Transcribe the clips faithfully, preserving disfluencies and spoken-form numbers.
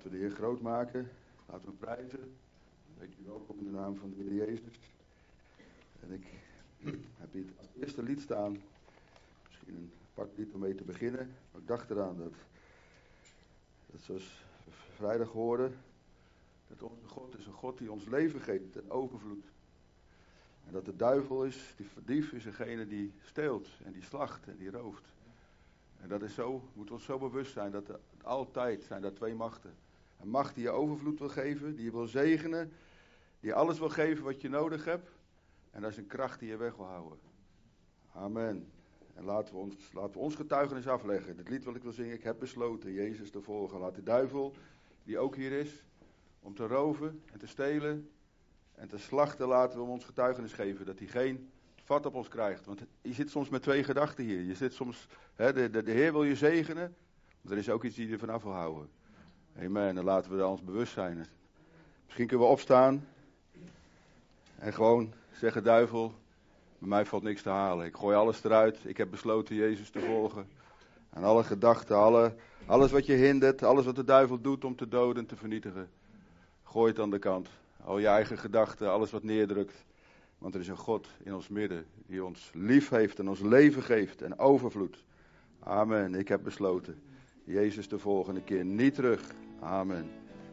we de Heer groot maken. Laten we prijzen. Weet je welkom in de naam van de Heer Jezus. En ik heb hier als eerste lied staan. Misschien een apart lied om mee te beginnen. Maar ik dacht eraan dat, dat zoals we vrijdag hoorden, dat onze God is een God die ons leven geeft in overvloed. En dat de duivel is, die verdief is degene die steelt en die slacht en die rooft. En dat is zo, moet ons zo bewust zijn dat er altijd zijn daar twee machten. Een macht die je overvloed wil geven, die je wil zegenen, die je alles wil geven wat je nodig hebt. En dat is een kracht die je weg wil houden. Amen. En laten we ons, laten we ons getuigenis afleggen. Dit lied wat ik wil zingen, ik heb besloten Jezus te volgen. Laat de duivel, die ook hier is, om te roven en te stelen en te slachten, laten we hem ons getuigenis geven. Dat hij geen vat op ons krijgt. Want je zit soms met twee gedachten hier. Je zit soms, hè, de, de, de Heer wil je zegenen. Want er is ook iets die je ervan af wil houden. Amen. En laten we daar ons bewust zijn. Misschien kunnen we opstaan. En gewoon zeggen, duivel, bij mij valt niks te halen. Ik gooi alles eruit. Ik heb besloten Jezus te volgen. En alle gedachten, alle, alles wat je hindert, alles wat de duivel doet om te doden en te vernietigen. Gooi het aan de kant. Al je eigen gedachten, alles wat neerdrukt. Want er is een God in ons midden die ons lief heeft en ons leven geeft en overvloed. Amen. Ik heb besloten Jezus de volgende keer niet terug. Amen.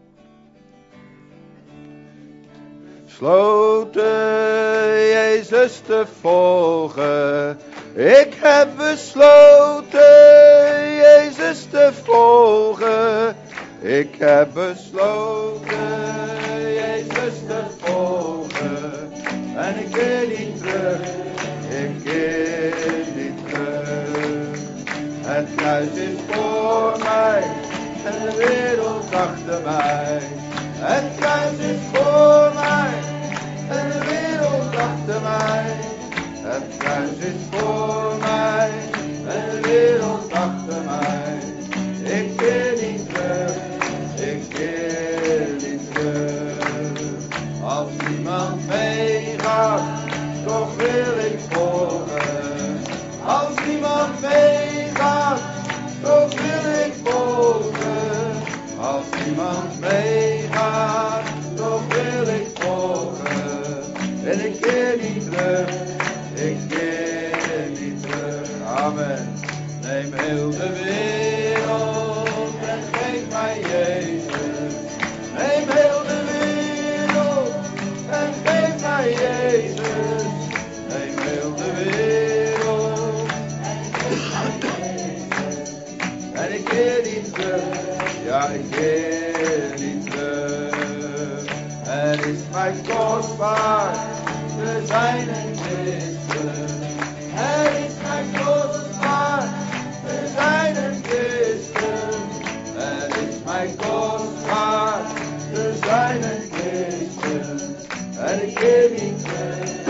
Besloten Jezus te volgen. Ik heb besloten Jezus te volgen. Ik heb besloten Jezus te volgen. En ik keer niet terug, ik keer niet terug. Het kruis is voor mij en de wereld achter mij. Het kruis is voor mij en de wereld achter mij. Het kruis is voor mij en de wereld achter mij. Ik keer niet terug, ik keer niet terug. Als niemand meegaat, toch wil ik volgen. Als niemand meegaat, toch wil ik volgen. Als niemand meegaat, toch wil ik volgen. En ik keer niet terug, ik keer niet terug. Amen. Neem heel de wereld en geef mij Jezus. Neem heel de wereld en geef mij Jezus. Neem heel de wereld en geef mij Jezus. En ik keer niet terug, ja ik keer niet terug. Het is mij kostbaar, we zijn een christen. Het is mij kostbaar, we zijn een christen. Het is mij kostbaar, we zijn een christen. En ik keer niet terug.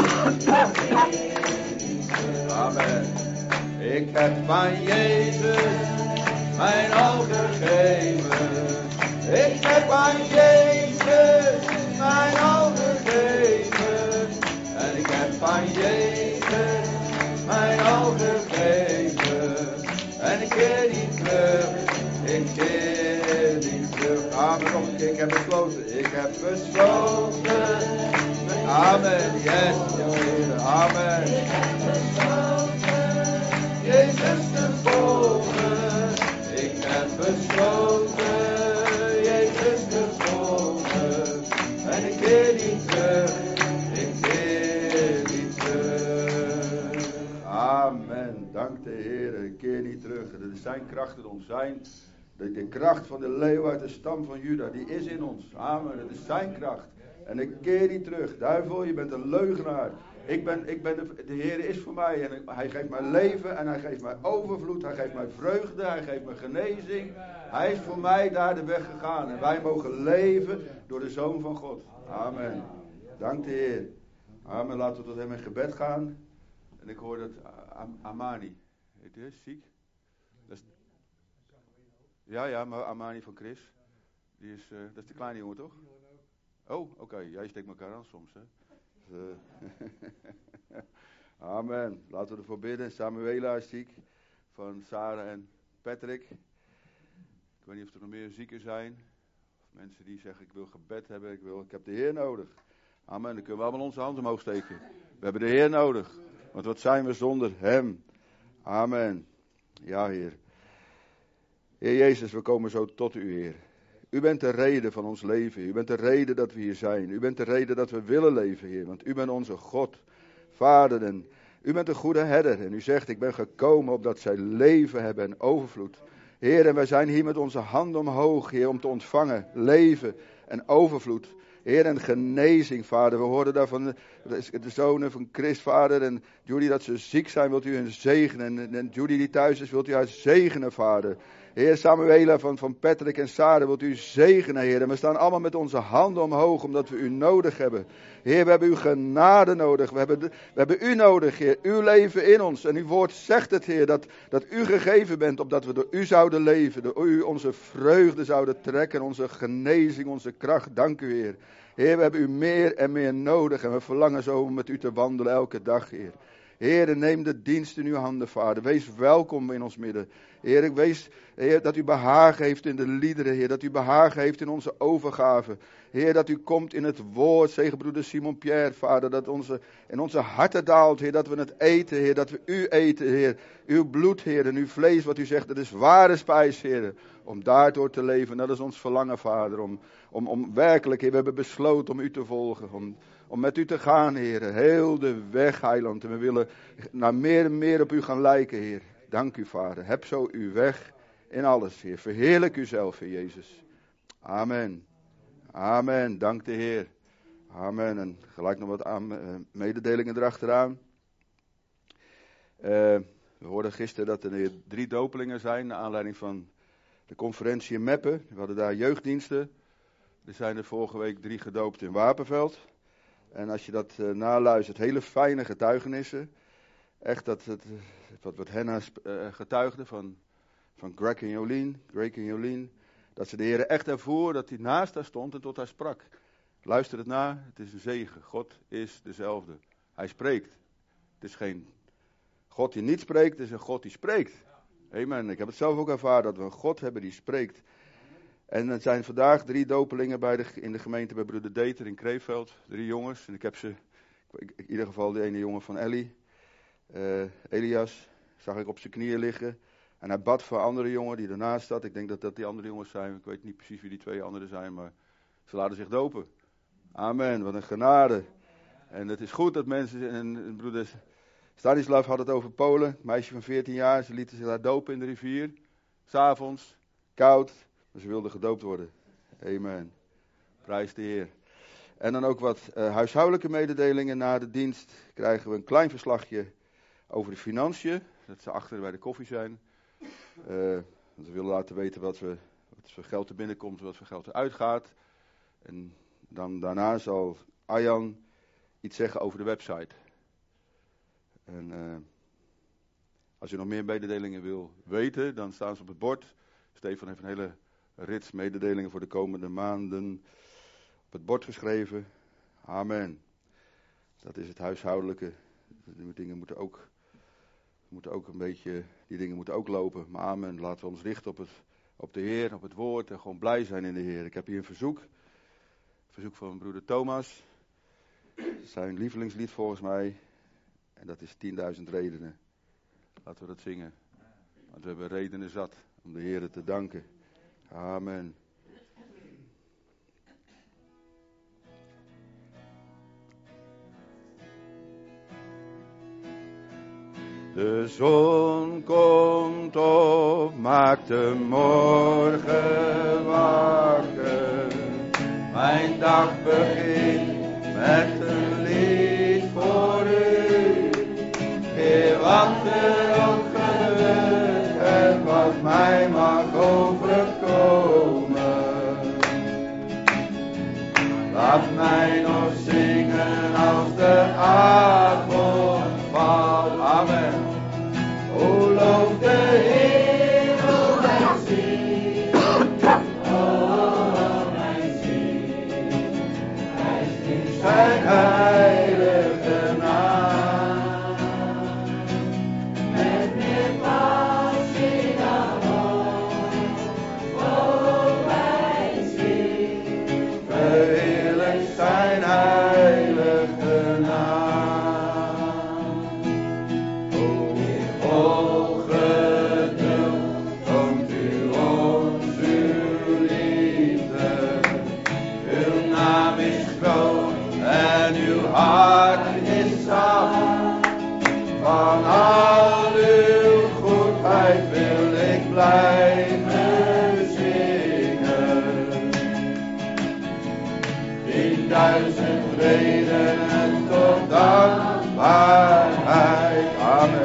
Amen. Ik heb van Jezus mijn al gegeven. Ik heb aan Jezus mijn al gegeven. En ik heb van Jezus mijn al gegeven. En ik keer niet terug, ik keer niet terug. Amen, nog een keer, ik heb besloten. Ik heb besloten. Amen, yes, Heer, amen. Ik heb besloten Jezus te volgen. Ik heb besloten Jezus te volgen. En ik keer niet terug, ik keer niet terug. Amen. Dank de Heer. Ik keer niet terug. Dat is zijn kracht in ons. Zijn, de, de kracht van de leeuw uit de stam van Juda, die is in ons. Amen. Dat is zijn kracht. En ik keer niet terug. Duivel, je bent een leugenaar. Ik ben, ik ben de, de Heer is voor mij en hij geeft mij leven en hij geeft mij overvloed, hij geeft mij vreugde, hij geeft mij genezing. Hij is voor mij daar de weg gegaan en wij mogen leven door de Zoon van God. Amen. Dank de Heer. Amen. Laten we tot hem in gebed gaan. En ik hoor dat Am- Amani, heet hij, ziek? Dat is, ja, ja, maar Amani van Chris, die is, uh, dat is de kleine jongen toch? Oh, oké. Okay. Jij steekt elkaar aan soms, hè. Uh, Amen. Laten we ervoor bidden. Samuela is ziek. Van Sarah en Patrick. Ik weet niet of er nog meer zieken zijn. Mensen die zeggen, ik wil gebed hebben, ik, wil, ik heb de Heer nodig. Amen, dan kunnen we allemaal onze handen omhoog steken. We hebben de Heer nodig. Want wat zijn we zonder Hem? Amen. Ja, Heer. Heer Jezus, we komen zo tot U, Heer. U bent de reden van ons leven. U bent de reden dat we hier zijn. U bent de reden dat we willen leven, Heer. Want U bent onze God, Vader. En U bent een goede herder. En U zegt, ik ben gekomen opdat zij leven hebben en overvloed. Heer, en wij zijn hier met onze handen omhoog, Heer, om te ontvangen leven en overvloed. Heer, en genezing, Vader. We hoorden daar van de, de zonen van Chris, Vader. En Judy, dat ze ziek zijn, wilt U hen zegenen. En, en Judy die thuis is, wilt U haar zegenen, Vader. Heer, Samuela van, van Patrick en Sarah, wilt U zegenen, Heer. En we staan allemaal met onze handen omhoog, omdat we U nodig hebben. Heer, we hebben Uw genade nodig. We hebben, de, we hebben U nodig, Heer. Uw leven in ons. En Uw woord zegt het, Heer, dat, dat U gegeven bent, opdat we door U zouden leven. Door U onze vreugde zouden trekken, onze genezing, onze kracht. Dank U, Heer. Heer, we hebben U meer en meer nodig. En we verlangen zo om met U te wandelen elke dag, Heer. Heer, neem de dienst in Uw handen, Vader. Wees welkom in ons midden. Heer, ik wees, Heer, dat U behagen heeft in de liederen, Heer. Dat U behagen heeft in onze overgave. Heer, dat U komt in het woord, zegen broeder Simon Pierre, Vader. Dat onze, in onze harten daalt, Heer. Dat we het eten, Heer. Dat we U eten, Heer. Uw bloed, Heer. En uw vlees, wat U zegt, dat is ware spijs, Heer. Om daardoor te leven. Dat is ons verlangen, Vader. Om, om, om werkelijk, Heer, we hebben besloten om U te volgen. Om, om met U te gaan, Heer. Heel de weg, Heiland. En we willen naar meer en meer op U gaan lijken, Heer. Dank U, Vader. Heb zo Uw weg in alles, Heer. Verheerlijk Uzelf, Heer Jezus. Amen. Amen. Dank de Heer. Amen. En gelijk nog wat aan, uh, mededelingen erachteraan. Uh, we hoorden gisteren dat er drie dopelingen zijn naar aanleiding van de conferentie in Meppen. We hadden daar jeugddiensten. Er zijn er vorige week drie gedoopt in Wapenveld. En als je dat uh, naluistert, hele fijne getuigenissen. Echt dat het, wat, wat Henna uh, getuigde van, van Greg en Jolien, Greg en Jolien. Dat ze de Heer echt ervoer, dat hij naast haar stond en tot haar sprak. Luister het na, het is een zegen. God is dezelfde. Hij spreekt. Het is geen God die niet spreekt, het is een God die spreekt. Amen. Ik heb het zelf ook ervaren dat we een God hebben die spreekt. En het zijn vandaag drie dopelingen bij de, in de gemeente bij broeder Deter in Kreeveld. Drie jongens. En ik heb ze, in ieder geval de ene jongen van Ellie. Uh, Elias, zag ik op zijn knieën liggen. En hij bad voor andere jongen die ernaast zat. Ik denk dat dat die andere jongens zijn. Ik weet niet precies wie die twee anderen zijn, maar ze laten zich dopen. Amen, wat een genade. En het is goed dat mensen, en, en broeder Stanislav had het over Polen. Een meisje van veertien jaar, ze lieten zich daar dopen in de rivier. 'S Avonds, koud, maar ze wilden gedoopt worden. Amen. Prijs de Heer. En dan ook wat uh, huishoudelijke mededelingen. Na de dienst krijgen we een klein verslagje over de financiën. Dat ze achter bij de koffie zijn. Uh, want we willen laten weten wat, we, wat voor geld er binnenkomt, wat voor geld er uitgaat. En dan daarna zal Arjan iets zeggen over de website. En uh, als je nog meer mededelingen wil weten, dan staan ze op het bord. Stefan heeft een hele rits mededelingen voor de komende maanden op het bord geschreven. Amen. Dat is het huishoudelijke. Die dingen moeten ook, moeten ook een beetje, die dingen moeten ook lopen. Maar amen, laten we ons richten op, het, op de Heer, op het woord en gewoon blij zijn in de Heer. Ik heb hier een verzoek. Een verzoek van mijn broeder Thomas. Zijn lievelingslied volgens mij. En dat is tienduizend redenen. Laten we dat zingen. Want we hebben redenen zat om de Heer te danken. Amen. De zon komt op, maakt de morgen wakker. Mijn dag begint met een lied voor u. Heer, wat er ook gebeurt en wat mij mag overkomen. Laat mij nog zingen als de avond valt. Amen. O loof de Heer, o mijn ziel, o mijn ziel, hij zingt zijn heilige naam. Met meer passie dan ooit, o mijn ziel, En uw hart is zacht, van al uw goedheid wil ik blijven zingen. Tienduizend redenen tot dankbaarheid. Amen.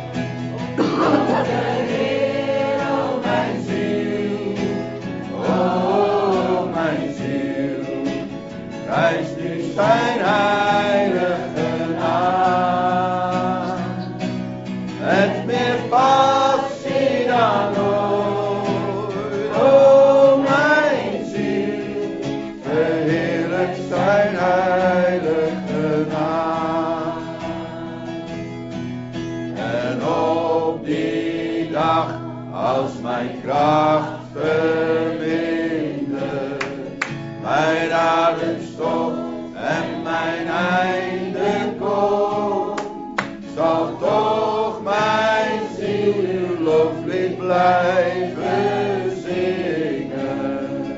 Prijs nu zijn heilige naam. Met meer passie dan ooit, o mijn ziel, verheerlijk zijn heilige naam. En op die dag, als mijn kracht vermindert, mijn adem stopt en mijn einde komt, zal toch mijn ziel uw loflied blijven zingen.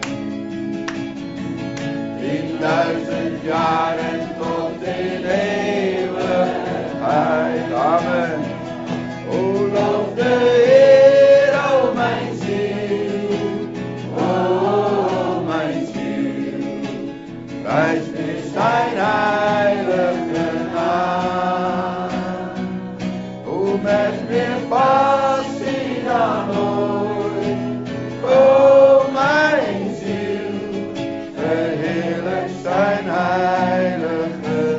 Tienduizend jaar en tot in eeuwigheid. Amen. O lof de Heer, o mijn ziel, o mijn ziel. Prijs nu zijn heilige naam. O met meer passie dan ooit, o mijn ziel, verheerlijk zijn heilige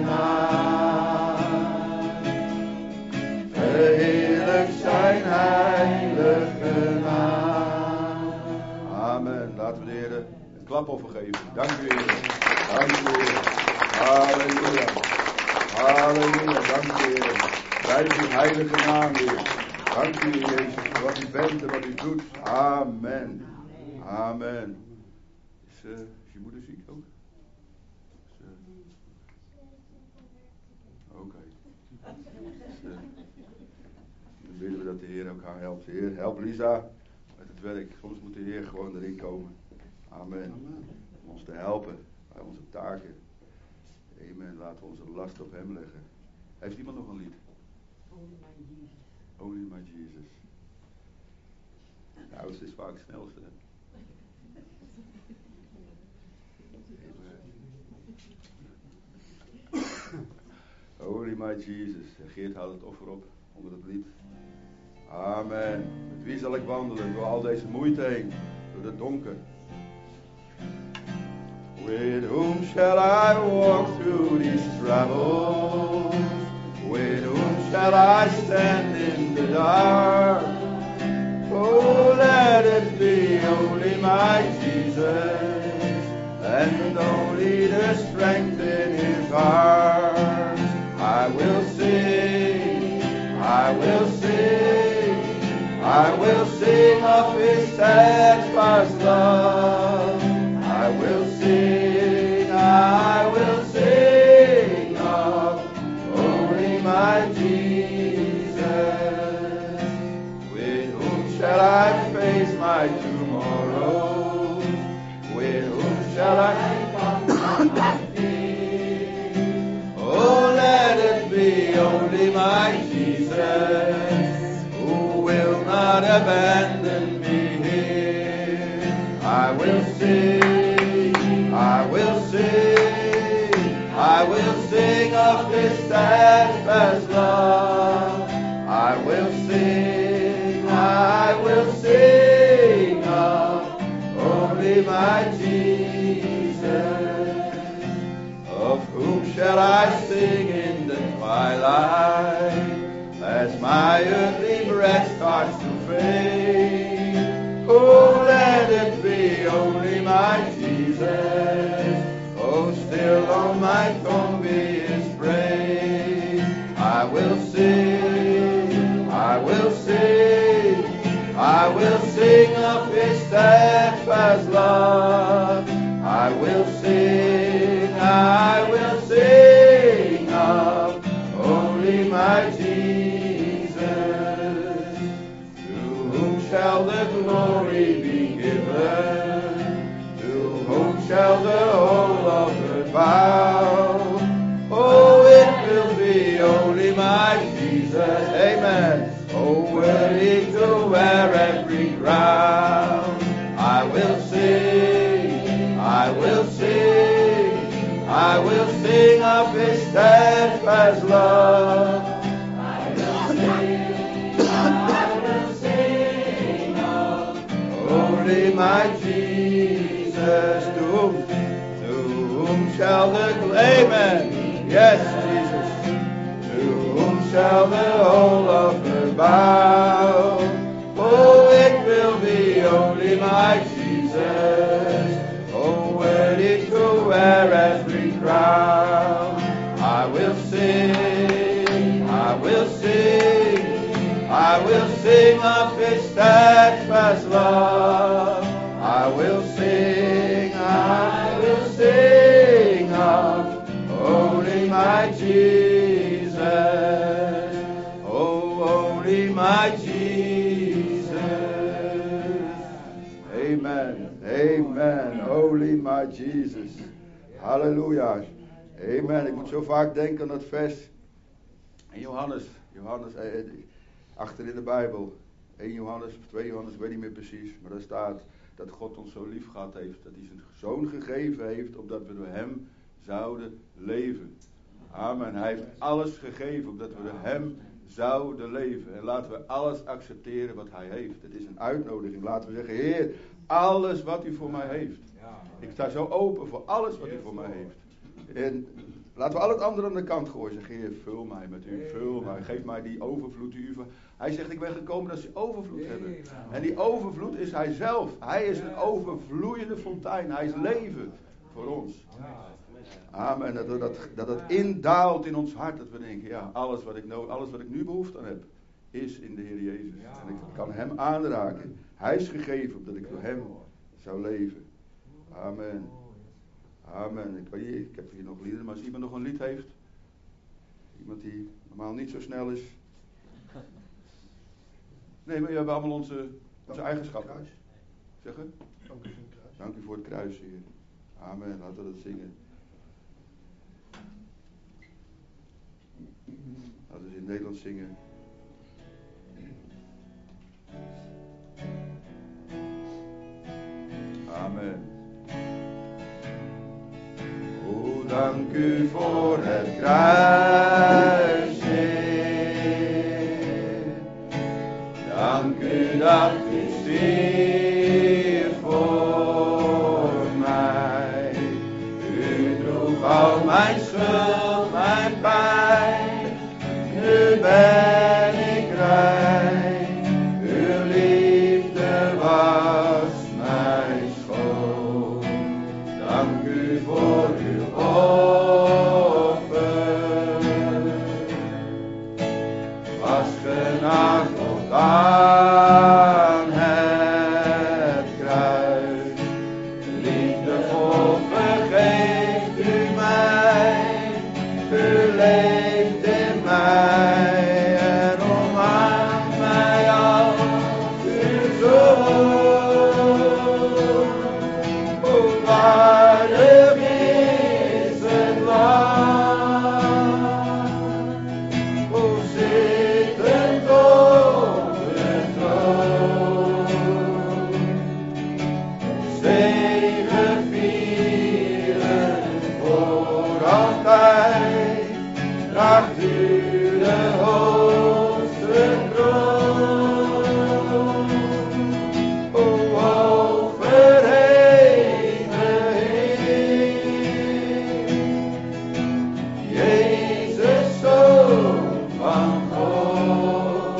naam. Verheerlijk zijn heilige naam. Amen. Laten we de Heer een klapoffer geven. Dank u, Heer. Dank u, Heer. Halleluja. Halleluja. Dank u, Heer. Prijs uw heilige naam, Heer. Dank u, Jezus, voor wat u bent en wat u doet. Amen. Amen. Is, uh, is je moeder ziek ook? Uh... Oké. Okay. Dus, uh, dan bidden we dat de Heer ook haar helpt. Heer, help Lisa met het werk. Soms moet de Heer gewoon erin komen. Amen. Om ons te helpen bij onze taken. Amen. Laten we onze last op hem leggen. Heeft iemand nog een lied? Only my Jesus. Only my Jesus. De oudste is vaak het snelste. Amen. Only my Jesus. Geert houdt het offer op onder het lied. Amen. Met wie zal ik wandelen door al deze moeite heen? Door het donker. With whom shall I walk through these travels? With whom shall I stand in the dark? Oh, let it be only my Jesus, and only the strength in his arms. I will sing, I will sing, I will sing of his steadfast love. I will sing, I will sing of only my Jesus. With whom shall I face my tomorrow? With whom shall I come my feet? Oh, let it be only my Jesus, who will not abandon me here. I will sing, I will sing, I will sing of his steadfast love. I will sing, I will sing of only my Jesus. Of whom shall I sing in the twilight, as my earthly breath starts to fade? Oh, let it be only my Jesus. Oh, still on my tongue be his praise. I will sing, I will sing, I will sing of his steadfast love. I will sing, I will sing of only my Jesus. To whom shall the glory be given? To whom shall the whole of earth bow? Holy my Jesus, amen. Oh, worthy to wear every crown. I will sing, I will sing, I will sing of his steadfast love. I will sing, I will sing of holy my Jesus. To whom, to whom shall the, amen, yes, Jesus. To whom shall the whole of the bow? Oh, it will be only my Jesus. Oh, worthy to wear every crown. I will sing, I will sing, I will sing of his steadfast love. I will sing, I will sing of only my Jesus. Oh, only my Jesus. Amen. Amen. Only my Jesus. Halleluja. Amen. Ik moet zo vaak denken aan dat vers in Johannes. Johannes, eh, achter in de Bijbel. één Johannes of twee Johannes, ik weet niet meer precies. Maar daar staat dat God ons zo lief gehad heeft. Dat hij zijn zoon gegeven heeft, opdat we door hem zouden leven. Amen. Hij heeft alles gegeven, opdat we door hem zouden leven. En laten we alles accepteren wat hij heeft. Het is een uitnodiging. Laten we zeggen, Heer, alles wat u voor mij heeft. Ik sta zo open voor alles wat u voor mij heeft. En laten we al het andere aan de kant gooien. Zeg, Heer, vul mij met u, vul mij. Geef mij die overvloed die u van... Hij zegt, ik ben gekomen dat ze overvloed hebben. En die overvloed is hij zelf. Hij is een overvloeiende fontein. Hij is leven voor ons. Amen. Dat, dat, dat het indaalt in ons hart. Dat we denken, ja, alles wat ik, no- alles wat ik nu behoefte aan heb, is in de Heer Jezus. En ik kan hem aanraken. Hij is gegeven, opdat ik door hem zou leven. Amen. Amen. Ik, weet niet, ik heb hier nog liederen, maar als iemand nog een lied heeft. Iemand die normaal niet zo snel is. Nee, maar we hebben allemaal onze, onze eigenschappen. Zeggen? Dank u voor het kruis, Heer. Amen. Laten we dat zingen. Laten we het in het Nederlands zingen. Amen. O, dank u voor het kruis, Heer. Dank u dat u stierf voor mij. U droeg al mijn schuld, mijn pijn. Nu ben ik rein. Uw liefde was mij schoon. Dank u voor uw offer. Was genageld aan het kruis. Liefdevol vergeeft u mij. U leeft in mij en omarmt mij als uw zoon. O, waardig is het lam. O, zittend op de troon. Zegevierend voor altijd. Draagt u de hoogste kroon. O, overhevig Heer. Jezus, Zoon van God.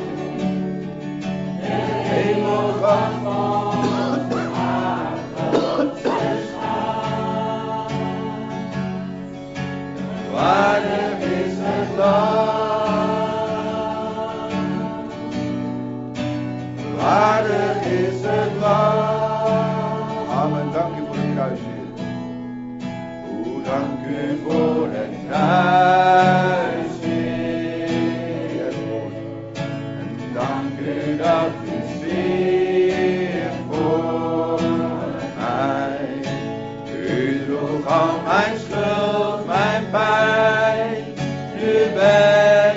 De hemel van God, haar grootste schaar. Waardig is het lam. Waardig is het lam. Amen. Dank u voor het kruis, Heer. O, dank u voor het kruis, Heer. Yes, Lord. En dank u dat u stierf voor mij. U droeg al mijn schuld, mijn pijn. Nu ben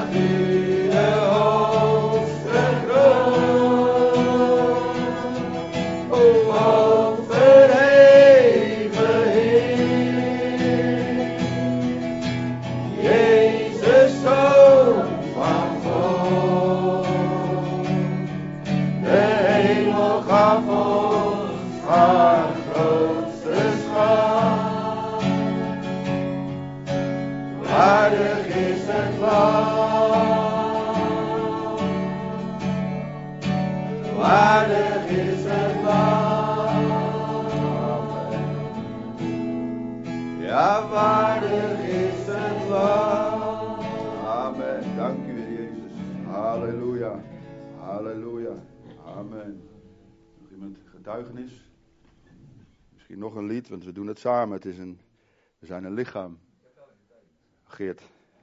Misschien nog een lied, want we doen het samen. Het is een, we zijn een lichaam. Geert.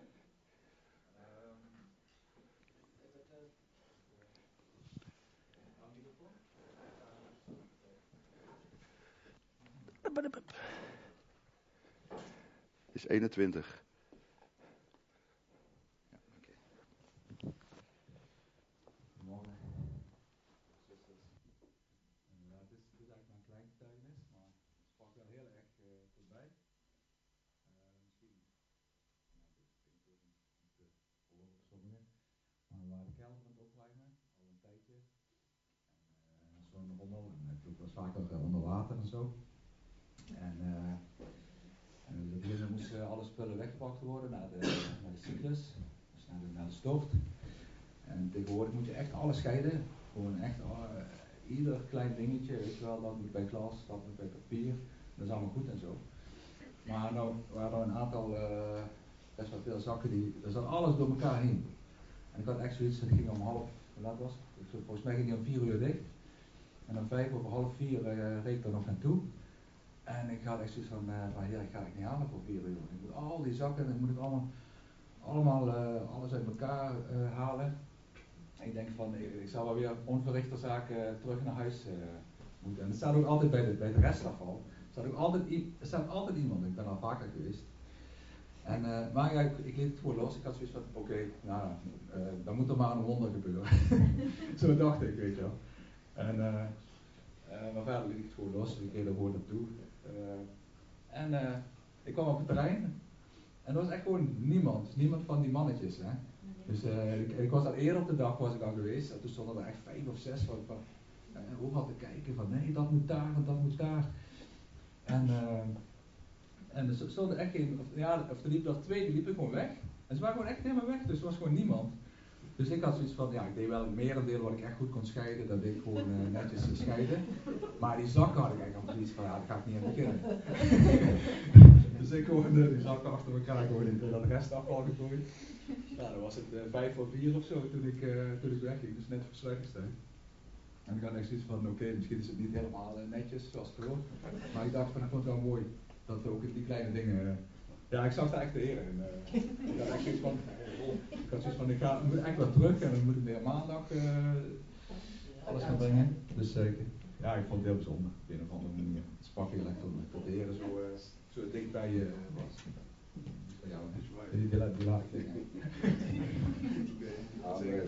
Het is eenentwintig. Ik was vaak nog onder water en zo. En, uh, en in het begin moesten alle spullen weggebracht worden naar de, naar de cyclus, dus naar de, naar de stoft. En tegenwoordig moet je echt alles scheiden. Gewoon echt uh, ieder klein dingetje, weet je wel, dat moet bij glas, dat moet bij papier. Dat is allemaal goed en zo. Maar nou waren er een aantal, uh, best wel veel zakken, die, er zat alles door elkaar heen. En ik had echt zoiets, het ging om half, hoe laat was het? Volgens mij ging die om vier uur dicht. En om vijf over half vier uh, reed ik er nog naartoe. En ik had echt zoiets van, uh, van ja, ik ga het niet halen voor vier uur. Ik moet al die zakken, ik moet het allemaal, allemaal uh, alles uit elkaar uh, halen. En ik denk van, ik, ik zou wel weer onverrichter zaken uh, terug naar huis uh, moeten. En het staat ook altijd bij de, bij de restafval. Er staat ook altijd, er staat altijd iemand, ik ben al vaker geweest. En, uh, maar ja, ik, ik liet het gewoon los. Ik had zoiets van, oké, okay, nou, uh, dan moet er maar een wonder gebeuren. Zo dacht ik, weet je wel. En, uh, uh, maar verder liet ik het gewoon los, ik reed er gewoon naartoe. Uh, en uh, ik kwam op het terrein en er was echt gewoon niemand, niemand van die mannetjes. Hè. Dus uh, ik, ik was al eerder op de dag was ik al geweest en toen stonden er echt vijf of zes van, van uh, overal te kijken van nee, dat moet daar en dat moet daar. En, uh, en er stonden echt geen, of, ja, of er liepen er twee, die liepen gewoon weg. En ze waren gewoon echt helemaal weg, dus er was gewoon niemand. Dus ik had zoiets van, ja, ik deed wel een merendeel wat ik echt goed kon scheiden, dat deed ik gewoon uh, netjes uh, scheiden. Maar die zakken had ik eigenlijk al zoiets van, ja, daar ga ik niet aan beginnen. Dus ik gewoon uh, die zakken achter elkaar gewoon in dat restafval gegooid. Nou, dan was het uh, vijf voor vier of zo toen ik, uh, toen ik wegging, dus net voor Zwijgenstein. En ik had echt zoiets van, oké, okay, misschien is het niet helemaal uh, netjes zoals het hoort. Maar ik dacht van, ik vond het wel mooi dat we ook die kleine dingen... Uh, ja, ik zag daar echt de heren in. Uh, ik had echt zoiets van, ik had zoiets van, ik ga, moet echt wel terug en dan moet ik weer maandag uh, alles gaan brengen. Dus uh, ja, ik vond het heel bijzonder, op een of andere manier. Het sprak heel erg toen dat de heren zo, uh, zo dicht bij je uh, was. Dus ja, die, die, die, die laat ik liggen. Amen.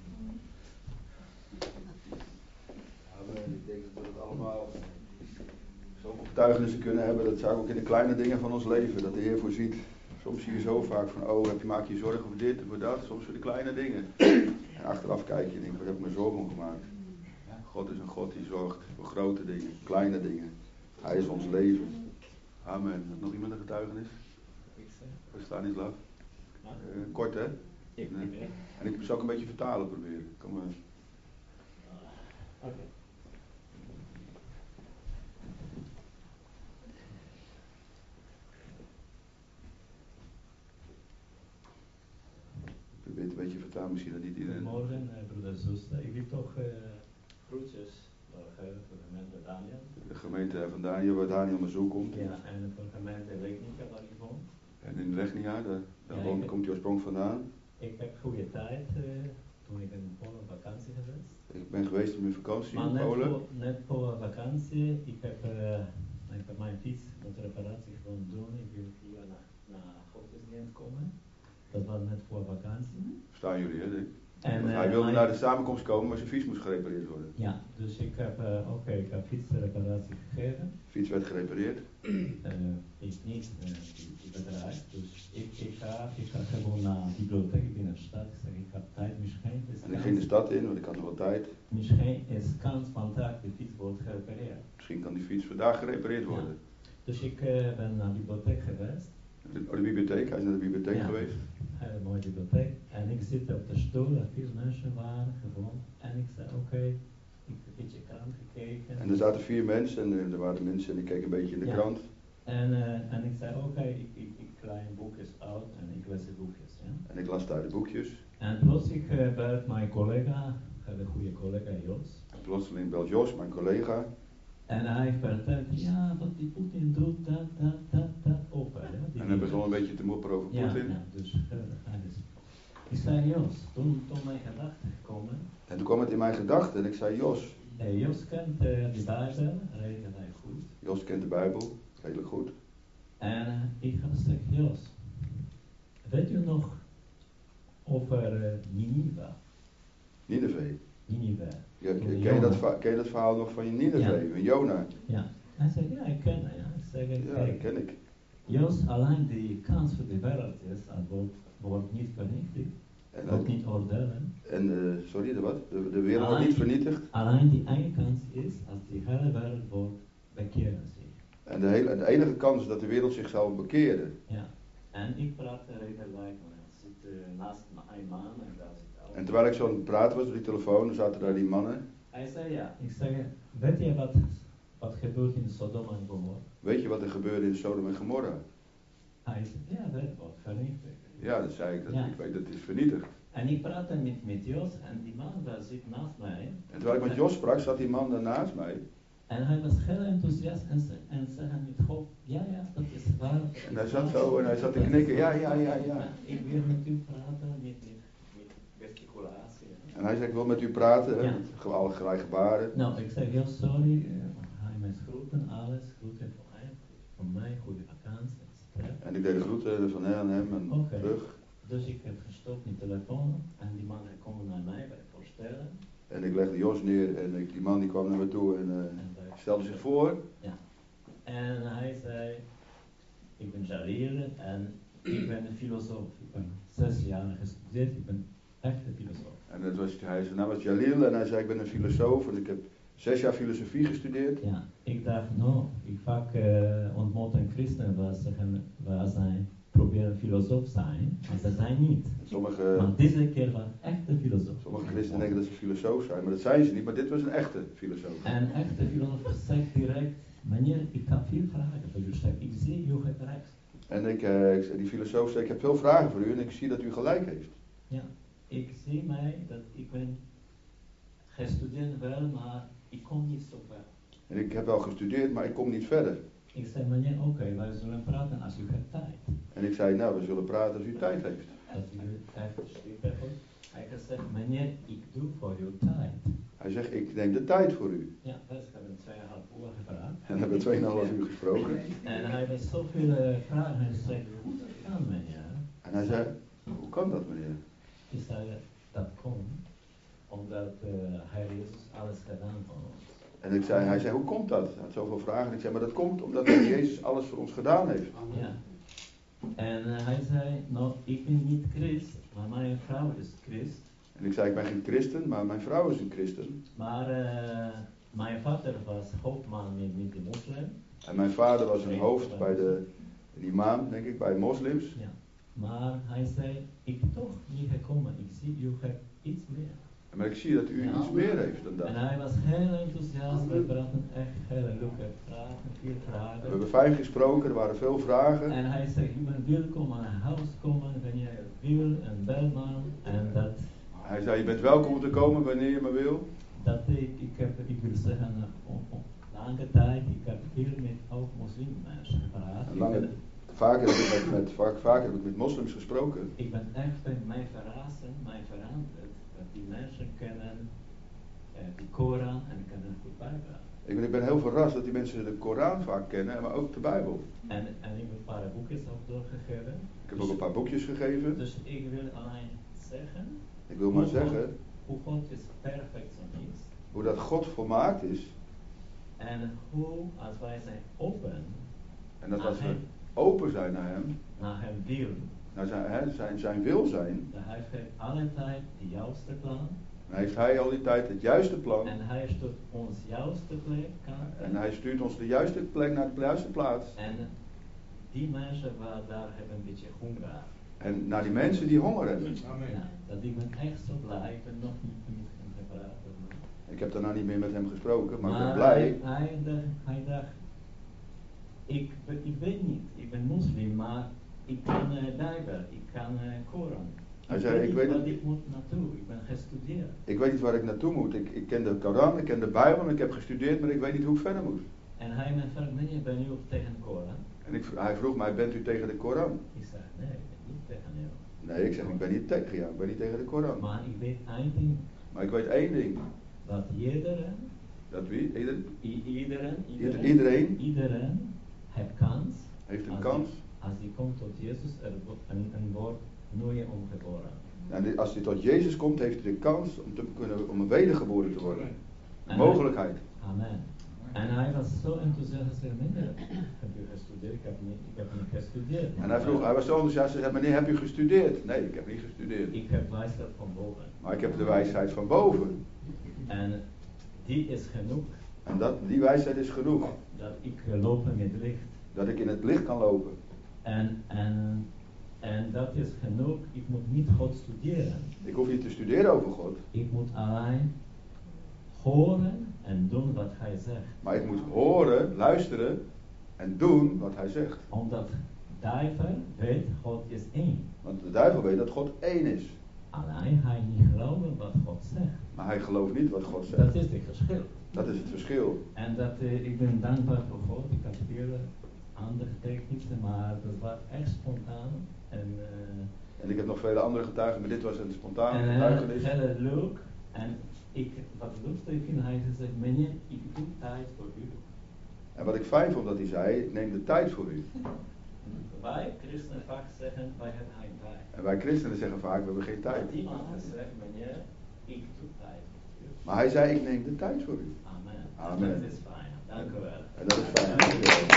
Amen. Ik denk dat we het allemaal zoveel getuigenissen kunnen hebben. Dat zou ook in de kleine dingen van ons leven, dat de Heer voorziet. Soms zie je zo vaak van, oh, heb je, maak je je zorgen voor dit en voor dat. Soms voor de kleine dingen. En achteraf kijk je en denk, wat heb ik me zorgen om gemaakt? God is een God die zorgt voor grote dingen, kleine dingen. Hij is ons leven. Amen. Had nog iemand een getuigenis? Voor Stanislav? Uh, kort, hè? Nee. En ik zal ook een beetje vertalen proberen. Kom maar. Oké. Okay. Ik weet een beetje vertalen, misschien dat niet iedereen... Goedemorgen, broeder en zuster. Ik wil toch uh, groetjes voor de gemeente Daniel. De gemeente van Daniel, waar Daniel naar zo komt. Ja, en voor de gemeente Legnica, waar ik woon. En in Legnica, daar, daar ja, woont, heb, komt hij oorsprong vandaan. Ik heb goede tijd uh, toen ik in Polen op vakantie geweest. Ik ben geweest in mijn vakantie maar in net Polen. Voor, net voor vakantie, ik heb, uh, ik heb mijn fiets met reparatie gewoon doen. Ik wil hier naar, naar godsdienst komen. Ik dat was net voor vakantie. Staan jullie, hè? Denk. En, Want uh, hij wilde mijn- naar de samenkomst komen, maar zijn fiets moest gerepareerd worden. Ja, dus ik heb, uh, oké, okay, ik heb fietsreparatie gegeven. De fiets werd gerepareerd. Uh, ik niet, uh, die, die bedrijf. Dus ik, ik, ga, ik ga gewoon naar de bibliotheek in de stad. Ik zeg, ik heb tijd, misschien is En ik ging de stad in, want ik had nog wel tijd. Misschien is kans vandaag de fiets wordt gerepareerd. Misschien kan die fiets vandaag gerepareerd worden. Ja. Dus ik uh, ben naar de bibliotheek geweest. De, oh, de bibliotheek, hij is naar de bibliotheek Ja. geweest. Hele mooie bibliotheek. En ik zit op de stoel, er veel mensen waren gewoon. En ik zei, oké, okay, ik heb een beetje krant gekeken. En er zaten vier mensen en er waren mensen en ik keek een beetje in de Ja. krant. En, uh, en ik zei, oké, okay, ik, ik, ik klein boekjes uit en ik lees de boekjes. Ja? En ik las daar de boekjes. En plotseling uh, belt mijn collega, een goede collega Jos. En plotseling belt Jos, mijn collega. En hij vertelt, ja, wat die Poetin doet, dat, dat, dat, dat, op. Ja, En hij begon een beetje te mopperen over ja, Poetin. ja, dus geweldig. Hij is. Ik zei, Jos, toen, toen mijn gedachten gekomen. En toen kwam het in mijn gedachten en ik zei, Jos. Hey, Jos kent uh, de Bijbel, redelijk hij goed. Jos kent de Bijbel, redelijk goed. En uh, ik ga zeggen, Jos, weet u nog over uh, Nineveh? Nineveh. Nineveh. Ja, ken, je dat, ken je dat verhaal nog van je Nineveh, van Jona? Ja. Hij zei, ja, ik ken het. Ja. Ik zeg, Ja, kijk, dat ken ik. Jos, alleen de kans voor de wereld is, het wordt, wordt niet vernietigd, En, wordt uh, niet oordelen. en uh, sorry, de wat? De, de wereld wordt Alleen- niet vernietigd. Alleen die ene kans is, als die hele wereld wordt, bekeren zich. En de, hele, de enige kans is dat de wereld zich zal bekeren. Ja. En ik praat redelijk, maar er zit uh, naast me een man en daar zit ook. En terwijl ik zo aan het praten was door die telefoon, zaten daar die mannen. Hij zei ja, ik zeg, weet je wat, wat gebeurt in Sodom en Gomorra? Weet je wat er gebeurde in Sodom en Gomorra? Hij zei, ja, dat wordt vernietigd. Ja, dat zei ik. Dat, Ja. Ik weet dat het is vernietigd. En ik praatte met, met Jos en die man daar zit naast mij. En terwijl ik met Jos sprak, zat die man daar naast mij. En hij was heel enthousiast en, ze, en zeggen met God, ja, ja, dat is waar. dat En is hij zat waar. zo en hij zat te knikken. Ja, ja, ja, ja. Ik wil met u praten, met, met, met gesticulatie. En hij zei, ik wil met u praten. Ja. Hè, met alle gelijk gebaren. Nou, ik zeg heel sorry, uh, hij met groeten, alles, groeten voor hem, voor mij, goede vakantie, et cetera. En ik deed de groeten van hem en hem en Oké. terug. Dus ik heb gestopt met de telefoon en die man kwam naar mij bij voorstellen. En ik legde Jos neer en ik, die man die kwam naar me toe en uh, En, wij- stelde zich voor. ja. En hij zei, ik ben Jalil en ik ben een filosoof. Ik ben zes jaar gestudeerd, ik ben echt een filosoof. En dat was, hij, zijn naam was Jalil en hij zei, ik ben een filosoof en ik heb zes jaar filosofie gestudeerd. Ja, ik dacht, nou, ik vaak uh, ontmoet een christen waar zeggen, waar zijn, proberen filosoof zijn, maar ze zijn niet. Sommige, Maar deze keer was echt een filosoof. sommige christenen denken dat ze filosoof zijn, maar dat zijn ze niet. Maar dit was een echte filosoof. En echt de filosoof zegt direct, meneer, ik heb veel vragen voor u. Zeg, ik zie, u hebt recht. En ik, uh, ik, zei- die filosoof zei, ik heb veel vragen voor u en ik zie dat u gelijk heeft. Ja, ik zie mij dat ik ben gestudeerd wel, maar ik kom niet zo ver. En ik heb wel gestudeerd, maar ik kom niet verder. Ik zei, meneer, oké, okay, wij zullen praten als u hebt tijd. En ik zei, nou, we zullen praten als u tijd heeft. Als u echt schiet hebt. Hij heeft gezegd, meneer, ik doe voor uw tijd. Hij zegt, ik neem de tijd voor u. Ja, dus we hebben tweeënhalf uur gepraat. En we hebben tweeënhalf uur gesproken. En hij heeft zoveel uh, vragen en zei, hoe dat kan, meneer? En hij zei, hoe kan dat, meneer? Ik zei, dat komt omdat uh, Heer Jezus alles gedaan voor ons. En ik zei, hij zei, hoe komt dat? Hij had zoveel vragen. En ik zei, maar dat komt omdat de Heer Jezus alles voor ons gedaan heeft. Ja. En uh, hij zei, nou, ik ben niet christ, maar mijn vrouw is christ. En ik zei, ik ben geen christen, maar mijn vrouw is een christen. Maar uh, mijn vader was hoofdman met, met de moslim. En mijn vader was een hoofd bij de, een imam, denk ik, bij moslims. Ja. Maar hij zei, ik toch niet gekomen, ik zie, u hebt iets meer. Maar ik zie dat u Ja. iets meer heeft dan dat. En hij was heel enthousiast, we praten echt hele leuke vragen, veel We vragen. hebben vijf gesproken, er waren veel vragen. En hij zegt, u bent welkom aan een huis komen wanneer je wil, een belman. En dat, Hij zei, je bent welkom om te komen wanneer je maar wil. dat ik, ik heb, ik wil zeggen, op, op lange tijd, ik heb veel met ook moslimmensen gepraat. En Ik lange- ben, Vaker heb, ik met, met, vaak, vaker heb ik met moslims gesproken. ik ben echt bij mij verrassen, mij veranderd, dat die mensen kennen uh, die Koran en kunnen goed bijpraten. Ik ben, ik ben heel verrast dat die mensen de Koran vaak kennen, maar ook de Bijbel. En, en ik heb een paar boekjes ook doorgegeven. Ik heb ook een paar boekjes gegeven. Dus ik wil alleen zeggen, Ik wil maar hoe zeggen God, hoe God is perfectionist. hoe dat God volmaakt is. En hoe, als wij zijn open En dat naar als we hem, open zijn naar hem, naar hem wil, naar zijn, hè, zijn, zijn wil zijn, dan heeft hij altijd de juiste plan. dan heeft hij al die tijd het juiste plan. En hij stuurt ons juiste plek aan. En hij stuurt ons de juiste plek naar de juiste plaats. En die mensen waar daar hebben een beetje honger. En naar die mensen die honger hebben. Amen. Ja, dat ik ben echt zo blij. Ik ben nog niet met hem gepraat. Ik heb daarna niet meer met hem gesproken, maar, Maar ik ben blij. Hij, hij, dacht, hij dacht, ik, ik weet niet, ik ben moslim, maar ik kan uh, Bijbel, ik kan uh, Koran. Hij ik zei, weet ik niet weet waar het- ik moet naartoe, ik ben gestudeerd. Ik weet niet waar ik naartoe moet. Ik, ik ken de Koran, ik ken de Bijbel, ik heb gestudeerd, maar ik weet niet hoe ik verder moet. En hij me vraagt, meneer, ben u ook tegen Koran? En ik, hij vroeg mij, bent u tegen de Koran? Ik zeg, nee, ik ben niet tegen jou. Nee, ik zeg, ik ben niet tegen jou, ik ben niet tegen de Koran. Maar ik weet één ding, Maar ik weet één ding. dat iedereen, Dat wie? Ieder, i- iedereen, Ieder- iedereen, iedereen iedereen heeft kans. heeft een als kans. Die, als die komt tot Jezus, er wordt een, een woord nooit omgeboren. En die- als hij tot Jezus komt, heeft hij de kans om, te kunnen, om een wedergeboren te worden. De En mogelijkheid. hij- Amen. En hij was zo enthousiast, hij zei, meneer, heb je gestudeerd? Ik heb niet, ik heb niet gestudeerd. En hij vroeg, hij was zo enthousiast, hij zei, meneer, heb u gestudeerd? Nee, ik heb niet gestudeerd. Ik heb wijsheid van boven. Maar ik heb de wijsheid van boven. En die is genoeg, En dat, die wijsheid is genoeg. dat ik lopen met licht. Dat ik in het licht kan lopen. En, en, en dat is genoeg, ik moet niet God studeren. Ik hoef niet te studeren over God. Ik moet alleen horen en doen wat hij zegt. Maar ik moet horen, luisteren en doen wat hij zegt. Omdat duivel weet, God is één. Want de duivel weet dat God één is. Alleen hij niet geloven wat God zegt. Maar hij gelooft niet wat God zegt. Dat is het verschil. Dat is het verschil. En dat, uh, ik ben dankbaar voor God. Ik had veel andere technieken, maar dat was echt spontaan. En, uh, En ik heb nog vele andere getuigen, maar dit was een spontane en getuigenis. heel, heel leuk. En ik, wat het leukste ik vind, hij gezegd, meneer, ik doe tijd voor u. En wat ik fijn vond dat hij zei, ik neem de tijd voor u. Wij christenen vaak zeggen, wij hebben geen tijd. En wij christenen zeggen vaak, we hebben geen tijd. Maar iemand gezegd, meneer, ik doe tijd voor u. Maar hij zei, ik neem de tijd voor u. Amen. Amen. Dat is fijn. Dank u wel. En dat is fijn. Dankjewel.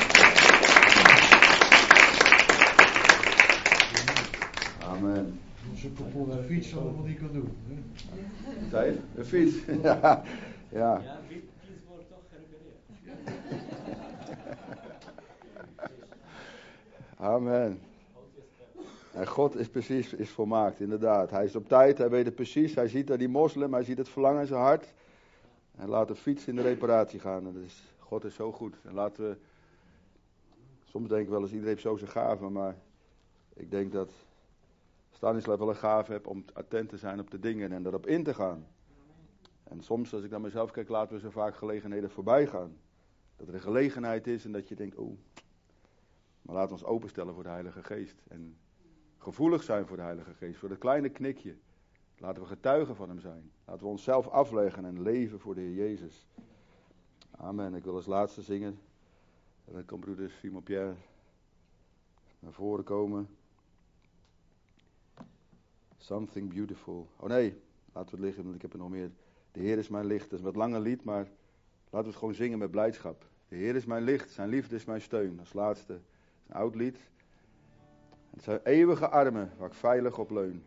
Amen. Als een kapotte fiets allemaal niet kan doen. Hè? Zei je? Een fiets. Ja. Ja. Ja, die fiets wordt toch gerepareerd. Amen. En God is precies, is volmaakt, inderdaad. Hij is op tijd, hij weet het precies. Hij ziet dat die moslim, hij ziet het verlangen in zijn hart. En laat de fiets in de reparatie gaan. En dat is, God is zo goed. En laten we, soms denk ik wel eens, iedereen heeft zo zijn gaven, maar ik denk dat Stanislav wel een gave heeft om attent te zijn op de dingen en daarop in te gaan. En soms, als ik naar mezelf kijk, laten we zo vaak gelegenheden voorbij gaan. Dat er een gelegenheid is en dat je denkt, oeh. Maar laten we ons openstellen voor de Heilige Geest. En gevoelig zijn voor de Heilige Geest. Voor dat kleine knikje. Laten we getuigen van hem zijn. Laten we onszelf afleggen en leven voor de Heer Jezus. Amen. Ik wil als laatste zingen. En dan kan broeder Simon Pierre naar voren komen. Something beautiful. Oh nee, laten we het liggen, want ik heb er nog meer. De Heer is mijn licht. Dat is een wat langer lied, maar laten we het gewoon zingen met blijdschap. De Heer is mijn licht, zijn liefde is mijn steun. Als laatste, een oud lied. Het zijn eeuwige armen waar ik veilig op leun.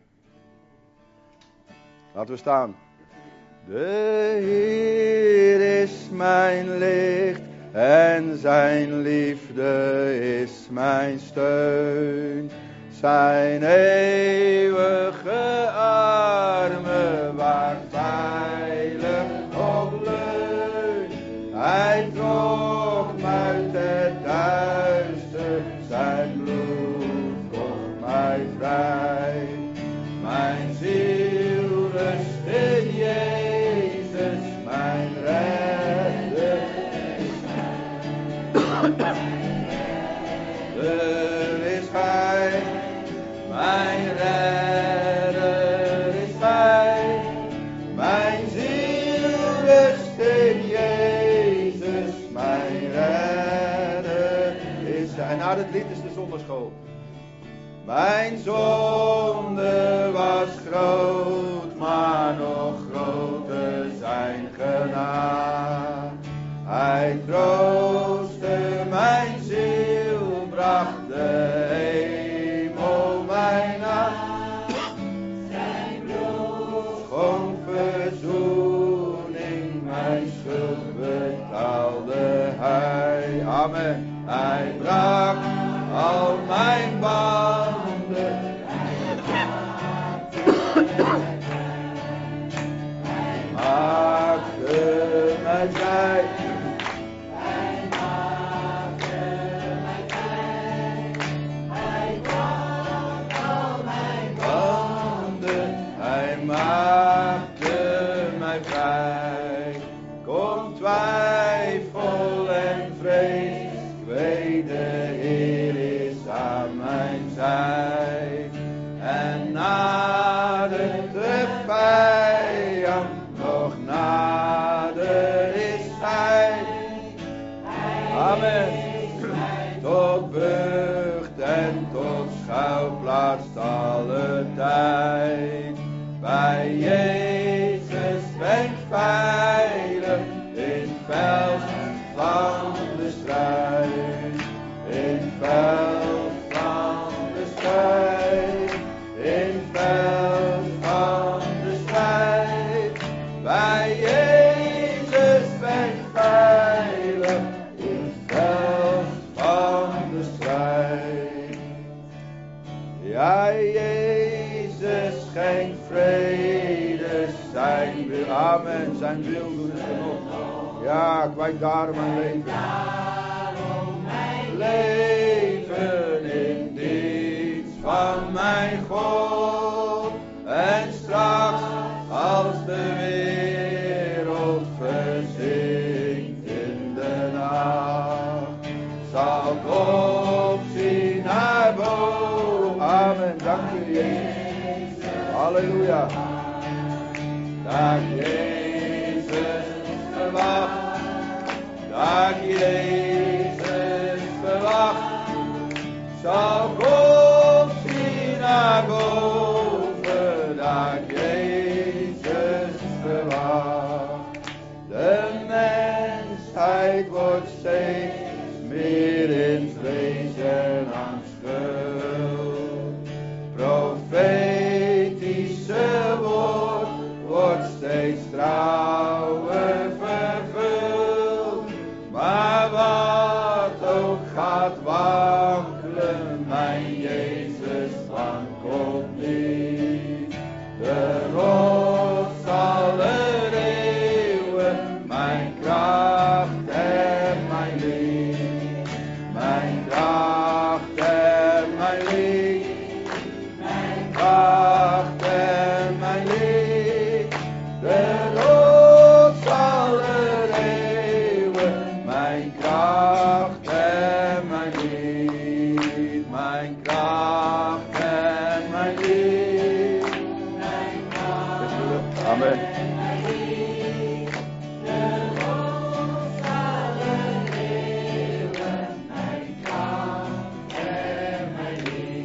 Laten we staan. De Heer is mijn licht en zijn liefde is mijn steun. Zijn eeuwige armen waar veilig op leun. Hij trok me uit het duister, zijn bloed kocht mij vrij. Mijn ziel rust in Jezus, mijn redder. Er is Hij, mijn redder is Hij. lied is de zonderschool. Mijn zonde was groot, maar nog groter zijn genade. Hij troostte mijn ziel, bracht de hemel mij na. Zijn bloed schonk verzoening, mijn schuld betaalde hij. Amen. Hij brak al mijn banden. Hij maakte mij vrij. Hij maakte mij vrij. Hij brak al mijn banden. Hij maakte mij vrij. Kom twijfel en vrees. Weet de Heer is aan mijn zij. En nader de vijand, nog nader is hij. Amen. Tot burcht en tot schuilplaats alle tijd. Bij Jezus ben ik veilig in veld van de strijd. In veld van de strijd, in veld van de strijd. Bij Jezus ben ik veilig, in veld van de strijd. Ja, Jezus schenkt vrede, zijn wil, amen, zijn wil doen is genoeg. Ja, ik wijk daarom mijn leven. Leven in dienst van mijn God. En straks als de wereld verzinkt in de nacht, zal ik opzien naar boven. Amen, dank u Jezus. Halleluja. Dat Jezus verwacht. Dat Jezus verwacht, zal God zien naar boven, dat Jezus verwacht. De mensheid wordt steeds meer in vrees en angst gehuld. Profetische woord wordt steeds trouwer vervuld. Maar wat ook gaat wankelen, mijn Jezus wankelt niet. De rots aller eeuwen, mijn kracht en mijn lied. Mijn kracht en mijn lied. Mijn kracht en mijn lied. De rots aller eeuwen, mijn kracht en mijn lied, mijn kracht en mijn lied, mijn kracht Amen. en mijn lied, de rots aller eeuwen, mijn kracht en mijn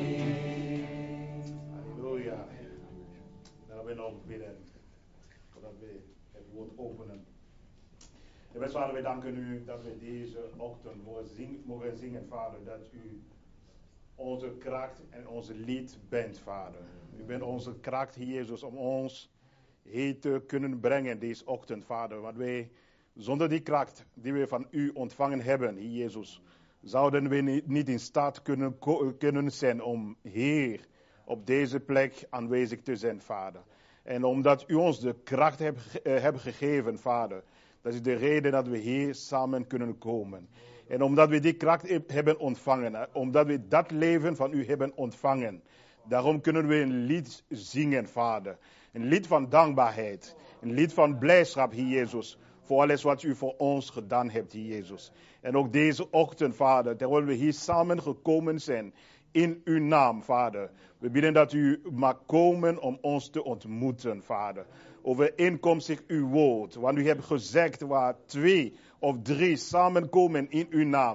lied. Halleluja. Nou, we nog bidden, voordat we het woord openen. En vader, wij danken u dat we deze ochtend mogen zingen, mogen zingen, vader, dat u onze kracht en onze lied bent, vader. U bent onze kracht, Heer Jezus, om ons hier te kunnen brengen deze ochtend, vader. Want wij, zonder die kracht die we van u ontvangen hebben, Heer Jezus, zouden we niet in staat kunnen, kunnen zijn om hier op deze plek aanwezig te zijn, vader. En omdat u ons de kracht hebt, hebt gegeven, vader, dat is de reden dat we hier samen kunnen komen. En omdat we die kracht hebben ontvangen, omdat we dat leven van u hebben ontvangen, daarom kunnen we een lied zingen, vader. Een lied van dankbaarheid, een lied van blijdschap, Heer Jezus, voor alles wat u voor ons gedaan hebt, Heer Jezus. En ook deze ochtend, vader, terwijl we hier samen gekomen zijn, in uw naam, vader. We bidden dat u mag komen om ons te ontmoeten, vader. Overeenkomstig uw woord. Want u hebt gezegd waar twee of drie samenkomen in uw naam,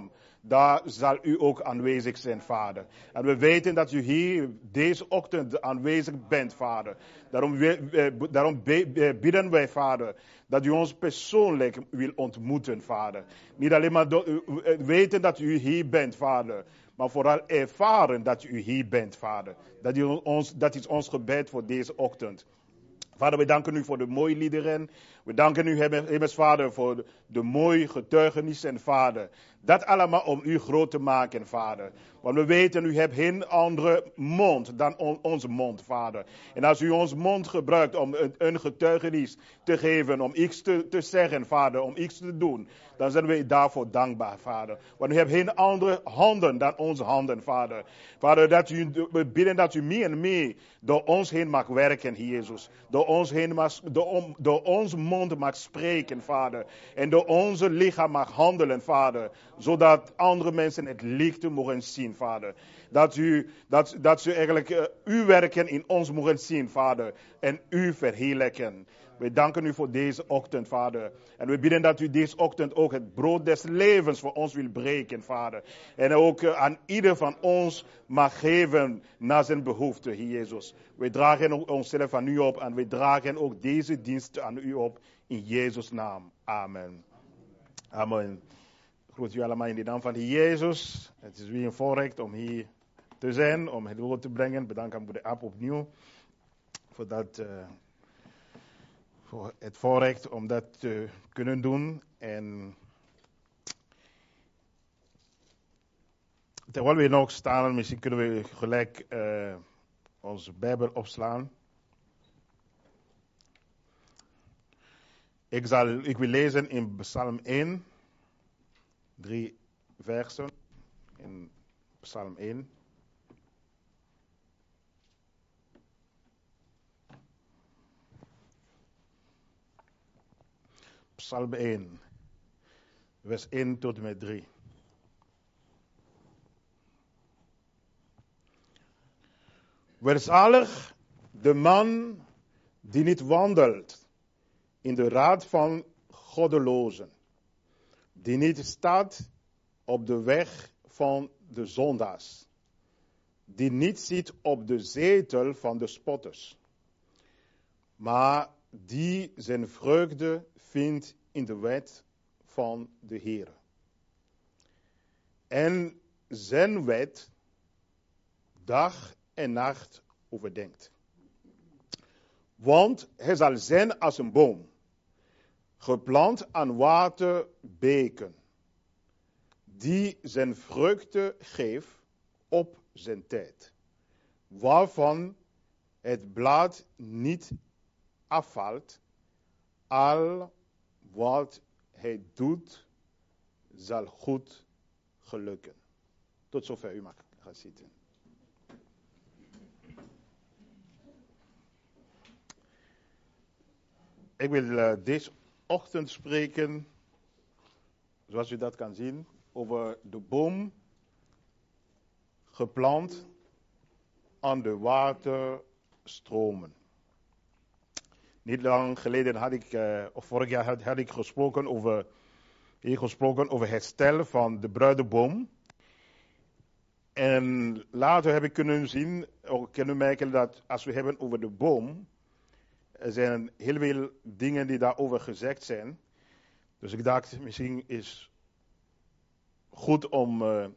daar zal u ook aanwezig zijn, Vader. En we weten dat u hier deze ochtend aanwezig bent, Vader. Daarom, we, daarom bidden wij, Vader, dat u ons persoonlijk wil ontmoeten, Vader. Niet alleen maar do, weten dat u hier bent, Vader, maar vooral ervaren dat u hier bent, Vader. Dat, u ons, dat is ons gebed voor deze ochtend. Vader, we danken u voor de mooie liederen. We danken u, Hemels Vader, voor de, de mooie getuigenissen, Vader. Dat allemaal om u groot te maken, Vader. Want we weten, u hebt geen andere mond dan on, onze mond, Vader. En als u ons mond gebruikt om een, een getuigenis te geven, om iets te, te zeggen, Vader, om iets te doen, dan zijn we daarvoor dankbaar, Vader. Want u hebt geen andere handen dan onze handen, Vader. Vader, dat u, we bidden dat u meer en meer door ons heen mag werken, Heer Jezus. Door ons heen mag, door, door onze mond mag spreken, Vader. En door onze lichaam mag handelen, Vader. Zodat andere mensen het licht mogen zien, Vader. Dat, u, dat, dat ze eigenlijk uh, uw werken in ons mogen zien, Vader. En u verheerlijken. We danken u voor deze ochtend, Vader. En we bidden dat u deze ochtend ook het brood des levens voor ons wil breken, Vader. En ook uh, aan ieder van ons mag geven naar zijn behoefte, Heer Jezus. We dragen onszelf aan u op en we dragen ook deze dienst aan u op. In Jezus' naam. Amen. Amen. Ik groet u allemaal in de naam van de Jezus. Het is weer een voorrecht om hier te zijn, om het woord te brengen. Bedankt aan de app opnieuw voor, dat, uh, voor het voorrecht om dat te kunnen doen. En terwijl we nog staan, misschien kunnen we gelijk uh, onze Bijbel opslaan. Ik, zal, ik wil lezen in Psalm één, drie versen in Psalm één. Psalm één, vers één tot en met drie. Welzalig de man die niet wandelt in de raad van goddelozen, die niet staat op de weg van de zondaars, die niet zit op de zetel van de spotters, maar die zijn vreugde vindt in de wet van de Heer. En zijn wet dag en nacht overdenkt. Want hij zal zijn als een boom, geplant aan waterbeken, die zijn vruchten geeft op zijn tijd, waarvan het blad niet afvalt, al wat hij doet zal goed gelukken. Tot zover, u mag gaan zitten. Ik wil uh, deze ochtend spreken, zoals u dat kan zien, over de boom geplant aan de waterstromen. Niet lang geleden had ik, uh, of vorig jaar had, had ik gesproken over, hier gesproken over het stellen van de bruideboom. En later heb ik kunnen zien, of kunnen merken dat als we hebben over de boom, er zijn heel veel dingen die daarover gezegd zijn. Dus ik dacht, misschien is goed om uh,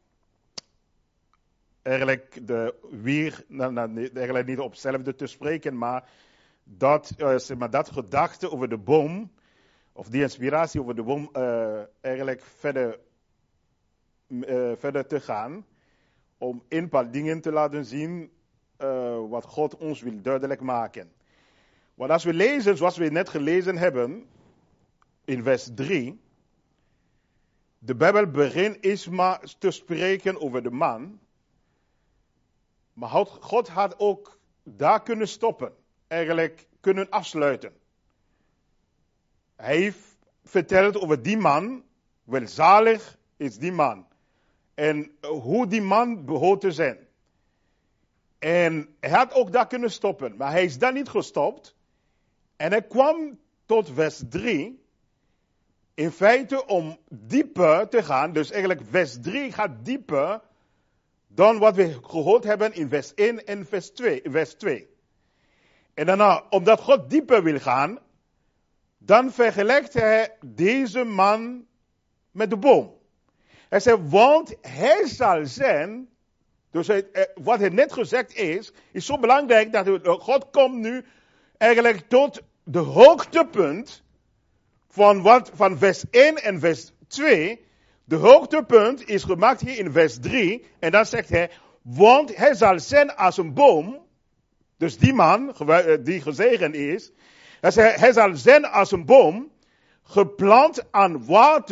eigenlijk de weer, nou, nou, eigenlijk niet op hetzelfde te spreken, maar dat, uh, zeg maar dat gedachte over de boom, of die inspiratie over de boom, uh, eigenlijk verder, uh, verder te gaan. Om een paar dingen te laten zien uh, wat God ons wil duidelijk maken. Want als we lezen, zoals we net gelezen hebben, in vers drie, de Bijbel begint eens maar te spreken over de man, maar God had ook daar kunnen stoppen, eigenlijk kunnen afsluiten. Hij heeft verteld over die man, welzalig is die man, en hoe die man behoort te zijn. En hij had ook daar kunnen stoppen, maar hij is daar niet gestopt. En hij kwam tot vers drie. in feite om dieper te gaan. Dus eigenlijk vers drie gaat dieper dan wat we gehoord hebben in vers één en vers twee. Vers twee. En daarna, omdat God dieper wil gaan, dan vergelijkt hij deze man met de boom. Hij zegt, want hij zal zijn, dus hij, wat hij net gezegd is, is zo belangrijk dat God komt nu eigenlijk tot de hoogtepunt van, wat, van vers één en vers twee. De hoogtepunt is gemaakt hier in vers drie. En dan zegt hij, want hij zal zijn als een boom. Dus die man, die gezegend is. Hij zegt, hij zal zijn als een boom, geplant aan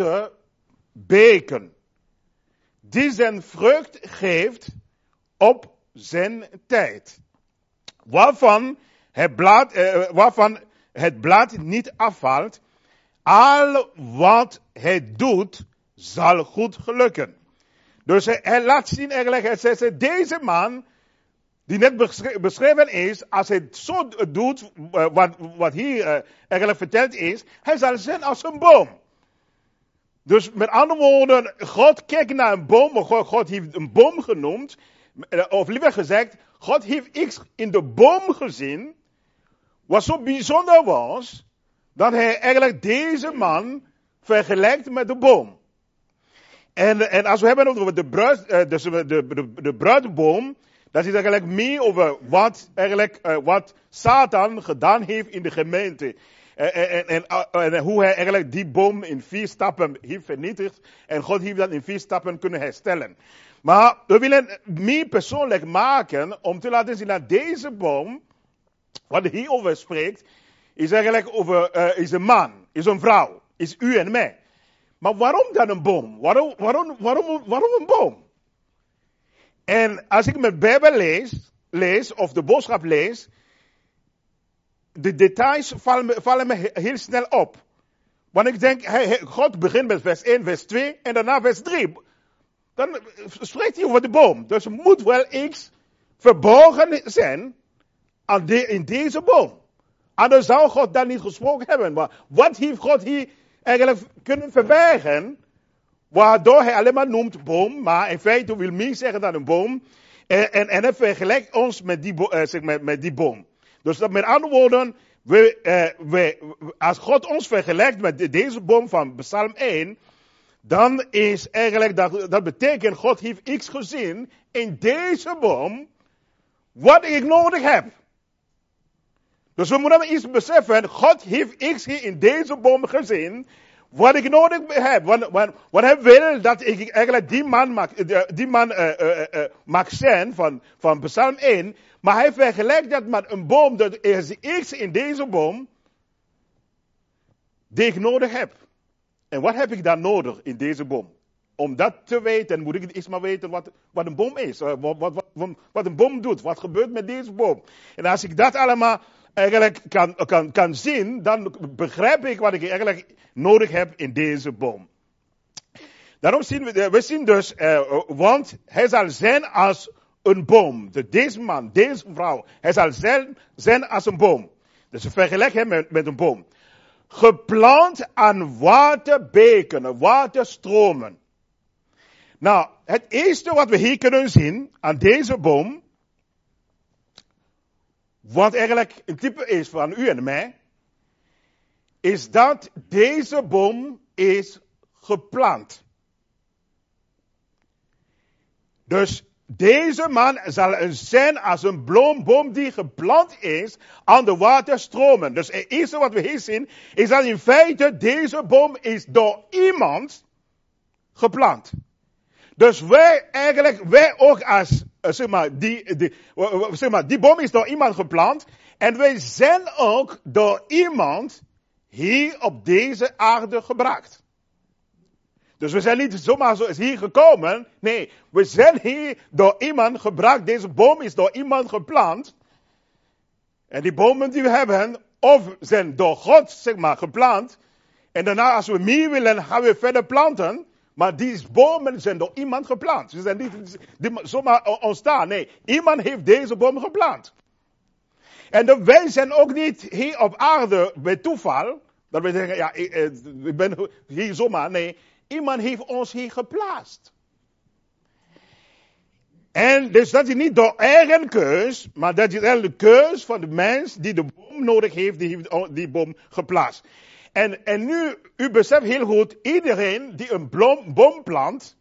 waterbeken, die zijn vrucht geeft op zijn tijd. Waarvan het blad, eh, waarvan het blad niet afvalt. Al wat hij doet, zal goed gelukken. Dus hij, hij laat zien eigenlijk, hij zegt, deze man, die net beschreven is, als hij zo doet, uh, wat, wat hier uh, eigenlijk verteld is, hij zal zijn als een boom. Dus met andere woorden, God kijkt naar een boom, God, God heeft een boom genoemd, of liever gezegd, God heeft iets in de boom gezien, wat zo bijzonder was, dat hij eigenlijk deze man vergelijkt met de boom. En, en als we hebben over de, bruid, uh, dus de, de, de bruidboom, dat is eigenlijk meer over wat, eigenlijk, uh, wat Satan gedaan heeft in de gemeente. En, en, en, en hoe hij eigenlijk die boom in vier stappen heeft vernietigd. En God heeft dat in vier stappen kunnen herstellen. Maar we willen meer persoonlijk maken om te laten zien dat deze boom, wat hij hierover spreekt, is eigenlijk over, uh, is een man, is een vrouw, is u en mij. Maar waarom dan een boom? Waarom, waarom, waarom, waarom een boom? En als ik mijn Bijbel lees, lees, of de boodschap lees, de details vallen me, vallen me heel snel op. Want ik denk, hij, hij, God begint met vers één, vers twee, en daarna vers drie. Dan spreekt hij over de boom. Dus er moet wel iets verborgen zijn aan de, in deze boom. Anders zou God dan niet gesproken hebben. Maar wat heeft God hier eigenlijk kunnen verbergen? Waardoor hij alleen maar noemt boom, maar in feite wil meer zeggen dan een boom. En, en, en hij vergelijkt ons met die, uh, zeg maar, met die boom. Dus dat met andere woorden, we, uh, we, als God ons vergelijkt met de, deze boom van Psalm één, dan is eigenlijk, dat, dat betekent, God heeft iets gezien in deze boom, wat ik nodig heb. Dus we moeten iets beseffen, God heeft iets hier in deze boom gezien, wat ik nodig heb. Want, want, want hij wil dat ik eigenlijk die man mag, die man, uh, uh, uh, mag zijn van, van Psalm één. Maar hij vergelijkt dat met een boom. Dat er is iets in deze boom die ik nodig heb. En wat heb ik dan nodig in deze boom? Om dat te weten, moet ik eerst maar weten wat, wat een boom is. Uh, wat, wat, wat, wat een boom doet. Wat gebeurt met deze boom. En als ik dat allemaal eigenlijk kan, kan, kan zien, dan begrijp ik wat ik eigenlijk nodig heb in deze boom. Daarom zien we, we zien dus, uh, want hij zal zijn als een boom. De, deze man, deze vrouw, hij zal zijn, zijn als een boom. Dus vergelijk hem met, met een boom. Geplant aan waterbeken, waterstromen. Nou, het eerste wat we hier kunnen zien aan deze boom, wat eigenlijk een type is van u en mij, is dat deze boom is geplant. Dus deze man zal zijn als een bloemboom die geplant is aan de waterstromen. Dus het eerste wat we hier zien, is dat in feite deze boom is door iemand geplant. Dus wij eigenlijk, wij ook als, uh, zeg maar, die, die, uh, zeg maar, die boom is door iemand geplant. En wij zijn ook door iemand hier op deze aarde gebracht. Dus we zijn niet zomaar zo hier gekomen. Nee, we zijn hier door iemand gebracht. Deze boom is door iemand geplant. En die bomen die we hebben, of zijn door God, zeg maar, geplant. En daarna, als we meer willen, gaan we verder planten. Maar die bomen zijn door iemand geplant. Ze zijn niet zomaar ontstaan. Nee, iemand heeft deze boom geplant. En de, wij zijn ook niet hier op aarde bij toeval. Dat we zeggen, ja, ik, ik ben hier zomaar. Nee, iemand heeft ons hier geplaatst. En dus dat is niet door eigen keus, maar dat is de keus van de mens die de boom nodig heeft, die heeft die boom geplaatst. En, en nu, u beseft heel goed, iedereen die een boom, boom plant,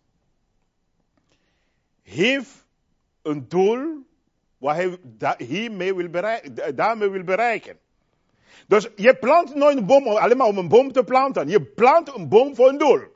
heeft een doel waar hij da, hiermee wil bereiken, daarmee wil bereiken. Dus je plant nooit een boom alleen maar om een boom te planten. Je plant een boom voor een doel.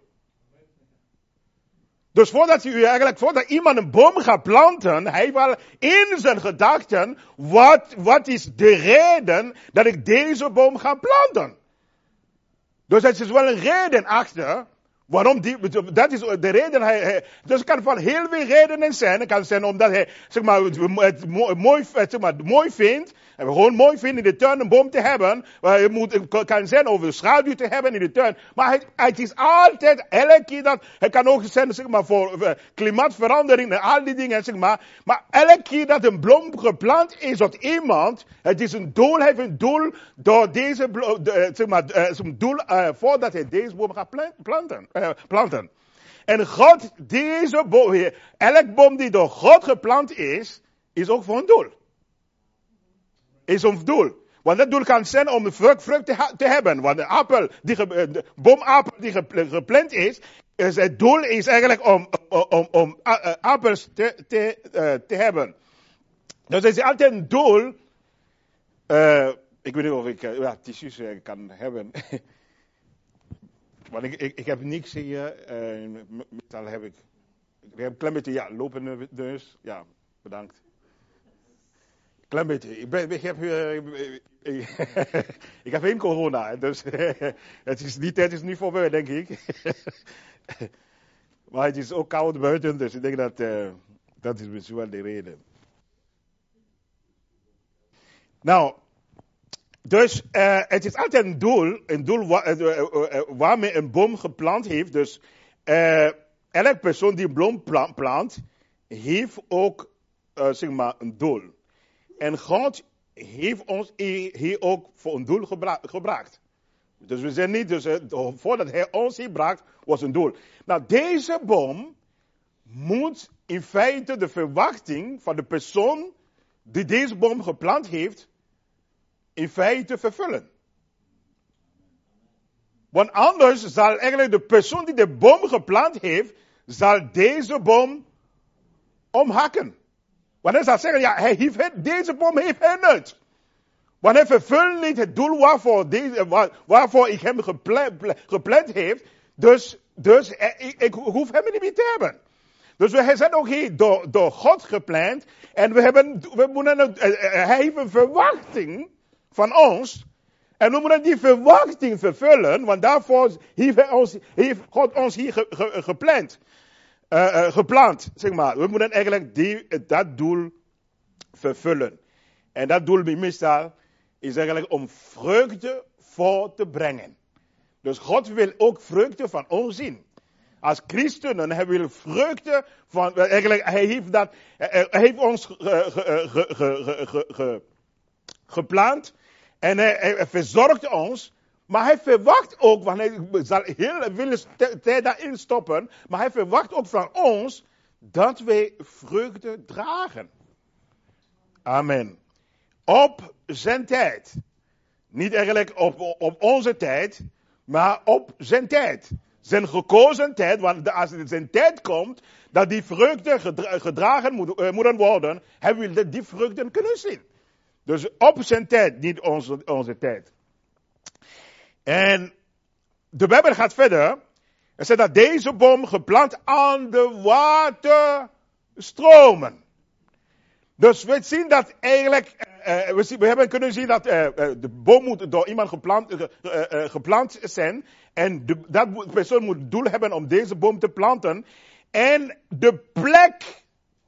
Dus voordat, u eigenlijk, voordat iemand een boom gaat planten, hij heeft al in zijn gedachten, wat, wat is de reden dat ik deze boom ga planten? Dus er is wel een reden achter, waarom die, dat is de reden, hij, hij, dus het kan van heel veel redenen zijn. Het kan zijn omdat hij, zeg maar, het mooi, zeg maar, mooi vindt, en gewoon mooi vindt in de tuin een boom te hebben. Het moet, kan zijn over de schaduw te hebben in de tuin. Maar het, het is altijd, elke keer dat, het kan ook zijn, zeg maar, voor, voor klimaatverandering en al die dingen, zeg maar. Maar elke keer dat een boom geplant is door iemand, het is een doel, hij heeft een doel door deze, de, zeg maar, zijn doel, uh, voordat hij deze boom gaat planten. Uh, planten. En God, deze boom, elk boom die door God geplant is, is ook voor een doel. Is een doel. Want dat doel kan zijn om vrucht, vrucht te, ha- te hebben. Want de appel, die ge, de boomappel die ge, geplant is, is, het doel is eigenlijk om, om, om uh, appels te, te, uh, te hebben. Dus het is altijd een doel. Uh, ik weet niet of ik uh, ja, tissues uh, kan hebben. Want ik, ik, ik heb niks hier. Uh, meestal heb ik. Ik heb een klein beetje, ja, lopende neus. Ja, bedankt. Klein beetje. Ik, ben, ik heb, uh, ik, ik heb geen corona, dus het is niet, het is niet voorbij, denk ik. Maar het is ook koud buiten, dus ik denk dat uh, dat is misschien wel de reden. Nou, dus uh, het is altijd een doel, een doel waar, uh, uh, uh, waarmee een boom geplant heeft. Dus uh, elke persoon die een boom plant, plant heeft ook uh, zeg maar een doel. En God heeft ons hier ook voor een doel gebra- gebracht. Dus we zijn niet, dus uh, voordat hij ons hier bracht, was een doel. Nou, deze boom moet in feite de verwachting van de persoon die deze boom geplant heeft, in feite vervullen. Want anders zal eigenlijk de persoon die de boom geplant heeft, zal deze boom omhakken. Want hij zal zeggen, ja, hij heeft, deze boom heeft hij nut. Want hij vervult niet het doel waarvoor, deze, waar, waarvoor ik hem gepland, gepland heeft. Dus, dus ik, ik hoef hem niet meer te hebben. Dus we zijn ook hier door, door God gepland. En we hebben, we moeten, hij heeft een verwachting van ons. En we moeten die verwachting vervullen. Want daarvoor heeft, ons, heeft God ons hier ge, ge, gepland. Uh, uh, gepland, zeg maar. We moeten eigenlijk die, dat doel vervullen. En dat doel meestal is eigenlijk om vreugde voor te brengen. Dus God wil ook vreugde van ons zien. Als christenen, hij wil vreugde van, eigenlijk, hij heeft dat, hij heeft ons ge, ge, ge, ge, ge, ge, gepland. En hij, hij verzorgt ons. Maar hij verwacht ook, want hij zal heel veel tijd daarin stoppen. Maar hij verwacht ook van ons dat wij vreugde dragen. Amen. Op zijn tijd. Niet eigenlijk op, op onze tijd, maar op zijn tijd. Zijn gekozen tijd, want als het zijn tijd komt, dat die vreugde gedra- gedragen moet, uh, moeten worden, hij wil die vreugde kunnen zien. Dus op zijn tijd, niet onze, onze tijd. En de Bijbel gaat verder. Er zegt dat deze boom geplant aan de waterstromen. Dus we zien dat eigenlijk, uh, we, zien, we hebben kunnen zien dat uh, de boom moet door iemand geplant, uh, uh, geplant zijn. En de, dat persoon moet het doel hebben om deze boom te planten. En de plek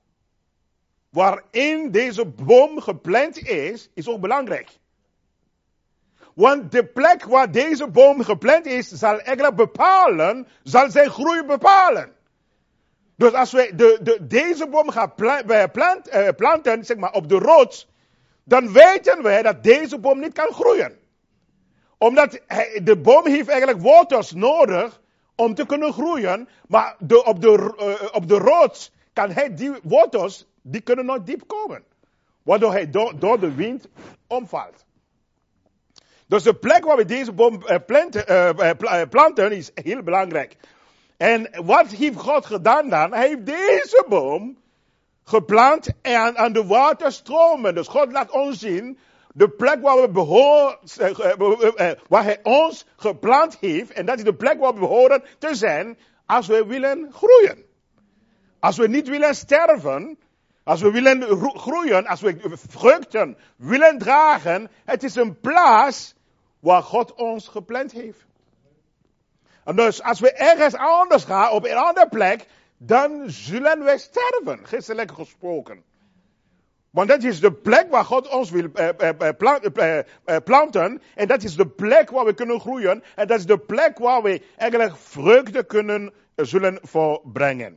waarin deze boom geplant is, is ook belangrijk. Want de plek waar deze boom geplant is, zal eigenlijk bepalen, zal zijn groei bepalen. Dus als we de, de, deze boom gaan plant, plant, uh, planten, zeg maar, op de rots, dan weten we dat deze boom niet kan groeien. Omdat hij, de boom heeft eigenlijk wortels nodig om te kunnen groeien. Maar de, op, de, uh, op de rots kan hij die wortels, die kunnen nog diep komen. Waardoor hij do, door de wind omvalt. Dus de plek waar we deze boom uh, planten, uh, planten is heel belangrijk. En wat heeft God gedaan dan? Hij heeft deze boom geplant en aan de waterstromen. Dus God laat ons zien de plek waar we behoren, waar hij ons geplant heeft. En dat is de plek waar we behoren te zijn als we willen groeien. Als we niet willen sterven, als we willen groeien, als we vruchten willen dragen. Het is een plaats waar God ons gepland heeft. En dus als we ergens anders gaan, op een andere plek, dan zullen we sterven, geestelijk gesproken. Want dat is de plek waar God ons wil uh, uh, plant, uh, uh, planten. En dat is de plek waar we kunnen groeien. En dat is de plek waar we eigenlijk vreugde kunnen, uh, zullen voorbrengen.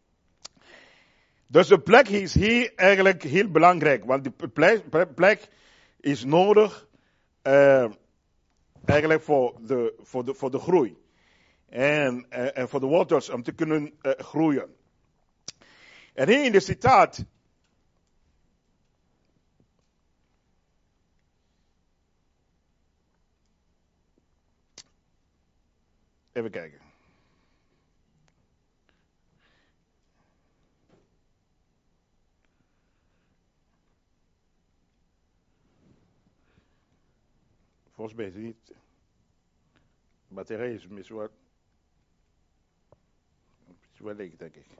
Dus de plek is hier eigenlijk heel belangrijk. Want die plek, plek is nodig uh, eigenlijk voor de, voor, de, voor de groei. En, uh, en voor de wortels om te kunnen uh, groeien. En hier in de citaat. Even kijken. Volgens mij is het niet. De batterij is mis wat. Het is wel leeg, denk ik.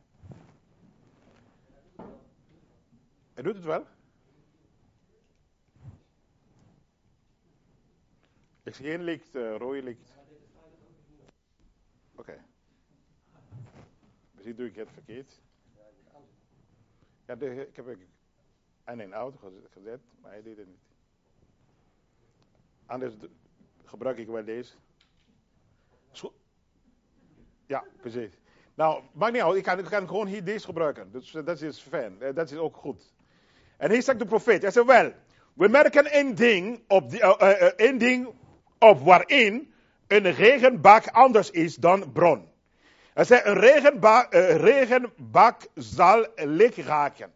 Hij doet het wel. Ik zie geen licht, uh, rode licht. Oké. Okay. Misschien doe ik het verkeerd. Ja, de, ik heb aan een auto gezet, maar hij deed het niet. Anders gebruik ik wel deze. Scho- ja, precies. Nou, maakt niet uit. Ik kan, ik kan gewoon hier deze gebruiken. Dus uh, dat is fijn. Uh, dat is ook goed. En hier zegt de profeet. Hij zegt wel. We merken één ding op, die, uh, uh, uh, één ding op waarin een regenbak anders is dan bron. Hij zegt een regenbak, uh, regenbak zal leeg raken.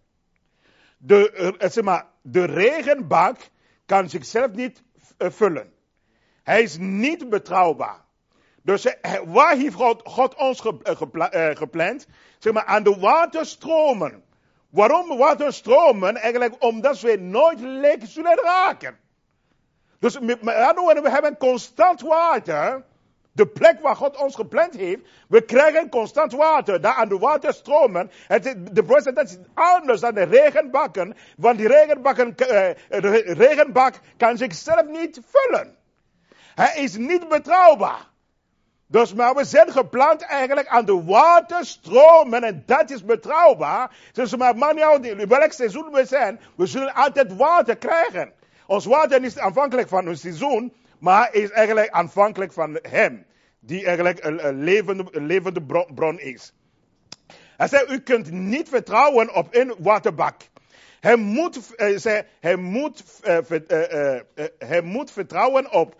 De, uh, zeg maar, de regenbak kan zichzelf niet uh, vullen. Hij is niet betrouwbaar. Dus uh, waar heeft God, God ons ge, uh, gepla, uh, gepland? Zeg maar aan de waterstromen. Waarom waterstromen? Eigenlijk omdat we nooit leeg zullen raken. Dus we hebben constant water. De plek waar God ons gepland heeft. We krijgen constant water. Daar aan de waterstromen. Het, de process dat is anders dan de regenbakken. Want die regenbakken, uh, de regenbak kan zichzelf niet vullen. Hij is niet betrouwbaar. Dus maar we zijn geplant eigenlijk aan de waterstromen en dat is betrouwbaar. Dus maar man, in welk seizoen we zijn, we zullen altijd water krijgen. Ons water is afhankelijk van een seizoen, maar is eigenlijk afhankelijk van hem. Die eigenlijk een, een, levende, een levende bron is. Hij zei, u kunt niet vertrouwen op een waterbak. Hij moet, uh, zei, hij moet, uh, uh, uh, uh, hij moet vertrouwen op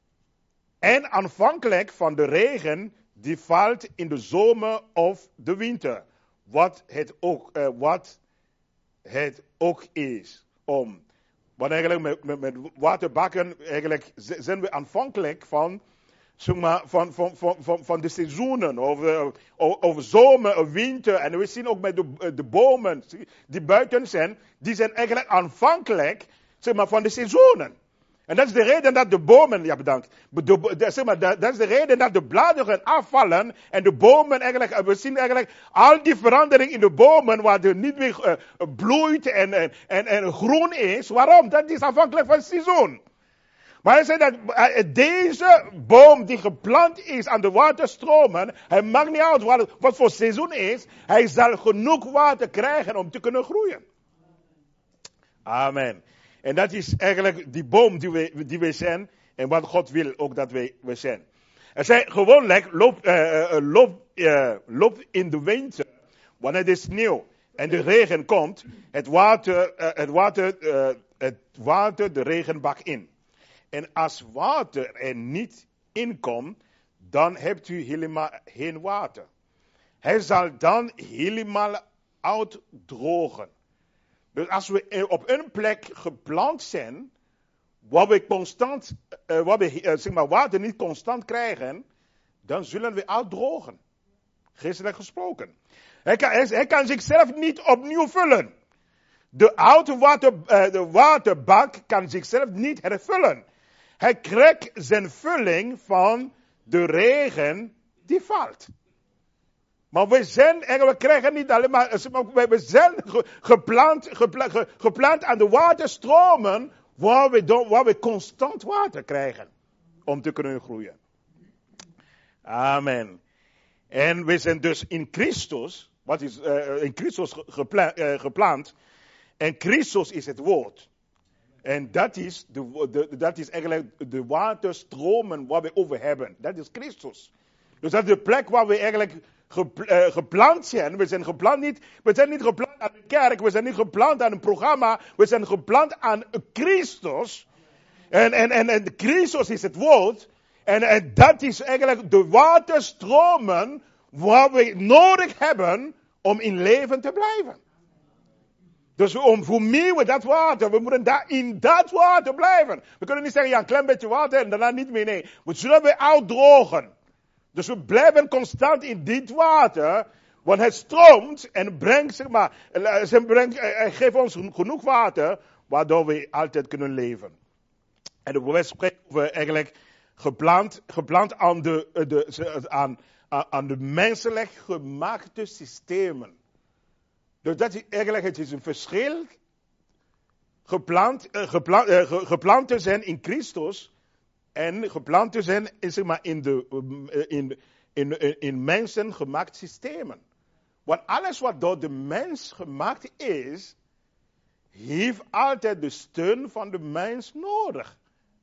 en afhankelijk van de regen die valt in de zomer of de winter. Wat het ook, uh, wat het ook is. Om. Want eigenlijk met, met, met waterbakken eigenlijk zijn we afhankelijk van, zeg maar, van, van, van, van, van de seizoenen. Over, over zomer, winter. En we zien ook met de, de bomen die buiten zijn. Die zijn eigenlijk afhankelijk, zeg maar, van de seizoenen. En dat is de reden dat de bomen, ja bedankt, de, de, zeg maar, dat, dat is de reden dat de bladeren afvallen en de bomen eigenlijk, we zien eigenlijk al die verandering in de bomen waar het niet meer uh, bloeit en, en, en, en groen is. Waarom? Dat is afhankelijk van het seizoen. Maar hij zei dat uh, deze boom die geplant is aan de waterstromen, hij maakt niet uit wat, wat voor seizoen is, hij zal genoeg water krijgen om te kunnen groeien. Amen. En dat is eigenlijk die boom die we, die we zijn. En wat God wil ook dat wij we zijn. Er zijn gewoonlijk loopt uh, loop, uh, loop in de winter. Wanneer de sneeuw en de regen komt. Het water, uh, het water, uh, het water de regenbak in. En als water er niet in komt, dan hebt u helemaal geen water. Hij zal dan helemaal uitdrogen. Dus als we op een plek geplant zijn, waar we constant, uh, waar we uh, zeg maar, water niet constant krijgen, dan zullen we uitdrogen. Geestelijk gesproken. Hij kan, hij, hij kan zichzelf niet opnieuw vullen. De oude water, uh, de waterbak kan zichzelf niet hervullen. Hij krijgt zijn vulling van de regen die valt. Maar we zijn, we krijgen niet alleen maar, we zijn geplant, geplant, geplant aan de waterstromen, waar we, waar we constant water krijgen, om te kunnen groeien. Amen. En we zijn dus in Christus, wat is uh, in Christus geplant, uh, geplant, en Christus is het woord. En dat is, de, de, dat is eigenlijk de waterstromen waar we over hebben. Dat is Christus. Dus dat is de plek waar we eigenlijk geplant zijn. We zijn geplant niet, we zijn niet geplant aan de kerk, we zijn niet geplant aan een programma, we zijn geplant aan Christus. En, en, en, en Christus is het woord. En, en dat is eigenlijk de waterstromen waar we nodig hebben om in leven te blijven. Dus om, hoe meer we dat water, we moeten daar in dat water blijven. We kunnen niet zeggen, ja, een klein beetje water en daarna niet meer. Nee, we zullen weer uitdrogen. Dus we blijven constant in dit water, want het stroomt en brengt, zeg maar, het brengt, het geeft ons genoeg water, waardoor we altijd kunnen leven. En we spreken over eigenlijk geplant, geplant aan, de, de, aan, aan de menselijk gemaakte systemen. Dus dat is eigenlijk, het is een verschil, geplant, uh, geplant, uh, geplant te zijn in Christus, en geplant te zijn in, zeg maar, in, de, in, in, in, in mensen gemaakt systemen. Want alles wat door de mens gemaakt is, heeft altijd de steun van de mens nodig.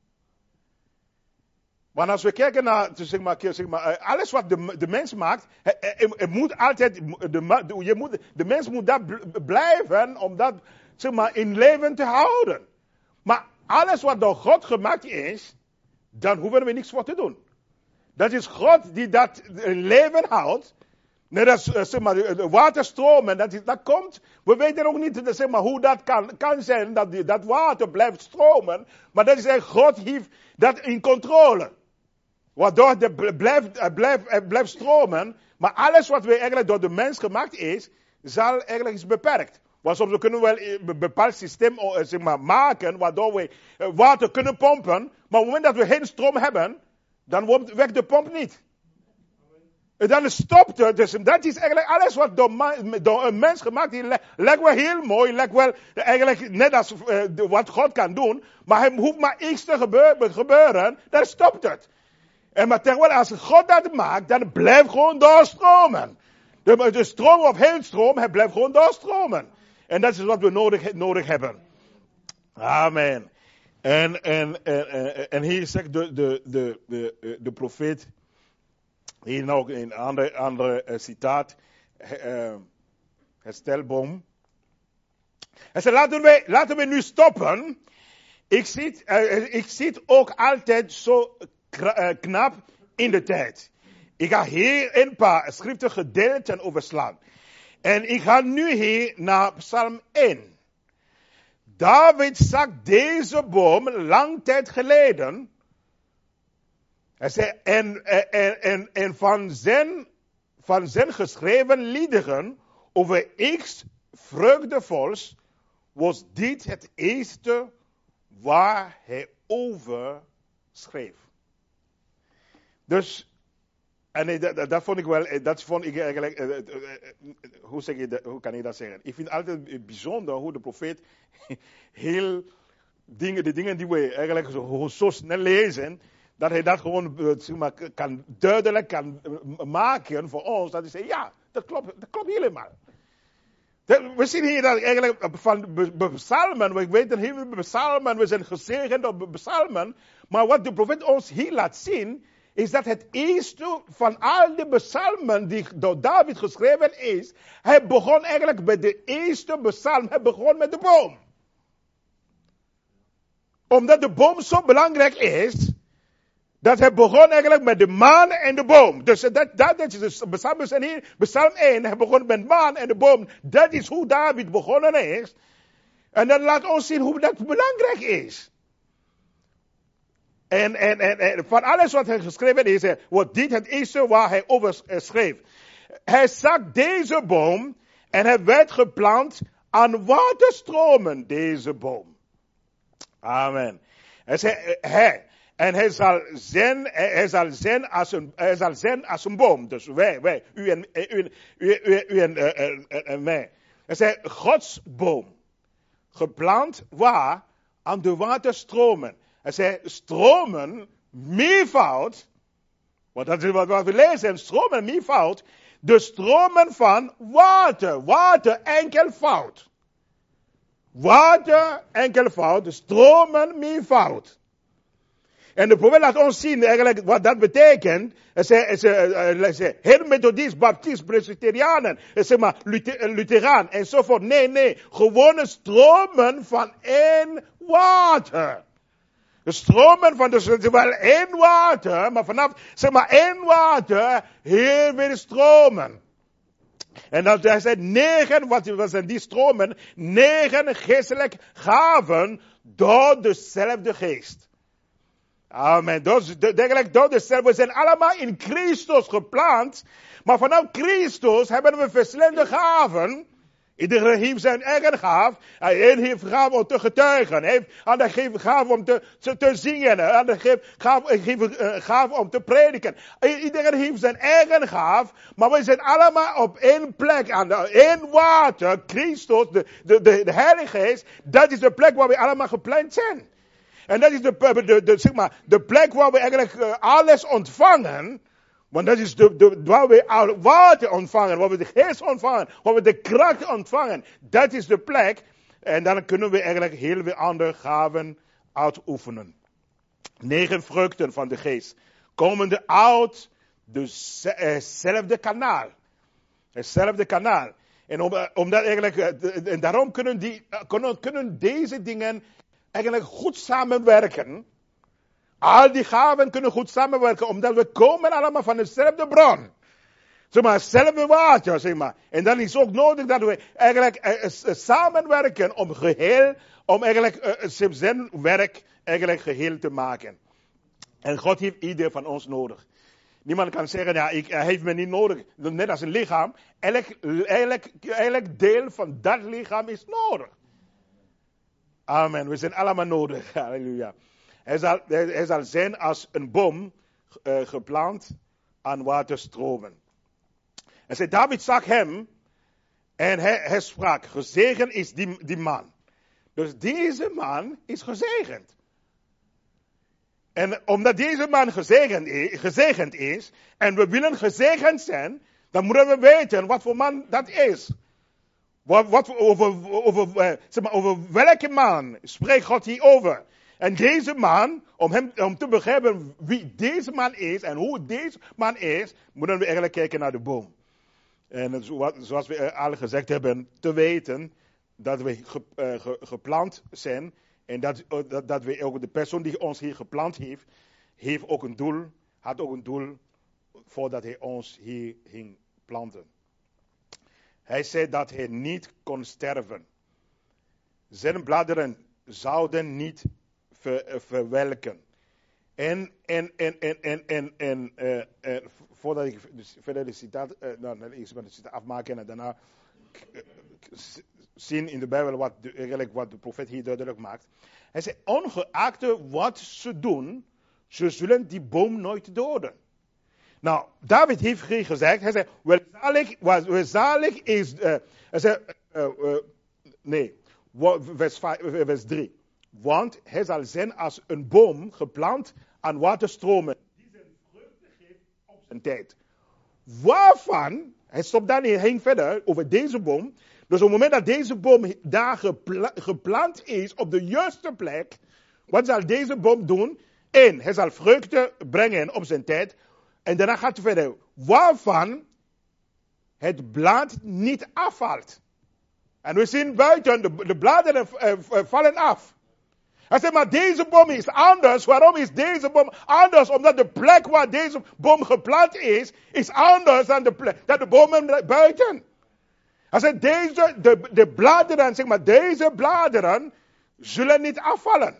Want als we kijken naar, zeg maar, zeg maar, alles wat de, de mens maakt, het, het, het moet altijd, de, je moet, de mens moet daar blijven om dat, zeg maar, in leven te houden. Maar alles wat door God gemaakt is, dan hoeven we niks voor te doen. Dat is God die dat in leven houdt. Net als, zeg maar, de waterstromen, dat, is, dat komt. We weten ook niet, zeg maar, hoe dat kan, kan zijn, dat die, dat water blijft stromen. Maar dat is eigenlijk, God heeft dat in controle. Waardoor het blijft, blijft, blijft stromen. Maar alles wat we eigenlijk door de mens gemaakt is, zal eigenlijk is beperkt. Want soms kunnen we wel een bepaald systeem, zeg maar, maken, waardoor we water kunnen pompen. Maar op het moment dat we geen stroom hebben, dan werkt de pomp niet. En dan stopt het. Dus dat is eigenlijk alles wat door, door een mens gemaakt is. Lijkt wel heel mooi. Lijkt wel eigenlijk net als uh, wat God kan doen. Maar het hoeft maar iets te gebeuren, gebeuren dan stopt het. En maar terwijl als God dat maakt, dan blijft gewoon doorstromen. De, de stroom of geen stroom, het blijft gewoon doorstromen. En dat is wat we nodig, nodig hebben. Amen. En, en, en, en hier zegt de, de, de, de, de profeet, hier nog een andere, andere uh, citaat, uh, het stelboom. Hij zei, laten we, laten we nu stoppen. Ik zit, uh, ik zit ook altijd zo knap in de tijd. Ik ga hier een paar schriften gedeelten overslaan. En ik ga nu hier naar Psalm één. David zag deze boom lang tijd geleden. Hij zei, en, en, en, en van, zijn, van zijn geschreven liederen over iets vreugdevols was dit het eerste waar hij over schreef. Dus, en dat, dat vond ik wel, dat vond ik eigenlijk, uh, uh, uh, hoe, zeg je dat, hoe kan ik dat zeggen? Ik vind het altijd bijzonder hoe de profeet heel dingen, de dingen die we eigenlijk zo, zo snel lezen, dat hij dat gewoon uh, zeg maar, kan duidelijk kan maken voor ons, dat hij zegt, ja, dat klopt, dat klopt helemaal. We zien hier dat eigenlijk van psalmen, we weten heel veel psalmen, we zijn gezegend op psalmen, maar wat de profeet ons hier laat zien, is dat het eerste van al die psalmen die door David geschreven is, hij begon eigenlijk bij de eerste psalm, hij begon met de boom. omdat de boom zo belangrijk is, dat hij begon eigenlijk met de maan en de boom. Dus dat, dat, dat is dus, Psalm hier, Psalm één, hij begon met maan en de boom. Dat is hoe David begonnen is. En dat laat ons zien hoe dat belangrijk is. En, en, en, en van alles wat hij geschreven is, wordt dit het eerste waar hij over schreef. Hij zag deze boom en hij werd geplant aan waterstromen, deze boom. Amen. Hij zei, hij, en hij zal zijn, hij zal zijn als een, hij zal zijn als een boom. Dus wij, wij, u en, u, u, u, u en, uh, uh, uh, uh, mij. Hij zei, Gods boom. Geplant waar? Aan de waterstromen. Hij zei, stromen, meervoud. Want dat is wat we lezen, stromen, meervoud. De stromen van water. Water, enkelvoud. Water, enkelvoud. De stromen, meervoud. En de profeet laat ons zien eigenlijk wat dat betekent. Hij zei, heel methodist, baptist, presbyterianen, zeg maar, Lutheraan enzovoort. Nee, nee, gewone stromen van één water. De stromen van de, wel één water, maar vanaf, zeg maar, één water, heel veel stromen. En dat hij zei, negen, wat zijn die stromen? Negen geestelijke gaven door dezelfde geest. Amen. Dus, eigenlijk door dezelfde. We zijn allemaal in Christus geplant. Maar vanaf Christus hebben we verschillende gaven. Iedereen heeft zijn eigen gaaf. Eén heeft gaaf om te getuigen. Heeft ander heeft gaaf om te, te, te zingen. Ander heeft gaaf, heeft uh, gaaf om te prediken. Iedereen heeft zijn eigen gaaf. Maar we zijn allemaal op één plek. Aan de, één water. Christus, de, de, de, de Heilige Geest. Dat is de plek waar we allemaal gepland zijn. En dat is de, de, de, zeg maar, de plek waar we eigenlijk uh, alles ontvangen. Want dat is de, de, waar we al water ontvangen, waar we de geest ontvangen, waar we de kracht ontvangen. Dat is de plek. En dan kunnen we eigenlijk heel veel andere gaven uitoefenen. Negen vruchten van de geest. Komende uit hetzelfde kanaal. Hetzelfde kanaal. En om, omdat eigenlijk, en daarom kunnen, die, kunnen, kunnen deze dingen eigenlijk goed samenwerken. Al die gaven kunnen goed samenwerken, omdat we komen allemaal van dezelfde bron. Zeg maar, hetzelfde water, zeg maar. En dan is ook nodig dat we eigenlijk uh, uh, samenwerken om geheel, om eigenlijk uh, zijn werk eigenlijk geheel te maken. En God heeft ieder van ons nodig. Niemand kan zeggen, ja, ik, hij heeft me niet nodig. Net als een lichaam. Elk, elk, elk deel van dat lichaam is nodig. Amen. We zijn allemaal nodig. Halleluja. Hij zal, hij zal zijn als een boom uh, geplant aan waterstromen. En zei, David zag hem en hij, hij sprak, gezegend is die, die man. Dus deze man is gezegend. En omdat deze man gezegend is, gezegend is en we willen gezegend zijn, dan moeten we weten wat voor man dat is. Wat, wat, over, over, uh, zeg maar, over welke man spreekt God hier over? En deze man, om, hem, om te begrijpen wie deze man is en hoe deze man is, moeten we eigenlijk kijken naar de boom. En zoals we al gezegd hebben, te weten dat we ge, uh, ge, geplant zijn. En dat, dat, dat we ook de persoon die ons hier geplant heeft, heeft ook een doel, had ook een doel voordat hij ons hier ging planten. Hij zei dat hij niet kon sterven. Zijn bladeren zouden niet ver, uh, verwelken. En, en, en, en, en, en, en uh, uh, voordat ik dus verder de citaat, uh, nou, eerst maar de citaat afmaken en daarna uh, zien in de Bijbel wat de, eigenlijk wat de profeet hier duidelijk maakt. Hij zei, ongeacht wat ze doen, ze zullen die boom nooit doden. Nou, David heeft hier gezegd, hij zei, welzalig, welzalig is, uh, hij zei, uh, uh, nee, vers, vers drie. Want hij zal zijn als een boom geplant aan waterstromen, die zijn vruchten geeft op zijn tijd. Waarvan, hij stopt daar niet heen verder, over deze boom. Dus op het moment dat deze boom daar gepla- geplant is, op de juiste plek, wat zal deze boom doen? Eén, hij zal vruchten brengen op zijn tijd. En daarna gaat hij verder. Waarvan het blad niet afvalt. En we zien buiten, de, de bladeren uh, uh, vallen af. Hij zegt, maar deze boom is anders. Waarom is deze boom anders? Omdat de plek waar deze boom geplant is, is anders dan de plek, dan de bomen buiten. Hij zegt, deze, de, de bladeren, zeg maar, deze bladeren zullen niet afvallen.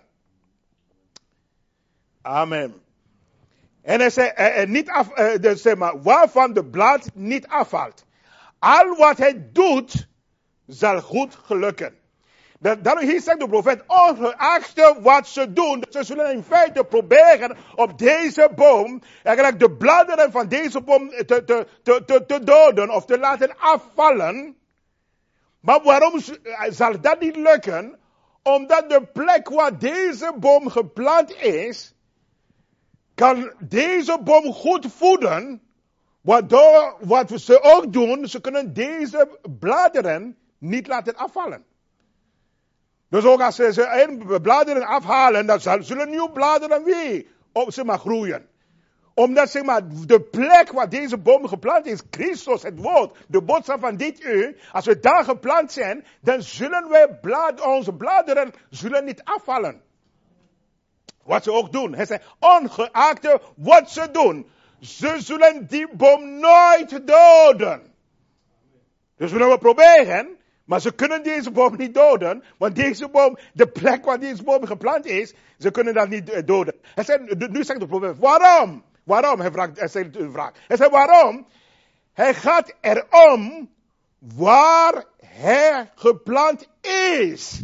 Amen. En hij zei, eh, eh, niet af, eh, dus, zeg maar, waarvan de blad niet afvalt. Al wat hij doet, zal goed gelukken. Dat, daarom hier zegt de profeet, ongeacht wat ze doen, ze zullen in feite proberen op deze boom, eigenlijk de bladeren van deze boom te, te, te, te, te doden of te laten afvallen. Maar waarom zal dat niet lukken? Omdat de plek waar deze boom geplant is, kan deze boom goed voeden, waardoor wat ze ook doen, ze kunnen deze bladeren niet laten afvallen. Dus ook als ze een bladeren afhalen, dan zullen nieuwe bladeren weer op, zeg maar, groeien. Omdat, zeg maar, de plek waar deze boom geplant is, Christus, het woord, de boodschap van dit uur, als we daar geplant zijn, dan zullen wij blad, onze bladeren zullen niet afvallen. Wat ze ook doen. Hij zei, ongeacht wat ze doen, ze zullen die boom nooit doden. Dus we willen proberen, maar ze kunnen deze boom niet doden, want deze boom, de plek waar deze boom geplant is, ze kunnen dat niet doden. Hij zei, nu zegt de profeet, waarom? Waarom? Hij vraagt, hij stelt een vraag. Hij zei, waarom? Hij gaat erom waar hij geplant is.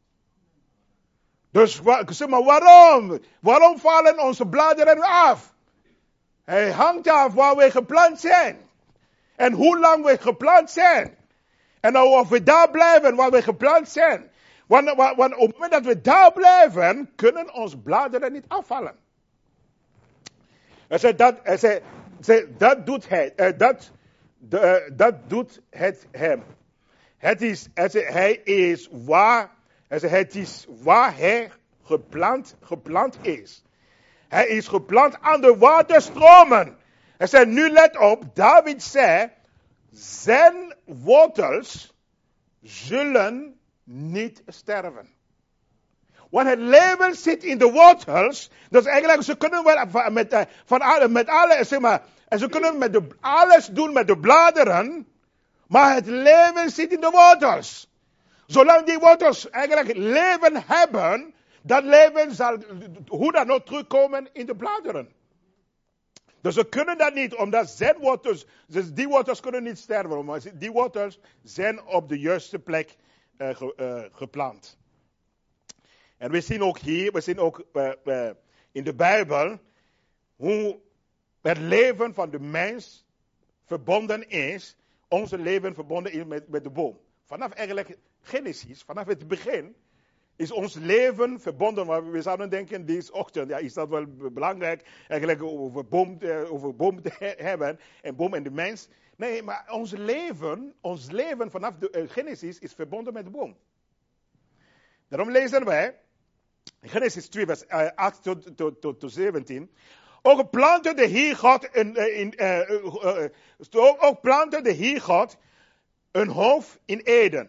Dus zeg maar, waarom? Waarom vallen onze bladeren af? Hij hangt af waar we geplant zijn. En hoe lang we geplant zijn. En of we daar blijven waar we geplant zijn. Want, want, want op het moment dat we daar blijven, kunnen onze bladeren niet afvallen. Hij zei, dat, hij zei, zei, dat doet hij. Uh, dat, de, uh, dat doet het hem. Het is, hij zei, hij is waar. Hij zei, het is waar hij geplant, geplant is. Hij is geplant aan de waterstromen. Hij zei, nu let op, David zei, zijn wortels zullen niet sterven. Want het leven zit in de wortels. Dus eigenlijk, ze kunnen wel met, van alle, met alle, zeg maar, en ze kunnen met de, alles doen met de bladeren, maar het leven zit in de wortels. Zolang die wortels eigenlijk leven hebben, dat leven zal hoe dan ook terugkomen in de bladeren. Dus ze kunnen dat niet, omdat zijn wortels, dus die wortels kunnen niet sterven, maar die wortels zijn op de juiste plek uh, ge, uh, geplant. En we zien ook hier, we zien ook uh, uh, in de Bijbel, hoe het leven van de mens verbonden is, onze leven verbonden is met, met de boom. Vanaf eigenlijk Genesis, vanaf het begin, is ons leven verbonden. Maar we zouden denken, deze ochtend, ja, is dat wel belangrijk, eigenlijk over boom, over boom te hebben, en boom en de mens. Nee, maar ons leven, ons leven vanaf de uh, Genesis is verbonden met de boom. Daarom lezen wij, Genesis twee, vers uh, acht tot, tot, tot, tot zeventien. Ook plantte de Heer God een, uh, in, uh, uh, uh, ook plantte de Heer God een hof in Eden.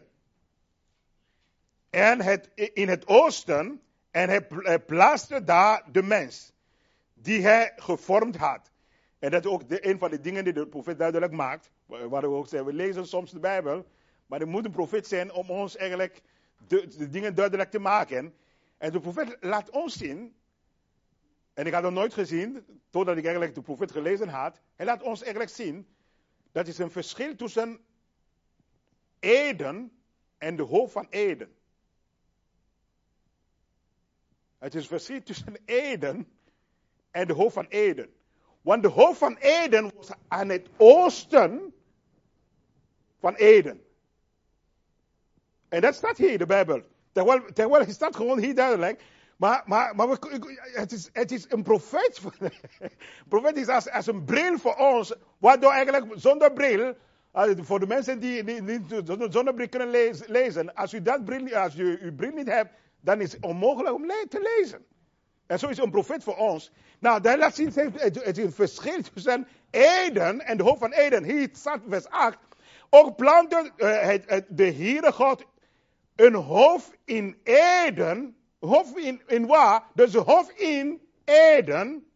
En het, in het oosten, en hij, hij plaatste daar de mens, die hij gevormd had. En dat is ook de, een van de dingen die de profeet duidelijk maakt, waar we ook zeggen, we lezen soms de Bijbel, maar er moet een profeet zijn om ons eigenlijk de, de dingen duidelijk te maken. En de profeet laat ons zien, en ik had dat nooit gezien, totdat ik eigenlijk de profeet gelezen had, hij laat ons eigenlijk zien, dat is een verschil tussen Eden en de hof van Eden. Het is een verschil tussen Eden en de hof van Eden. Want de hof van Eden was aan het oosten van Eden. En dat staat hier in de Bijbel. Terwijl, terwijl het staat gewoon hier duidelijk. Maar, maar, maar we, het, is, het is een profeet. Een profeet is als, als een bril voor ons. Waardoor eigenlijk zonder bril, voor de mensen die niet zonder bril kunnen lezen, lezen. Als u dat bril, als u uw bril niet hebt, dan is het onmogelijk om te lezen. En zo is een profeet voor ons. Nou, daar laat zien, het is een verschil tussen Eden en de hof van Eden. Hier staat vers acht. Ook plantte uh, het, het, de Heere God een hof in Eden Hof in, in waar? Dus de hof in Eden.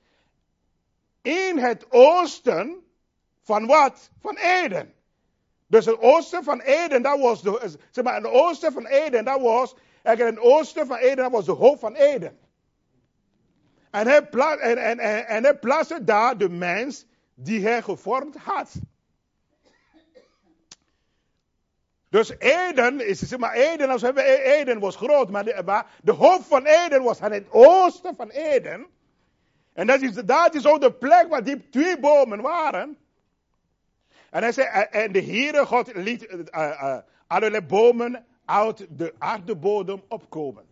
In het oosten van wat? Van Eden. Dus het oosten van Eden, dat was de, zeg maar, het oosten van Eden, dat was, eigenlijk het oosten van Eden, dat was de hof van Eden. En hij, pla- en, en, en, en hij plaatste daar de mens die hij gevormd had. Dus Eden, is, zeg maar, Eden, als we hebben, Eden was groot, maar de, maar de hof van Eden was aan het oosten van Eden. En dat is, dat is ook de plek waar die twee bomen waren. En hij zei, en de Heere God liet uh, uh, allerlei bomen uit de aardebodem opkomen.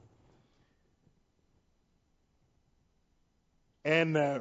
En uh,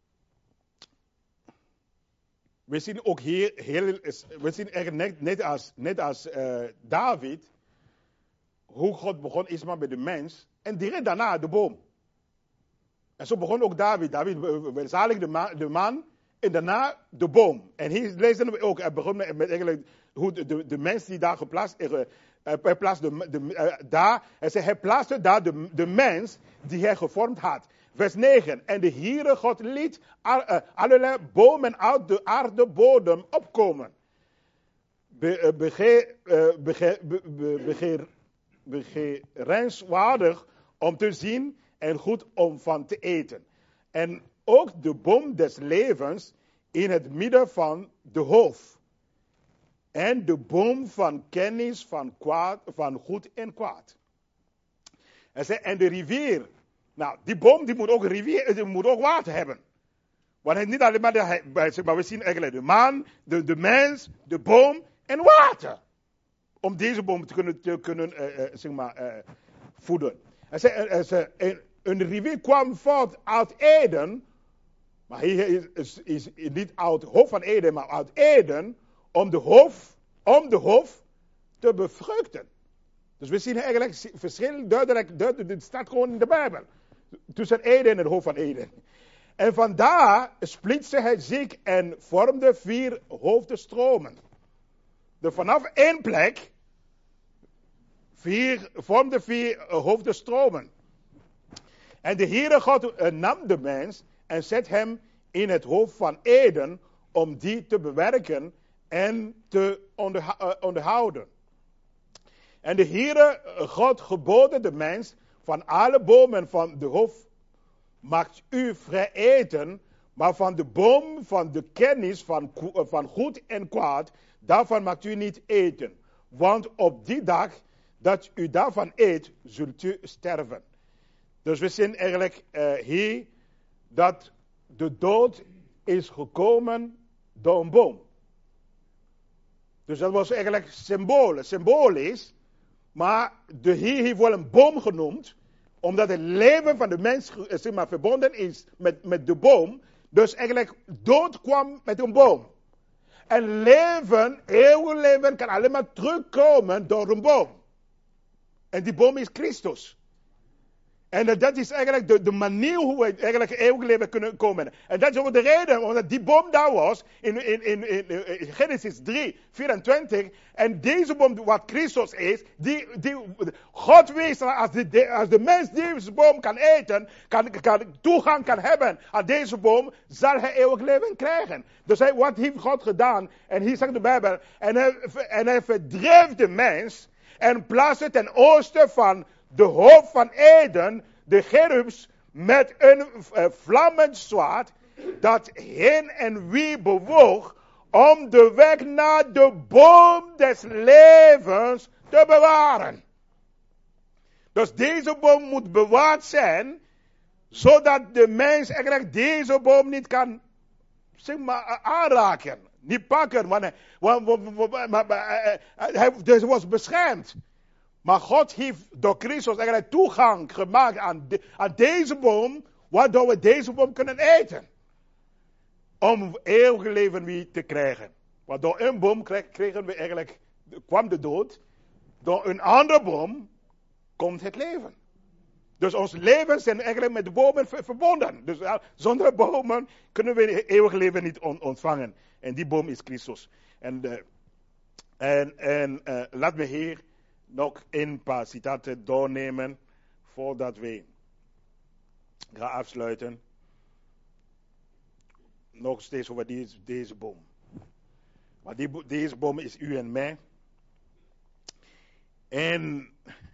we zien ook hier, heel, we zien eigenlijk net, net als, net als uh, David, hoe God begon eerst maar bij de mens en direct daarna de boom. En zo begon ook David. David was eigenlijk de man, de man en daarna de boom. En hier lezen we ook, hij begon met, met eigenlijk hoe de, de, de mens die daar geplaatst is. Uh, hij plaatste de, de, uh, daar, hij, zei, hij plaatste daar de, de mens die hij gevormd had. Vers negen. En de Heere God liet al, uh, allerlei bomen uit de aardebodem opkomen. Be, uh, begeer, uh, begeer, be, be, begeer, begeerenswaardig om te zien en goed om van te eten. En ook de boom des levens in het midden van de hof. En de boom van kennis van, kwaad, van goed en kwaad. En, zei, en de rivier. Nou, die boom die moet ook rivier, die moet ook water hebben. Want het niet alleen maar, de, maar we zien eigenlijk de man, de, de mens, de boom en water. Om deze boom te kunnen, te kunnen uh, uh, zeg maar, uh, voeden. En zei, uh, zei, een, een rivier kwam voort uit Eden. Maar hier is, is, is niet uit het hof van Eden, maar uit Eden. Om de hof, om de hof te bevruchten. Dus we zien eigenlijk verschil duidelijk, duidelijk, het staat gewoon in de Bijbel. Tussen Eden en het hof van Eden. En vandaar splitste hij zich en vormde vier hoofdstromen. Dus vanaf één plek vier, vormde vier hoofdstromen. En de Heere God uh, nam de mens en zet hem in het hof van Eden om die te bewerken en te onderha- uh, onderhouden. En de Heere God gebood de mens van alle bomen van de hof maakt u vrij eten, maar van de boom van de kennis van, van goed en kwaad, daarvan maakt u niet eten. Want op die dag dat u daarvan eet, zult u sterven. Dus we zien eigenlijk uh, hier dat de dood is gekomen door een boom. Dus dat was eigenlijk symbool, symbolisch. Maar de Heer heeft wel een boom genoemd, omdat het leven van de mens zeg maar, verbonden is met, met de boom. Dus eigenlijk dood kwam met een boom. En leven, eeuwig leven, kan alleen maar terugkomen door een boom. En die boom is Christus. En dat is eigenlijk de, de manier hoe we eigenlijk eeuwig leven kunnen komen. En dat is ook de reden, omdat die boom daar was, in, in, in, in, in Genesis drie, vierentwintig. En deze boom, wat Christus is, die, die, God wist dat als de, als de mens deze boom kan eten, kan, kan, toegang kan hebben aan deze boom, zal hij eeuwig leven krijgen. Dus hij, wat heeft God gedaan? En hier zegt de Bijbel, en hij, en hij verdreef de mens en plaatste ten oosten van de hof van Eden, de cherubs, met een uh, vlammend zwaard, dat heen en weer bewoog, om de weg naar de boom des levens te bewaren. Dus deze boom moet bewaard zijn, zodat de mens eigenlijk deze boom niet kan, zeg maar, aanraken, niet pakken, want hij, want, want, want, want, hij, hij was beschermd. Maar God heeft door Christus eigenlijk toegang gemaakt aan, de, aan deze boom, waardoor we deze boom kunnen eten. Om eeuwig leven weer te krijgen. Want door een boom kregen we eigenlijk, kwam de dood. Door een andere boom komt het leven. Dus ons leven zijn eigenlijk met de bomen verbonden. Dus uh, zonder bomen kunnen we eeuwig leven niet on, ontvangen. En die boom is Christus. En, uh, en, en uh, laat me hier nog een paar citaten doornemen voordat we gaan afsluiten, nog steeds over deze, deze boom. Maar die, deze boom is u en mij. En,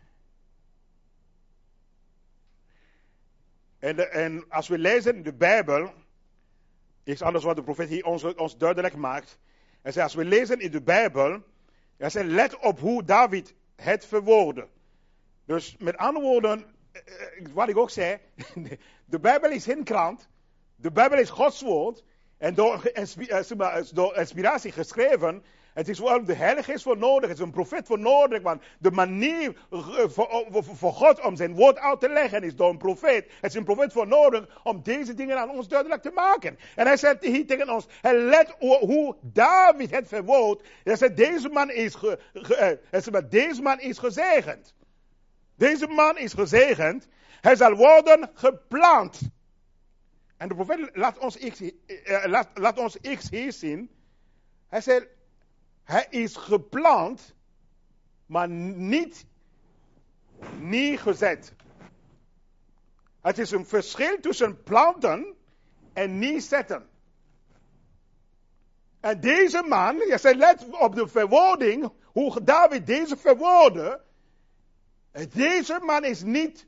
en, de, en als we lezen in de Bijbel, is anders wat de profeet hier ons, ons duidelijk maakt. Hij zegt, als we lezen in de Bijbel, hij zegt, let op hoe David het verwoordde. Dus met andere woorden, wat ik ook zei, de Bijbel is geen krant, de Bijbel is Gods woord, en door, door inspiratie geschreven. Het is wel de Heilige Geest voor nodig, het is een profeet voor nodig, want de manier voor, voor God om zijn woord uit te leggen is door een profeet. Het is een profeet voor nodig om deze dingen aan ons duidelijk te maken. En hij zegt hier tegen ons, hij let hoe David het verwoordt. Hij zegt, deze man is, ge, ge, hij zegt, deze man is gezegend. Deze man is gezegend. Hij zal worden geplant. En de profeet laat ons iets, uh, laat, laat ons iets hier zien. Hij zegt, hij is geplant, maar niet neergezet. Het is een verschil tussen planten en neerzetten. En deze man, je zegt, let op de verwoording, hoe David deze verwoordde. Deze man is niet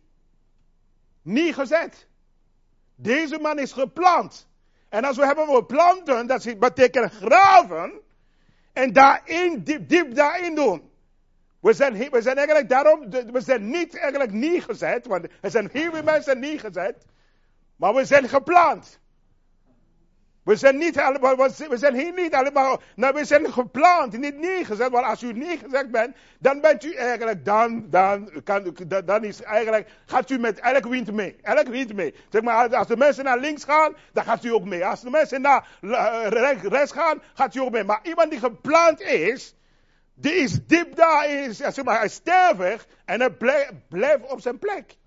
neergezet. Deze man is geplant. En als we hebben over planten, dat betekent graven. En daarin, diep, diep daarin doen. We zijn, we zijn eigenlijk daarom, we zijn niet eigenlijk neergezet, want er zijn heel veel mensen neergezet. Maar we zijn geplant. We zijn, niet allemaal, we zijn hier niet allemaal, nou, we zijn geplant, niet neergezet. Want als u neergezet bent, dan bent u eigenlijk, dan, dan, kan, dan is eigenlijk, gaat u met elk wind mee. Elk wind mee. Zeg maar, als de mensen naar links gaan, dan gaat u ook mee. Als de mensen naar rechts gaan, gaat u ook mee. Maar iemand die geplant is, die is diep daar, is, zeg maar, hij is stervig en hij blijft op zijn plek.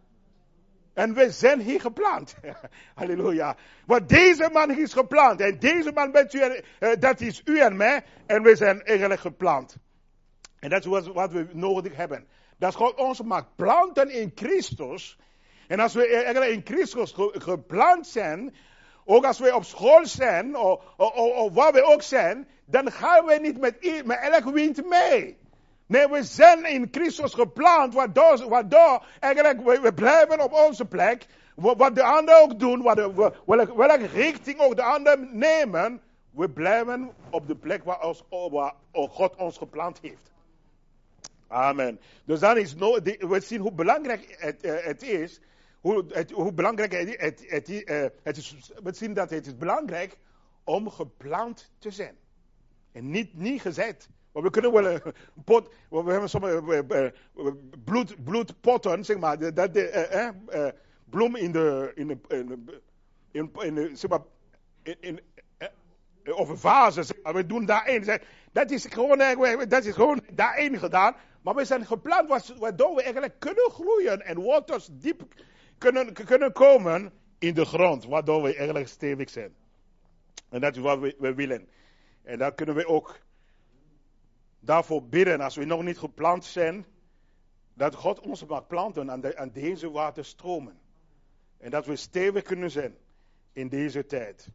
En we zijn hier geplant. Halleluja. Want deze man is geplant. En deze man bent u, uh, dat is u en mij. En we zijn eigenlijk geplant. En dat is wat, wat we nodig hebben. Dat God ons maakt planten in Christus. En als we eigenlijk in Christus ge, geplant zijn. Ook als we op school zijn. Of, of, of, of waar we ook zijn. Dan gaan we niet met, met elk wind mee. Nee, we zijn in Christus geplant, waardoor, waardoor eigenlijk we, we blijven op onze plek. Wat de anderen ook doen, wat de, welke, welke richting ook de anderen nemen, we blijven op de plek waar, ons, waar God ons geplant heeft. Amen. Dus dan is no, we zien hoe belangrijk het, uh, het is, hoe, het, hoe belangrijk het, het, het, uh, het is. We zien dat het is belangrijk om geplant te zijn. En niet, niet gezet. Maar we kunnen wel een pot, we hebben sommige uh, uh, bloed, bloedpotten, zeg maar, dat de uh, uh, uh, bloem in de, in de, in de, in, in de zeg maar, in, in, uh, of een vase, zeg maar, we doen daarin. Zeg, dat is gewoon, uh, dat is gewoon daarin gedaan, maar we zijn geplant waardoor we eigenlijk kunnen groeien en wortels diep kunnen, kunnen komen in de grond, waardoor we eigenlijk stevig zijn. En dat is wat we, we willen. En daar kunnen we ook daarvoor bidden, als we nog niet geplant zijn, dat God ons mag planten aan, de, aan deze waterstromen. En dat we stevig kunnen zijn in deze tijd.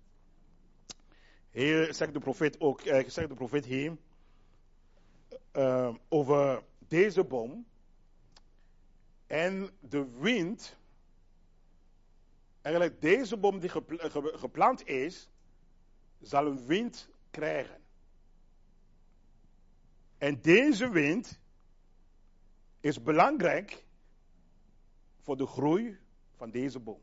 Hier zegt de profeet ook, eh, zegt de profeet hier, uh, over deze boom. En de wind, eigenlijk deze boom die gepla- ge, geplant is, zal een wind krijgen. En deze wind is belangrijk voor de groei van deze boom.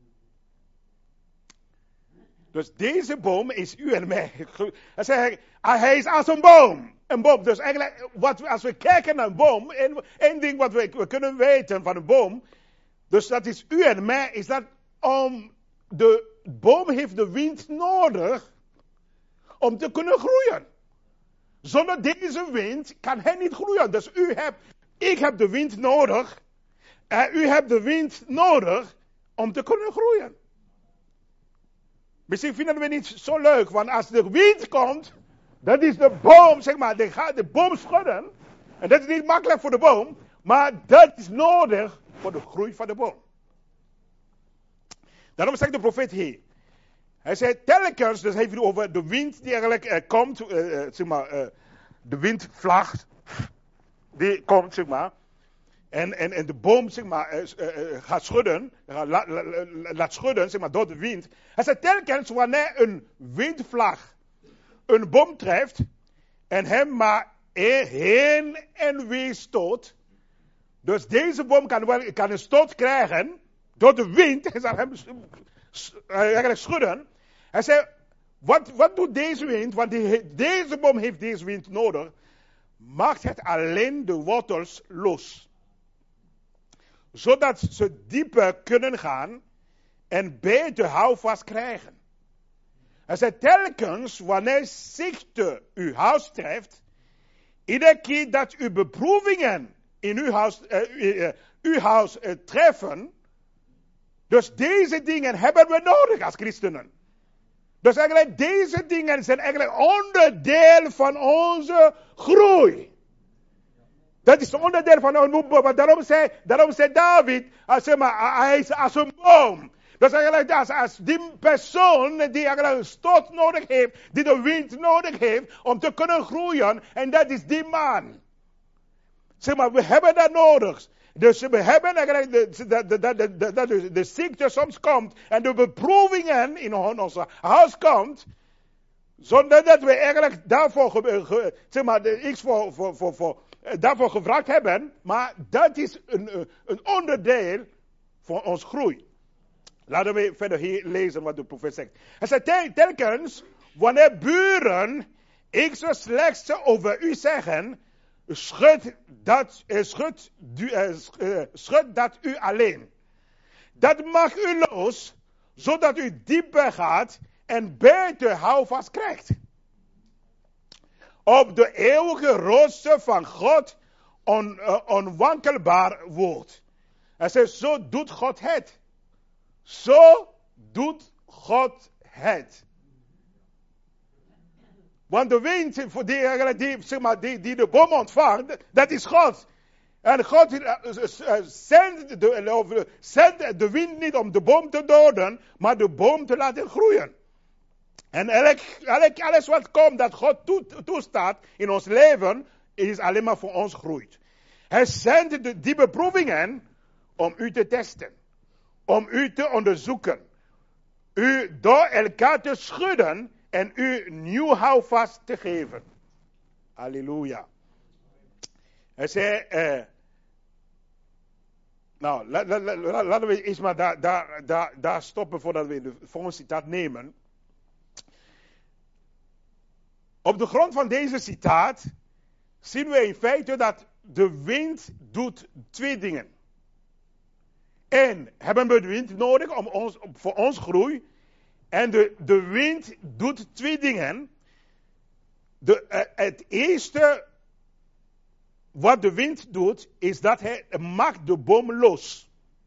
Dus deze boom is u en mij. Hij is als een boom. Een boom. Dus eigenlijk, wat, als we kijken naar een boom, één ding wat we, we kunnen weten van een boom, dus dat is u en mij, is dat om de boom heeft de wind nodig om te kunnen groeien. Zonder deze wind kan hij niet groeien. Dus u hebt, ik heb de wind nodig. En u hebt de wind nodig om te kunnen groeien. Misschien vinden we niet zo leuk, want als de wind komt, dat is de boom, zeg maar, die gaat de boom schudden. En dat is niet makkelijk voor de boom, maar dat is nodig voor de groei van de boom. Daarom zegt de profeet hier. Hij zei telkens, dus heeft hij het over de wind die eigenlijk uh, komt, uh, uh, zeg maar, uh, de windvlaag, die komt, zeg maar, en, en, en de boom, zeg maar, uh, uh, gaat schudden, uh, laat, laat schudden, zeg maar, door de wind. Hij zei telkens, wanneer een windvlaag een boom treft, en hem maar heen en weer stoot, dus deze boom kan, wel, kan een stoot krijgen, door de wind, hij zal hem eigenlijk schudden. Hij zei, wat, wat doet deze wind? Want die, deze boom heeft deze wind nodig. Maakt het alleen de wortels los. Zodat ze dieper kunnen gaan en beter houvast krijgen. Hij zei, telkens wanneer ziekte uw huis treft, iedere keer dat uw beproevingen in uw huis, uh, uh, uw huis uh, treffen, dus deze dingen hebben we nodig als christenen. Dus eigenlijk deze dingen zijn eigenlijk onderdeel van onze groei. Dat is onderdeel van onze boom. Daarom zei, daarom zei David, als, zeg maar, hij is als een boom. Dus eigenlijk als, als die persoon die eigenlijk een stoot nodig heeft, die de wind nodig heeft om te kunnen groeien, en dat is die man. Zeg maar, we hebben dat nodig. Dus we hebben eigenlijk dat de, de, de, de, de, de ziekte soms komt en de beproevingen in ons huis komt, zonder dat we eigenlijk daarvoor, ge, ge, zeg maar, iets voor, voor, voor, voor, daarvoor gevraagd hebben, maar dat is een, een onderdeel van ons groei. Laten we verder hier lezen wat de profeet zegt. Hij zegt telkens, wanneer buren ik zo slechts over u zeggen, schud dat, schud, schud dat u alleen. Dat mag u los, zodat u dieper gaat en beter houvast krijgt. Op de eeuwige rots van God on, uh, onwankelbaar wordt. Hij zegt, zo doet God het. Zo doet God het. Want de wind die, die, zeg maar, die, die de boom ontvangt, dat is God. En God zendt de, zendt de wind niet om de boom te doden, maar de boom te laten groeien. En elk, elk, alles wat komt dat God toestaat in ons leven, is alleen maar voor ons groeit. Hij zendt de, die beproevingen om u te testen. Om u te onderzoeken. U door elkaar te schudden en u nieuw houvast te geven. Halleluja. Hij zei, eh, nou, la, la, la, la, laten we eens maar daar, daar, daar, daar stoppen voordat we de volgende citaat nemen. Op de grond van deze citaat zien we in feite dat de wind doet twee dingen. Eén, hebben we de wind nodig om ons, voor ons groei. En de, de wind doet twee dingen. De, uh, het eerste wat de wind doet, is dat hij maakt de boom los.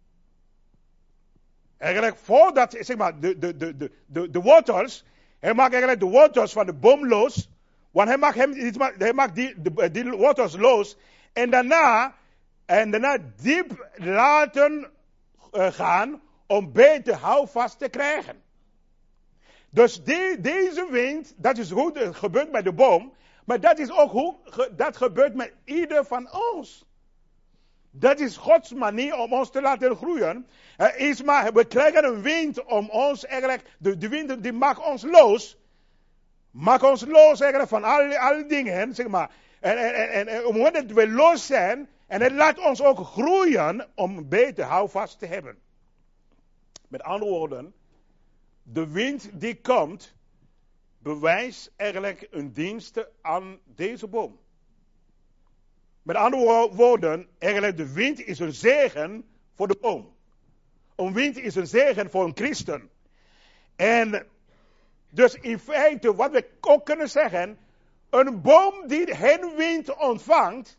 Eigenlijk voordat, zeg maar, de, de, de, de, de, de wortels, hij maakt eigenlijk de wortels van de boom los. Want hij maakt, hem, hij maakt die, de, die wortels los. En daarna, en daarna diep laten uh, gaan om beter houvast te krijgen. Dus die, deze wind, dat is hoe het gebeurt met de boom. Maar dat is ook hoe ge, dat gebeurt met ieder van ons. Dat is Gods manier om ons te laten groeien. Uh, is maar, we krijgen een wind om ons eigenlijk, de, de wind die maakt ons los. Maakt ons los eigenlijk van alle, alle dingen, zeg maar. En, en, en, en omdat we los zijn, en het laat ons ook groeien om beter houvast te hebben. Met andere woorden, de wind die komt, bewijst eigenlijk een dienst aan deze boom. Met andere woorden, eigenlijk de wind is een zegen voor de boom. Een wind is een zegen voor een christen. En dus in feite, wat we ook kunnen zeggen, een boom die geen wind ontvangt,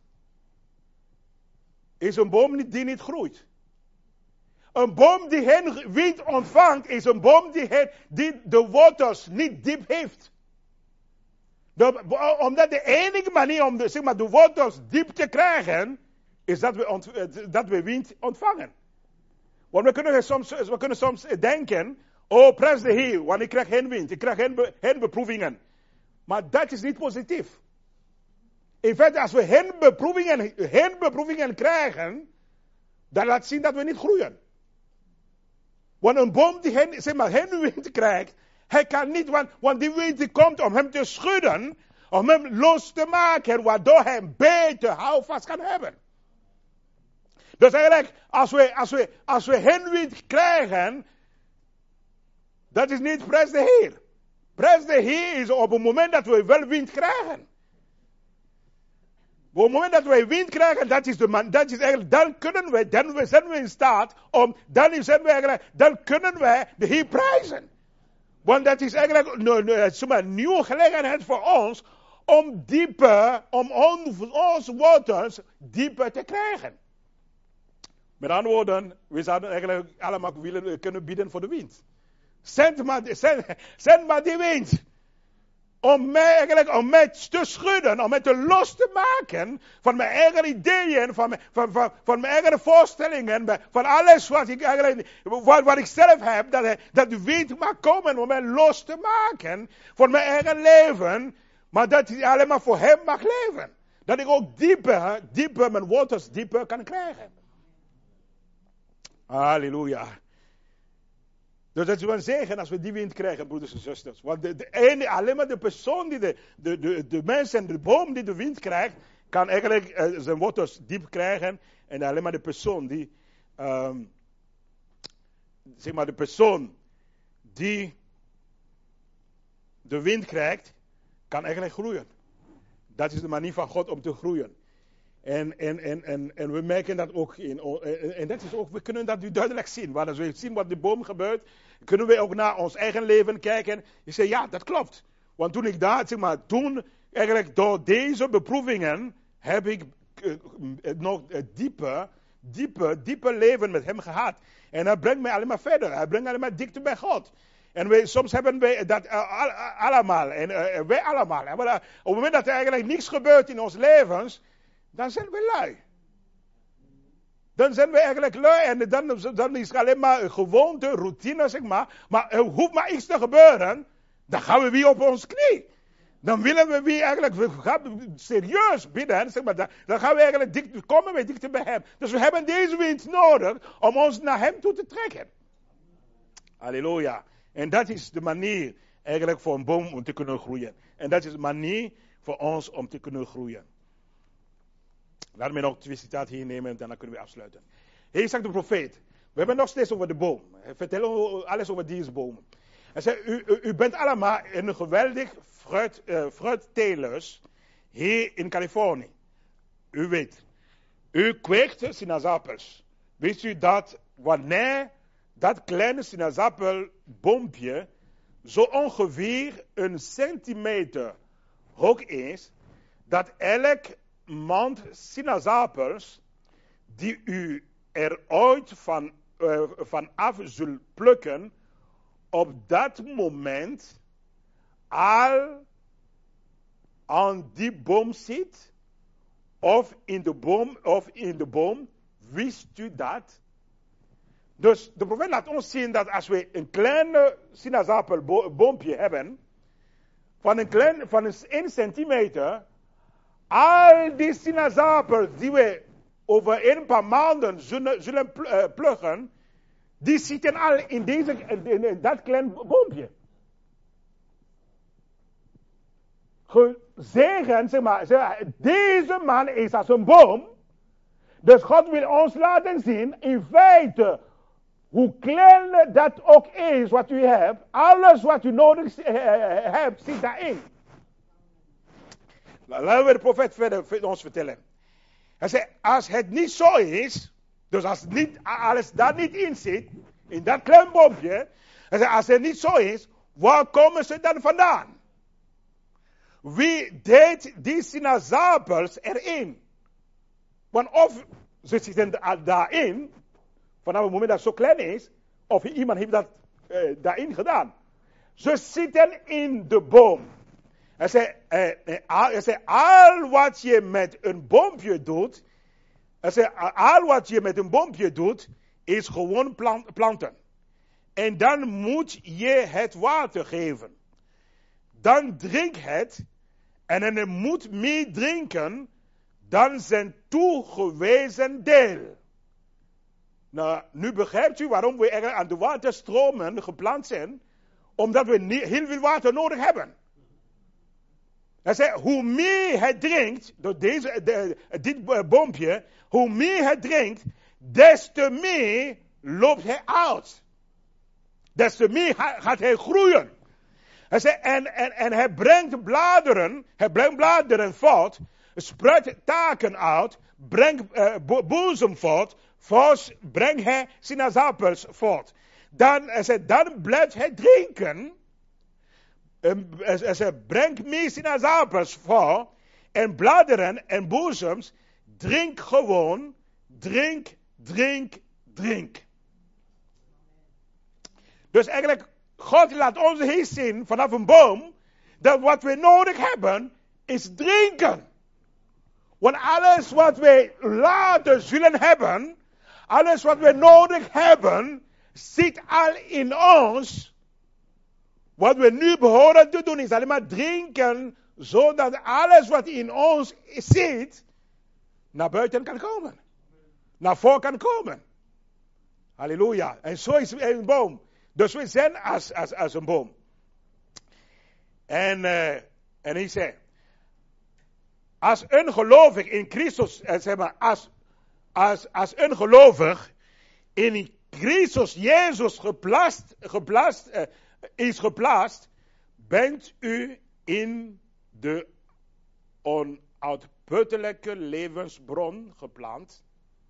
is een boom die niet groeit. Een boom die geen wind ontvangt, is een boom die, he, die de wortels niet diep heeft. De, omdat de enige manier om de, zeg maar, de wortels diep te krijgen, is dat we, ont, dat we wind ontvangen. Want we kunnen soms, we kunnen soms denken, oh, prijs de Heer, want ik krijg geen wind, ik krijg geen, be, geen beproevingen. Maar dat is niet positief. In feite, als we geen beproevingen, geen beproevingen krijgen, dan laat zien dat we niet groeien. Want een boom die geen, zeg maar, geen wind krijgt, hij kan niet, want, want die wind die komt om hem te schudden, om hem los te maken, waardoor hij een beter houvast kan hebben. Dus eigenlijk, als we, als we, als we geen wind krijgen, dat is niet prijs de Heer. Prijs de Heer is op het moment dat we wel wind krijgen. Op het moment dat wij wind krijgen, dat is de man, dat is eigenlijk, dan kunnen we, dan zijn we in staat om, dan zijn we eigenlijk, dan kunnen wij de Heer prijzen. Want dat is eigenlijk een nieuwe gelegenheid voor ons om dieper, om onze waters dieper te krijgen. Met andere woorden, we zouden eigenlijk allemaal willen kunnen bieden voor de wind. Zend maar, zend, zend maar die wind. Om mij eigenlijk, om mij te schudden, om mij te los te maken van mijn eigen ideeën, van mijn, van, van, van mijn eigen voorstellingen, van alles wat ik eigenlijk, wat, wat ik zelf heb, dat, dat de wind mag komen om mij los te maken van mijn eigen leven, maar dat ik alleen maar voor hem mag leven. Dat ik ook dieper, dieper, mijn waters dieper kan krijgen. Halleluja. Dus dat is wel een zegen als we die wind krijgen, broeders en zusters. Want de, de ene, alleen maar de persoon, die de, de, de, de mens en de boom die de wind krijgt, kan eigenlijk uh, zijn wortels diep krijgen. En alleen maar de persoon die, um, zeg maar de persoon die de wind krijgt, kan eigenlijk groeien. Dat is de manier van God om te groeien. En, en, en, en, en we merken dat ook in, en, en dat is ook, we kunnen dat nu duidelijk zien. Want als we zien wat de boom gebeurt, kunnen we ook naar ons eigen leven kijken. Je zegt, ja, dat klopt. Want toen ik daar, zeg maar, toen, eigenlijk door deze beproevingen, heb ik uh, nog uh, dieper, dieper, dieper leven met hem gehad. En hij brengt mij alleen maar verder. Hij brengt mij alleen maar dichter bij God. En wij, soms hebben wij dat uh, allemaal. En uh, wij allemaal. Maar uh, op het moment dat er eigenlijk niets gebeurt in ons levens, dan zijn we lui. Dan zijn we eigenlijk lui en dan, dan is het alleen maar een gewoonte, routine, zeg maar. Maar er hoeft maar iets te gebeuren, dan gaan we weer op ons knie. Dan willen we weer eigenlijk, we gaan serieus bidden, zeg maar. Dan, dan gaan we eigenlijk dicht, komen we dichter bij hem. Dus we hebben deze wind nodig om ons naar hem toe te trekken. Halleluja. En dat is de manier eigenlijk voor een boom om te kunnen groeien. En dat is de manier voor ons om te kunnen groeien. Laten we nog twee citaten hier nemen en dan kunnen we afsluiten. Hier zegt de profeet. We hebben nog steeds over de boom. Vertel alles over deze boom. Hij zegt, u, u, u bent allemaal een geweldig fruit, uh, fruittelers hier in Californië. U weet. U kweekt sinaasappels. Weet u dat wanneer dat kleine sinaasappelboompje zo ongeveer een centimeter hoog is, dat elk mand sinaasappels die u er ooit van, uh, van af zult plukken, op dat moment al aan die boom zit, of in de boom, of in de boom, wist u dat? Dus de profeet laat ons zien dat als we een kleine sinaasappelboompje hebben, van een klein, van een één centimeter, al die sinaasappels die we over een paar maanden zullen, zullen plukken, die zitten al in, deze, in, in dat klein boompje. Gezegend, zeg maar, zeg maar, deze man is als een boom. Dus God wil ons laten zien, in feite, hoe klein dat ook is wat u hebt, alles wat u nodig uh, hebt, zit daarin. Laten we de profeet verder ons vertellen. Hij zei, als het niet zo is, dus als niet, alles daar niet in zit, in dat klein boompje, hij zei, als het niet zo is, waar komen ze dan vandaan? Wie deed die sinaasappels erin? Want of ze zitten daarin, vanaf het moment dat het zo klein is, of iemand heeft dat uh, daarin gedaan. Ze zitten in de boom. Hij zei, uh, uh, hij zei, al wat je met een boompje doet, Hij zei, al wat je met een boompje doet, is gewoon plant, planten. En dan moet je het water geven. Dan drink het. En hij moet mee drinken dan zijn toegewezen deel. Nou, nu begrijpt u waarom we eigenlijk aan de waterstromen geplant zijn. Omdat we niet, heel veel water nodig hebben. Hij zei, hoe meer hij drinkt, door deze, de, dit boompje, hoe meer hij drinkt, des te meer loopt hij uit. Des te meer gaat hij groeien. Hij zei, en, en, en hij brengt bladeren, hij brengt bladeren voort, spreidt taken uit, brengt uh, bo- boezem voort, volgens brengt hij sinaasappels voort. Dan, hij zei, dan blijft hij drinken. Um, hij zei, brengt meer sinaasappels voor, en bladeren en boezems, drink gewoon, drink, drink, drink. Dus eigenlijk, God laat ons hier zien vanaf een boom, dat wat we nodig hebben, is drinken. Want alles wat we later zullen hebben, alles wat we nodig hebben, zit al in ons. Wat we nu behoren te doen, is alleen maar drinken, zodat alles wat in ons zit, naar buiten kan komen. Naar voren kan komen. Halleluja. En zo is een boom. Dus we zijn als, als, als een boom. En, uh, en hij zei, als een gelovig in Christus, uh, zeg maar, als, als, als een gelovig in Christus Jezus geplaatst, geplaatst, uh, is geplaatst, bent u in de onuitputtelijke levensbron geplant.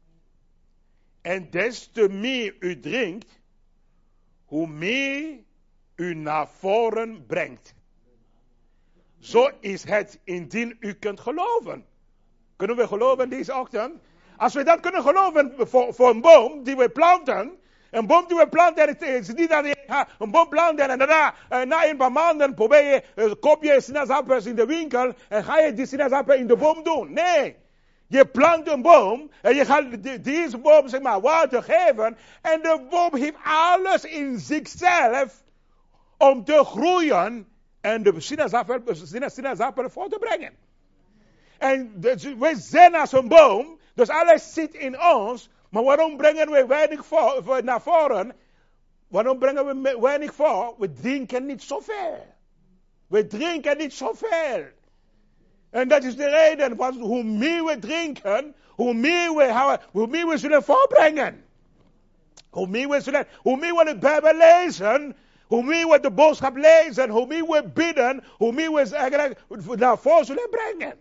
En des te meer u drinkt, hoe meer u naar voren brengt. Zo is het indien u kunt geloven. Kunnen we geloven deze ochtend? Als we dat kunnen geloven voor, voor een boom die we planten. Een boom die we planten, het is niet dat je een boom planten en daarna, na een paar maanden, probeer je, koop je sinaasappels in de winkel en ga je die sinaasappel in de boom doen. Nee. Je plant een boom en je gaat deze boom, zeg maar, water geven. En de boom heeft alles in zichzelf om te groeien en de sinaasappel, sinaasappel voor te brengen. En dus, we zijn als een boom, dus alles zit in ons. Maar waarom brengen we weinig voor, voor naar voren? Waarom brengen we weinig voor? We drinken niet zoveel. We drinken niet zoveel. En dat is de reden, want hoe meer we drinken, hoe meer we, houden, hoe meer we zullen voorbrengen. Hoe meer we zullen, hoe meer we de Bijbel lezen, hoe meer we de boodschap lezen, hoe meer we bidden, hoe meer we eigenlijk naar voren zullen brengen.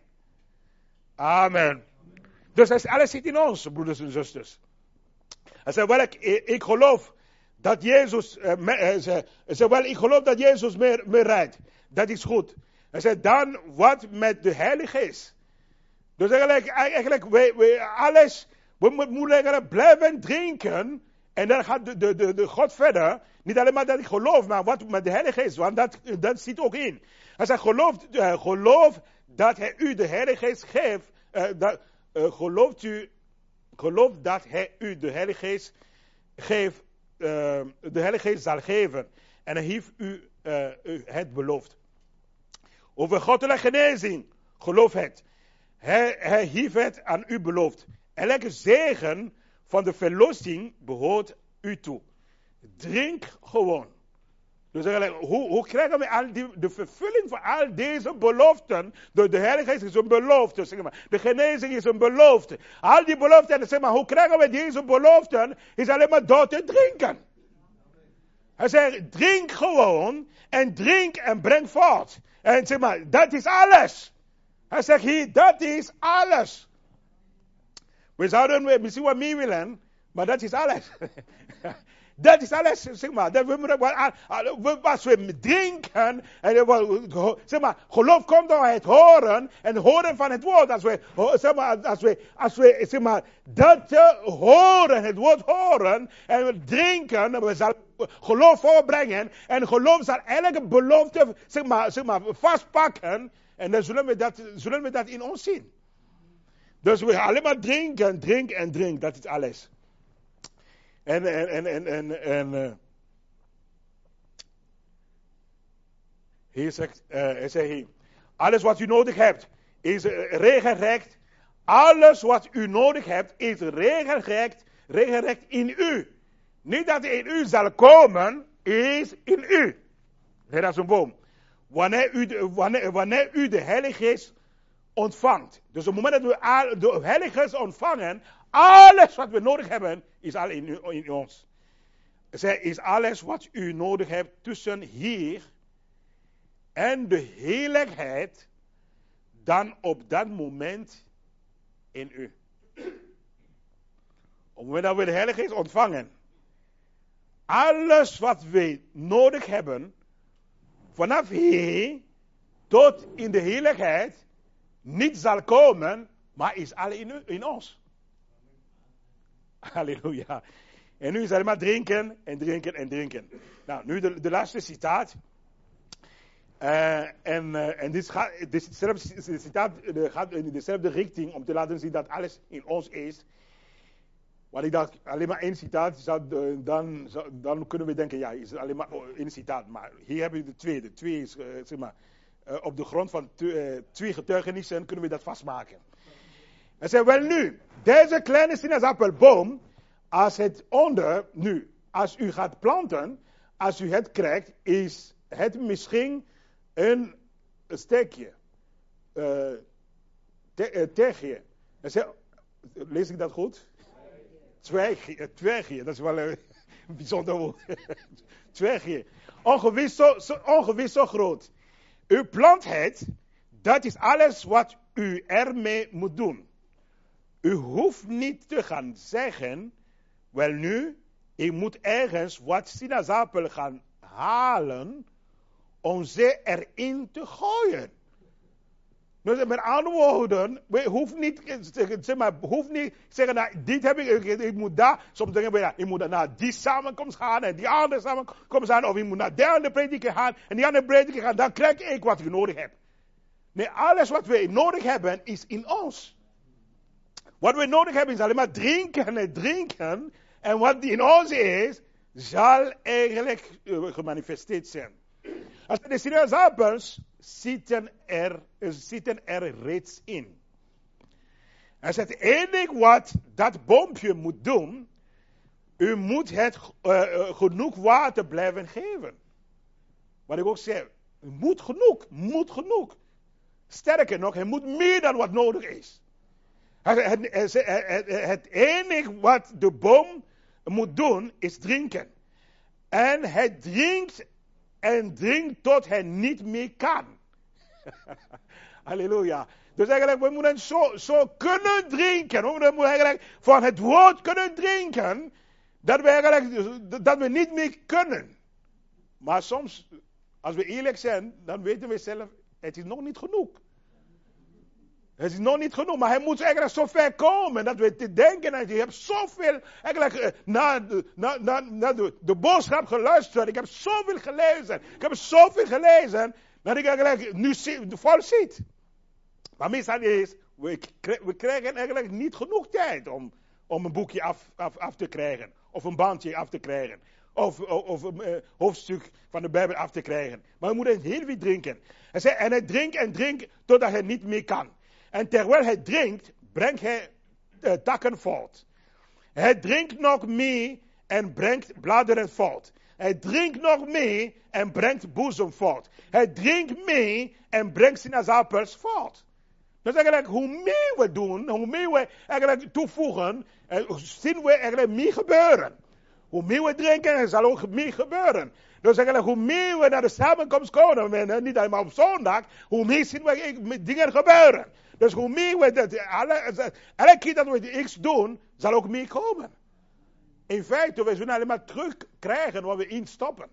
Amen. Dus alles zit in ons, broeders en zusters. Hij zei, wel, ik, ik geloof dat Jezus, uh, me, uh, zei, zei, wel, ik geloof dat Jezus meer, meer rijdt. Dat is goed. Hij zei, dan wat met de Heilige Geest. Dus eigenlijk, eigenlijk we, we alles, we moeten blijven drinken. En dan gaat de, de, de, de God verder. Niet alleen maar dat ik geloof, maar wat met de Heilige Geest. Want dat, dat zit ook in. Hij zei, geloof, uh, geloof dat hij u de Heilige Geest geeft. Uh, dat, uh, gelooft u, geloof dat hij u de Heilige Geest geeft. Uh, de Heilige Geest zal geven. En hij heeft u uh, het beloofd. Over goddelijke genezing, geloof het. Hij, hij heeft het aan u beloofd. Elke zegen van de verlossing behoort u toe. Drink gewoon. Dus eigenlijk, hoe, hoe krijgen we al die, de vervulling van al deze beloften? Door de Heilige Geest is een belofte, zeg maar. De genezing is een belofte. Al die beloften, zeg maar, hoe krijgen we deze beloften? Is alleen maar door te drinken. Hij zegt, drink gewoon en drink en breng voort. En zeg maar, dat is alles. Hij zegt hier, dat is alles. We zouden misschien wat meer willen, maar dat is alles. Dat is alles, zeg maar. Dat we, als we drinken, en we, zeg maar, geloof komt door het horen, en horen van het woord. Als we, zeg maar, als we, als we zeg maar, dat horen, het woord horen, en we drinken, we zullen geloof voorbrengen, en geloof zal elke belofte, zeg maar, zeg maar, vastpakken, en dan zullen we dat, zullen we dat in ons zien. Dus we gaan alleen maar drinken, drinken en drinken. Dat is alles. En, en, en, en, en, en uh, hier zegt, uh, hij zegt hier, alles wat u nodig hebt is uh, regelrecht. Alles wat u nodig hebt is regelrecht, regelrecht in u. Niet dat in u zal komen, is in u. Dat is een boom. Wanneer u, de, wanneer, wanneer u de Heilige Geest ontvangt. Dus op het moment dat we de Heilige Geest ontvangen, alles wat we nodig hebben, is al in, u, in ons. Zij is alles wat u nodig hebt tussen hier en de heiligheid, dan op dat moment in u. Op het moment dat we de Heilige Geest ontvangen, alles wat we nodig hebben, vanaf hier tot in de heiligheid, niet zal komen, maar is al in, u, in ons. Halleluja. En nu is het alleen maar drinken en drinken en drinken. Nou, nu de, de laatste citaat. Uh, en, uh, en dit, gaat, dit citaat uh, gaat in dezelfde richting om te laten zien dat alles in ons is. Want ik dacht, alleen maar één citaat, zou, dan, dan kunnen we denken, ja, is het alleen maar één citaat. Maar hier hebben we de tweede. Twee is, uh, zeg maar, uh, op de grond van uh, twee getuigenissen kunnen we dat vastmaken. Hij zei, wel nu, deze kleine sinaasappelboom, als het onder, nu, als u gaat planten, als u het krijgt, is het misschien een steekje. Uh, te, uh, tegje. Hij zei, lees ik dat goed? Twijgje, twijgje, dat is wel een bijzonder woord. Twijgje. Ongeveer zo, zo, ongeveer zo groot. U plant het, dat is alles wat u ermee moet doen. U hoeft niet te gaan zeggen, wel nu, ik moet ergens wat sinaasappel gaan halen, om ze erin te gooien. Dus met andere woorden, we hoeven niet, zeg maar, hoeft niet zeggen, nou, dit heb ik, ik, ik moet daar, soms denken we, ja, ik moet naar die samenkomst gaan, en die andere samenkomst gaan, of ik moet naar die andere prediker gaan, en die andere prediker gaan, dan krijg ik wat ik nodig heb. Nee, alles wat we nodig hebben, is in ons. Wat we nodig hebben, is alleen maar drinken en drinken, en wat in ons is, zal eigenlijk uh, gemanifesteerd zijn. Als de sinaasappels zitten er, zitten er reeds in. Hij zegt, het enige wat dat boompje moet doen, u moet het uh, uh, genoeg water blijven geven. Wat ik ook zeg, moet genoeg, moet genoeg. Sterker nog, hij moet meer dan wat nodig is. Het, het, het, het, het enige wat de boom moet doen, is drinken. En hij drinkt en drinkt tot hij niet meer kan. Halleluja. Dus eigenlijk, we moeten zo, zo kunnen drinken. We moeten eigenlijk van het woord kunnen drinken, dat we eigenlijk, dat we niet meer kunnen. Maar soms, als we eerlijk zijn, dan weten we zelf, het is nog niet genoeg. Het is nog niet genoeg, maar hij moet eigenlijk zo ver komen dat we te denken dat je hebt zoveel eigenlijk naar de, naar, naar, naar de, de boodschap geluisterd. Ik heb zoveel gelezen. Ik heb zoveel gelezen dat ik eigenlijk nu vol zit. Maar meestal is, we, we krijgen eigenlijk niet genoeg tijd om, om een boekje af, af, af te krijgen. Of een bandje af te krijgen. Of, of, of een uh, hoofdstuk van de Bijbel af te krijgen. Maar we moeten heel veel drinken. Hij zei, en hij drinkt en drinkt totdat hij niet meer kan. En terwijl hij drinkt, brengt hij uh, takken voort. Hij drinkt nog meer en brengt bladeren voort. Hij drinkt nog meer en brengt boezem voort. Hij drinkt meer en brengt sinaasappels voort. Dus eigenlijk, hoe meer we doen, hoe meer we eigenlijk toevoegen, uh, zien we eigenlijk meer gebeuren. Hoe meer we drinken, er zal ook meer gebeuren. Dus eigenlijk, hoe meer we naar de samenkomst komen, niet alleen maar op zondag, hoe meer zien we dingen gebeuren. Dus hoe meer we dat, alle, elke keer dat we iets doen, zal ook meer komen. In feite, we zullen alleen maar terugkrijgen wat we instoppen.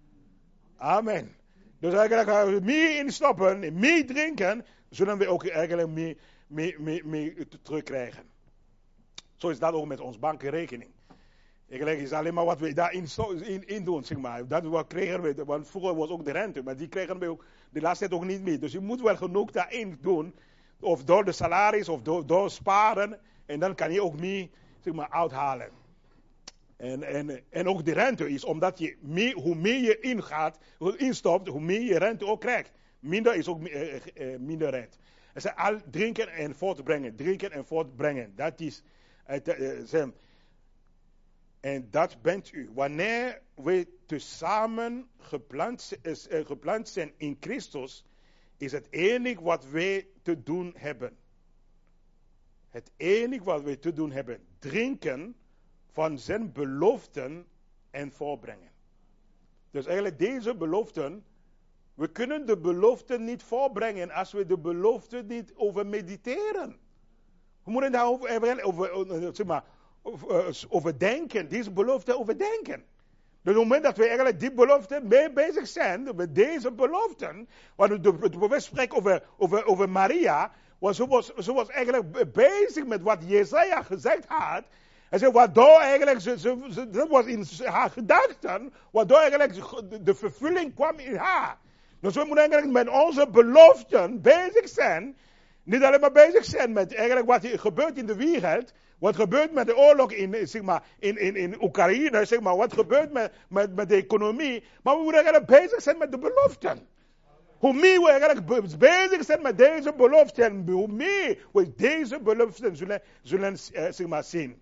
Amen. Dus eigenlijk, als we meer instoppen, meer drinken, zullen we ook eigenlijk meer, meer, meer, meer terugkrijgen. Zo is dat ook met onze bankrekening. Eigenlijk is alleen maar wat we daarin in, in doen, zeg maar. Dat wat kregen we, want vroeger was ook de rente, maar die kregen we ook de laatste tijd ook niet meer. Dus je moet wel genoeg daarin doen, of door de salaris, of door, door sparen. En dan kan je ook meer, zeg maar, uithalen. En, en, en ook de rente is, omdat je meer, hoe meer je ingaat, instopt, hoe meer je rente ook krijgt. Minder is ook uh, uh, minder rente. Het zijn al drinken en voortbrengen, drinken en voortbrengen. Dat is het. Uh, en dat bent u. Wanneer we tezamen geplant, uh, geplant zijn in Christus, is het enige wat wij te doen hebben. Het enige wat we te doen hebben. Drinken van zijn beloften en voorbrengen. Dus eigenlijk deze beloften, we kunnen de beloften niet voorbrengen als we de beloften niet over mediteren. We moeten daarover over, over, zeg maar, over, overdenken, deze beloften overdenken. Dus op het moment dat we eigenlijk die beloften mee bezig zijn, met deze beloften, want de, de profeet spreekt over, over, over Maria, want ze was, ze was eigenlijk bezig met wat Jesaja gezegd had. Hij zei, waardoor eigenlijk, ze, ze, ze, dat was in haar gedachten, waardoor eigenlijk de, de vervulling kwam in haar. Dus we moeten eigenlijk met onze beloften bezig zijn. Niet alleen maar bezig zijn met eigenlijk wat er gebeurt in de wereld. Wat gebeurt met de oorlog in, zeg maar, in, in, in Oekraïne. Zeg maar, wat gebeurt met, met, met de economie. Maar we moeten eigenlijk bezig zijn met de beloften. Hoe meer we eigenlijk bezig zijn met deze beloften. Hoe meer we deze beloften zullen, zullen uh, zeg maar, zien.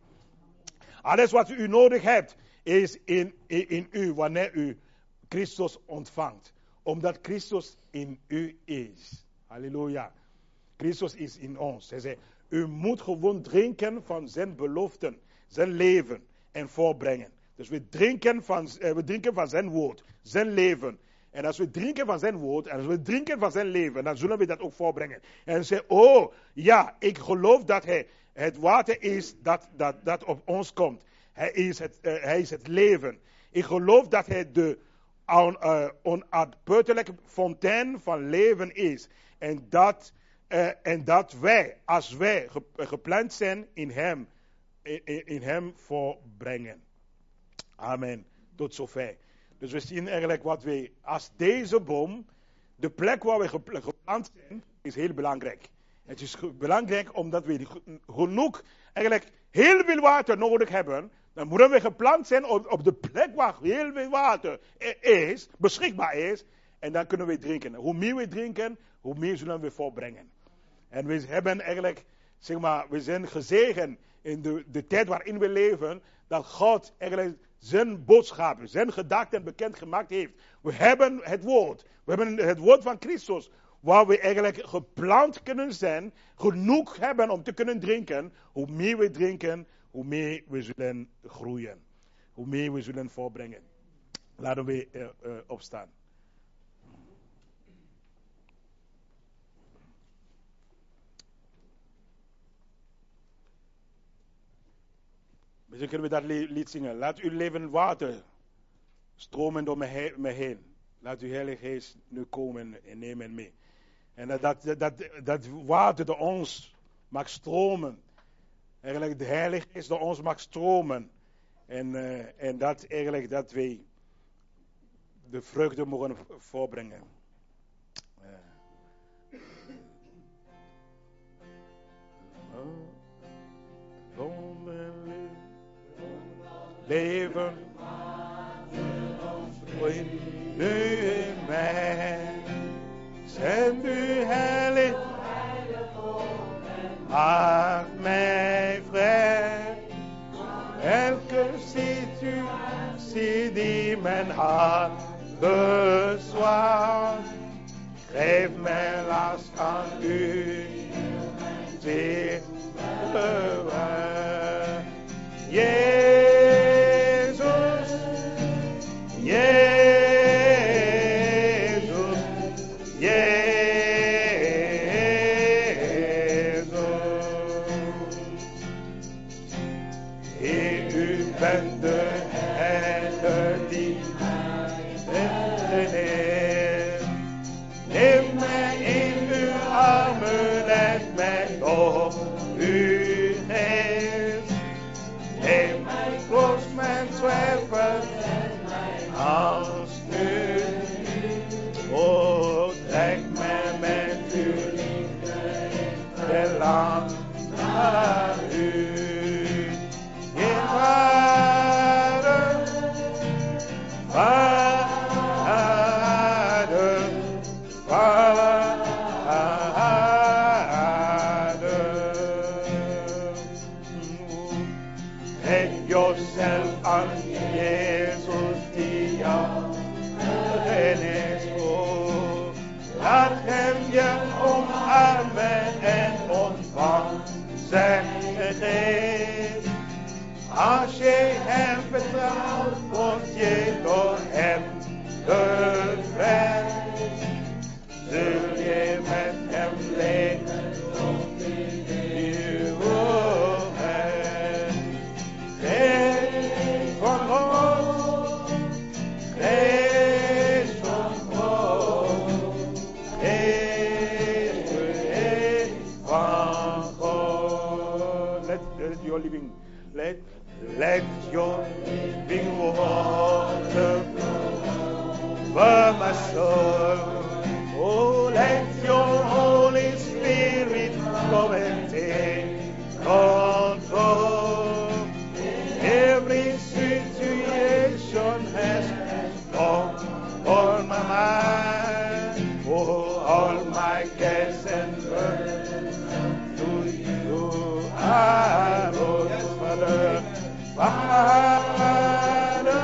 Alles wat u nodig hebt is in, in, in u wanneer u Christus ontvangt. Omdat Christus in u is. Halleluja. Christus is in ons. Hij zei, u moet gewoon drinken van zijn beloften, zijn leven en voorbrengen. Dus we drinken van, uh, we drinken van zijn woord, zijn leven. En als we drinken van zijn woord, en als we drinken van zijn leven, dan zullen we dat ook voorbrengen. En hij zei, oh ja, ik geloof dat hij het water is dat, dat, dat op ons komt. Hij is het, uh, hij is het leven. Ik geloof dat hij de on, uh, onuitputtelijke fontein van leven is. En dat, uh, en dat wij, als wij ge, geplant zijn in hem, in, in hem voorbrengen. Amen. Tot zover. Dus we zien eigenlijk wat we, als deze boom, de plek waar we geplant zijn, is heel belangrijk. Het is belangrijk omdat we genoeg, eigenlijk heel veel water nodig hebben. Dan moeten we geplant zijn op, op de plek waar heel veel water is, beschikbaar is. En dan kunnen we drinken. Hoe meer we drinken, hoe meer zullen we voorbrengen. En we hebben eigenlijk, zeg maar, we zijn gezegend in de, de tijd waarin we leven, dat God eigenlijk zijn boodschap, zijn gedachten bekendgemaakt heeft. We hebben het woord. We hebben het woord van Christus. Waar we eigenlijk geplant kunnen zijn, genoeg hebben om te kunnen drinken. Hoe meer we drinken, hoe meer we zullen groeien. Hoe meer we zullen voorbrengen. Laten we uh, uh, opstaan. Misschien kunnen we dat lied zingen. Laat uw leven water stromen door me, he- me heen. Laat uw Heilige Geest nu komen en nemen mee. En dat, dat, dat, dat water door ons mag stromen. Eigenlijk de Heilige Geest door ons mag stromen. En, uh, en dat eigenlijk dat wij de vruchten mogen voorbrengen. Uh. Zonder leven, nu in mij. Zend u heilig, maak mij vrij. Elke situatie die mijn hart bezwaart, geef mijn last aan u, zeer bewaar. Jezus, Jezus. Als je hem vertrouwt, word je door hem gered. Zul je met hem leven tot in eeuwigheid. Geest van God, geest van God, geest van God. Let, let your living, let, let your living water flow my soul. Oh, let your Holy Spirit come and take control. Every situation has come on my mind. Oh, all my cares and burdens to you I roll, Father, Father,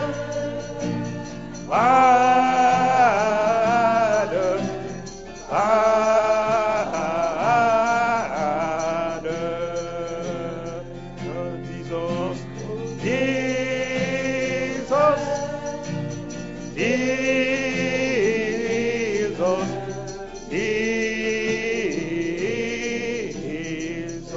Father, Father, oh, Jesus, Jesus, Jesus, Jesus.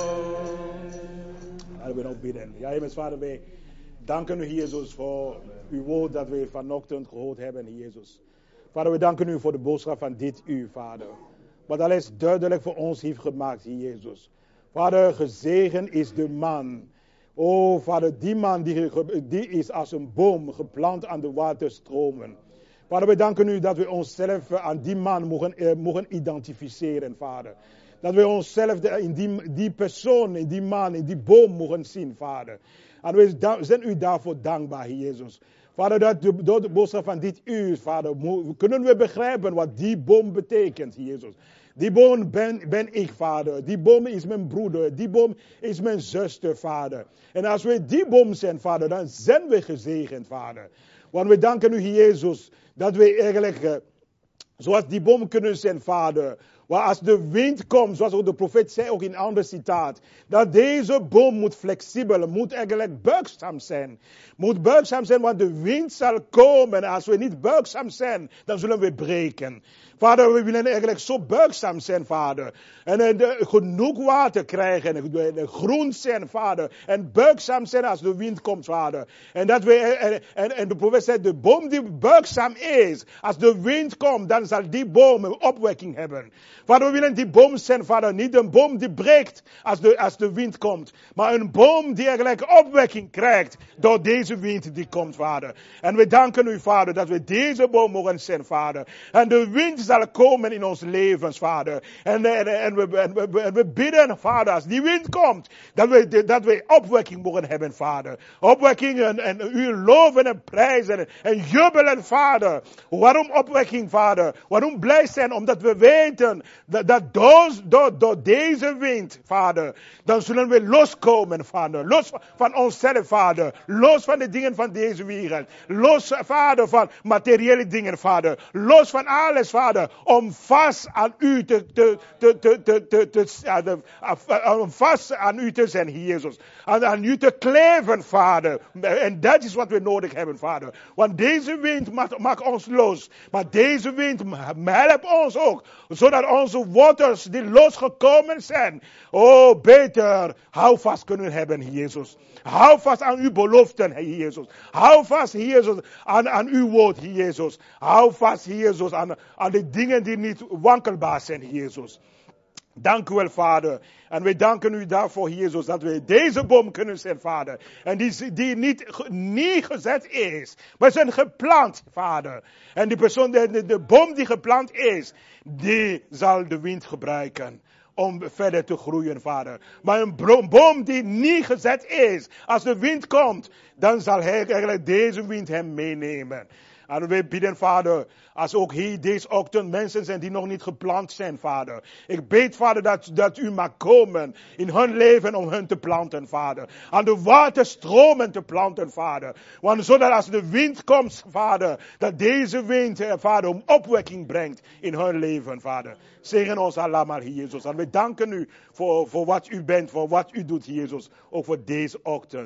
Laten we nog bidden. Ja, Heer Vader, wij danken u, Jezus, voor uw woord dat we vanochtend gehoord hebben, Jezus. Vader, we danken u voor de boodschap van dit uur, Vader. Wat alles duidelijk voor ons heeft gemaakt, Jezus. Vader, gezegend is de man. Oh, Vader, die man die, die is als een boom geplant aan de waterstromen. Vader, we danken u dat we onszelf aan die man mogen, eh, mogen identificeren, Vader. Dat we onszelf in die, die persoon, in die man, in die boom mogen zien, Vader. En we zijn u daarvoor dankbaar, Jezus. Vader, dat door de boodschap van dit uur, Vader, kunnen we begrijpen wat die boom betekent, Jezus. Die boom ben, ben ik, Vader. Die boom is mijn broeder. Die boom is mijn zuster, Vader. En als we die boom zijn, Vader, dan zijn we gezegend, Vader. Want we danken u, Jezus, dat we eigenlijk, zoals die boom kunnen zijn, Vader. Maar als de wind komt, zoals ook de profeet zei, ook in een ander citaat, dat deze boom moet flexibel, moet eigenlijk buigzaam zijn. Moet buigzaam zijn, want de wind zal komen. En als we niet buigzaam zijn, dan zullen we breken. Vader, we willen eigenlijk zo buigzaam zijn, Vader. En, en de, genoeg water krijgen, en, en groen zijn, Vader. En buigzaam zijn als de wind komt, Vader. En, dat we, en, en, en de profeet zei, de boom die buigzaam is, als de wind komt, dan zal die boom een opwekking hebben. Vader, we willen die boom zijn, Vader. Niet een boom die breekt als de, als de wind komt. Maar een boom die eigenlijk opwekking krijgt door deze wind die komt, Vader. En we danken u, Vader, dat we deze boom mogen zijn, Vader. En de wind zal komen in ons levens, Vader. En, en, en, we, en, we, en we bidden, Vader, als die wind komt, dat we, dat we opwekking mogen hebben, Vader. Opwekking en, en u loven en prijzen en jubelen, Vader. Waarom opwekking, Vader? Waarom blij zijn? Omdat we weten dat, dat door, door, door deze wind, Vader, dan zullen we loskomen, Vader. Los van onszelf, Vader. Los van de dingen van deze wereld. Los, Vader, van materiële dingen, Vader. Los van alles, Vader. Om vast aan u te, te, te, te, te, te, te om vast aan u te zijn, Jezus. Aan, aan u te kleven, Vader. En dat is wat we nodig hebben, Vader. Want deze wind maakt, maakt ons los. Maar deze wind helpt ons ook. Zodat onze waters die losgekomen zijn. Oh, beter houvast kunnen hebben, Jezus. Hou vast aan uw beloften, Jezus. Hou vast, Jezus, aan, aan uw woord, Jezus. Hou vast, Jezus, aan, aan de dingen die niet wankelbaar zijn, Jezus. Dank u wel, Vader. En wij danken u daarvoor, Jezus, dat we deze boom kunnen zijn, Vader. En die, die niet, niet gezet is, maar zijn geplant, Vader. En die persoon, de, de, de boom die geplant is, die zal de wind gebruiken. Om verder te groeien, Vader. Maar een boom die niet gezet is, als de wind komt, dan zal hij eigenlijk deze wind hem meenemen. En we bidden, Vader, als ook hier deze ochtend mensen zijn die nog niet geplant zijn, Vader. Ik bid, Vader, dat, dat u mag komen in hun leven om hun te planten, Vader. Aan de waterstromen te planten, Vader. Want zodat als de wind komt, Vader, dat deze wind, Vader, om opwekking brengt in hun leven, Vader. Zegen ons allemaal, Jezus. En we danken u voor, voor wat u bent, voor wat u doet, Jezus. Ook voor deze ochtend.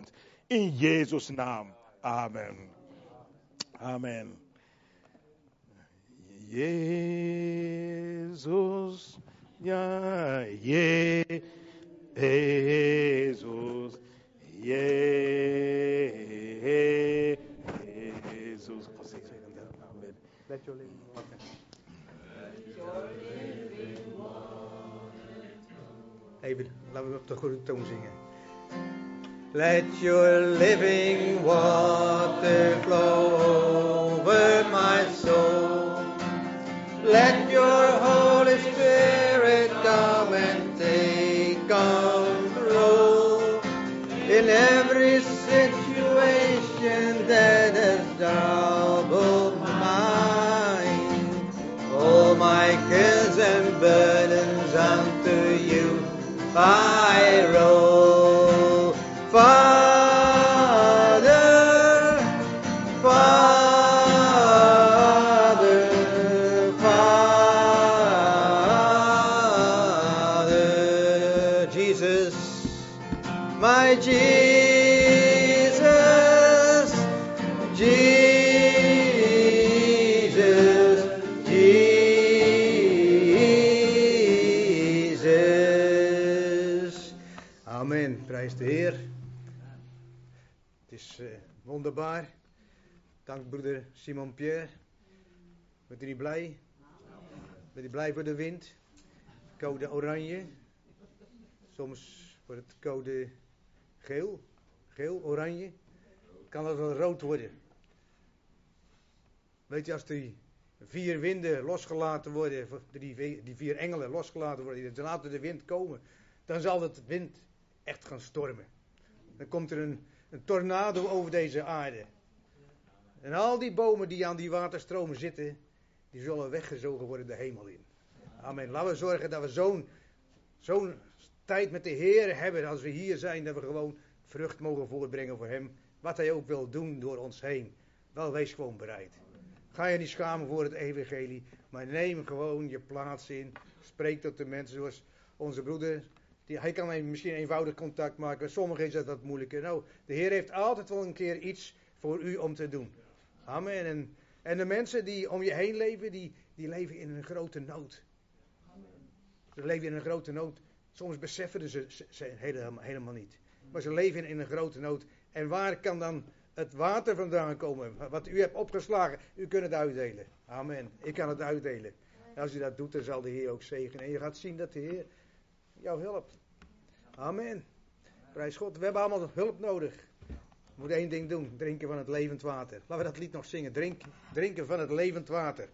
In Jezus' naam. Amen. Amen. Jezus. Ja, Jezus. Jezus. Amen. Let your living water. Even, laten we op de goede toon zingen. Let your living water flow over my soul. Let your Holy Spirit come and take control in every situation that has troubled mine. All my cares and burdens unto you I roll. Father, Father, Father, Jesus, my Jesus, Jesus, Jesus. Amen, prijs de Heer. Het is uh, wonderbaar. Dank broeder Simon Pierre. Bent u niet blij? Bent u blij voor de wind? Code oranje. Soms wordt het code geel. Geel, oranje. Kan dat wel rood worden. Weet je, als die vier winden losgelaten worden, die, die vier engelen losgelaten worden, die laten de wind komen, dan zal het wind echt gaan stormen. Dan komt er een, een tornado over deze aarde. En al die bomen die aan die waterstromen zitten, die zullen weggezogen worden de hemel in. Amen. Laten we zorgen dat we zo'n, zo'n tijd met de Heer hebben, als we hier zijn, dat we gewoon vrucht mogen voortbrengen voor Hem. Wat Hij ook wil doen door ons heen. Wel, wees gewoon bereid. Ga je niet schamen voor het evangelie, maar neem gewoon je plaats in. Spreek tot de mensen zoals onze broeder. Die, hij kan misschien eenvoudig contact maken. Sommigen is dat wat moeilijker. Nou, de Heer heeft altijd wel een keer iets voor u om te doen. Amen. En, en de mensen die om je heen leven, die, die leven in een grote nood. Ze leven in een grote nood. Soms beseffen ze ze helemaal, helemaal niet. Maar ze leven in een grote nood. En waar kan dan het water vandaan komen? Wat u hebt opgeslagen, u kunt het uitdelen. Amen. Ik kan het uitdelen. En als u dat doet, dan zal de Heer ook zegenen. En je gaat zien dat de Heer jou helpt. Amen. Prijs God. We hebben allemaal hulp nodig. We moeten één ding doen. Drinken van het levend water. Laten we dat lied nog zingen. Drink, drinken van het levend water.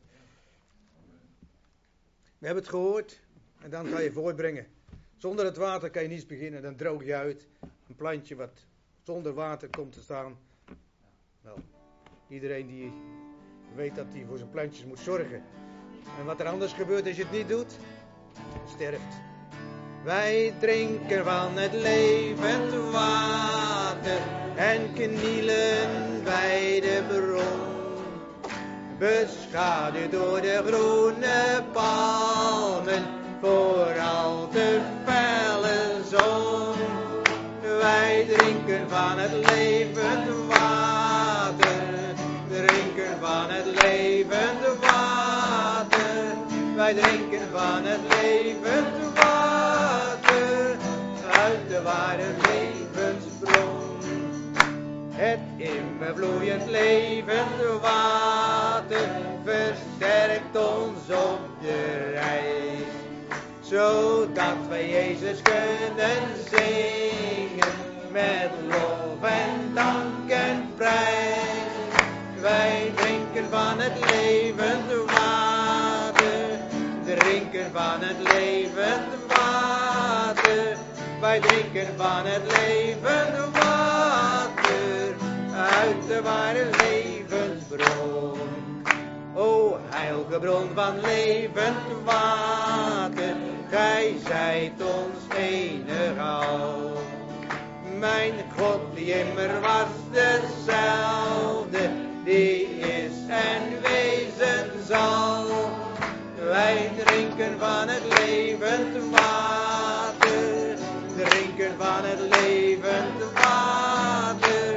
We hebben het gehoord. En dan ga je voortbrengen. Zonder het water kan je niets beginnen. Dan droog je uit. Een plantje wat zonder water komt te staan. Nou, iedereen die weet dat hij voor zijn plantjes moet zorgen. En wat er anders gebeurt als je het niet doet, sterft. Wij drinken van het levend water en knielen bij de bron. Beschaduwd door de groene palmen, voor al de felle zon. Wij drinken van het levend water, drinken van het levend water. Wij drinken van het levend water, uit de ware levensbron. Het immer vloeiend levend water versterkt ons op de reis, zodat wij Jezus kunnen zingen met lof en dank en prijs. Wij drinken van het levend water, drinken van het levend water. Wij drinken van het levend water, uit de ware levensbron. O heilige bron van levend water, gij zijt ons enig al. Mijn God die immer was dezelfde, die is en wezen zal. Wij drinken van het levend water, drinken van het levend water.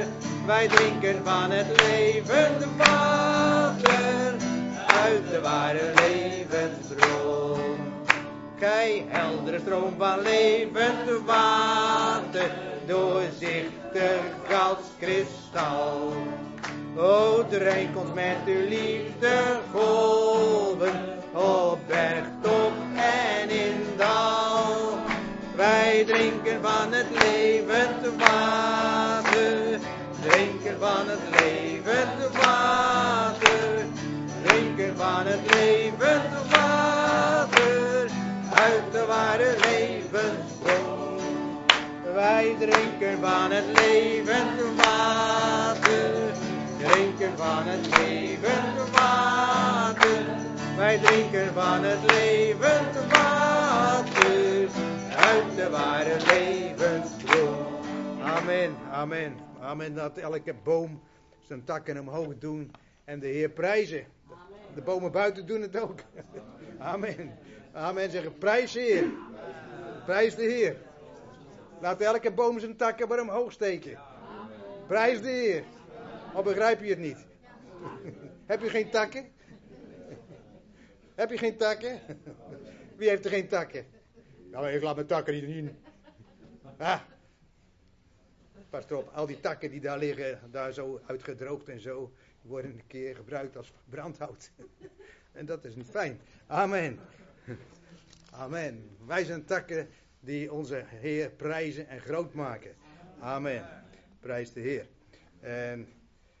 Wij drinken van het levende water, uit de ware levensbron. Gij heldere stroom van levend water, doorzichtig als kristal. O, drink ons met uw liefde golven, op bergtop en in dal. Wij drinken van het levend water, drinken van het levend water, drinken van het levend water, uit de ware levensbron. Wij drinken van het levend water, drinken van het levend water. Wij drinken van het levend water, uit de ware levensbron. Amen, amen, amen. Dat elke boom zijn takken omhoog doen en de Heer prijzen. De bomen buiten doen het ook. Amen. Amen. Zeggen, prijs de Heer. Prijs de Heer. Laat elke boom zijn takken maar omhoog steken. Prijs de Heer. Of begrijp je het niet? Heb je geen takken? Heb je geen takken? Wie heeft er geen takken? Nou, ik laat mijn takken niet zien. Ah. Pas op, al die takken die daar liggen, daar zo uitgedroogd en zo, worden een keer gebruikt als brandhout. En dat is niet fijn. Amen. Amen. Wij zijn takken die onze Heer prijzen en groot maken. Amen. Prijs de Heer. En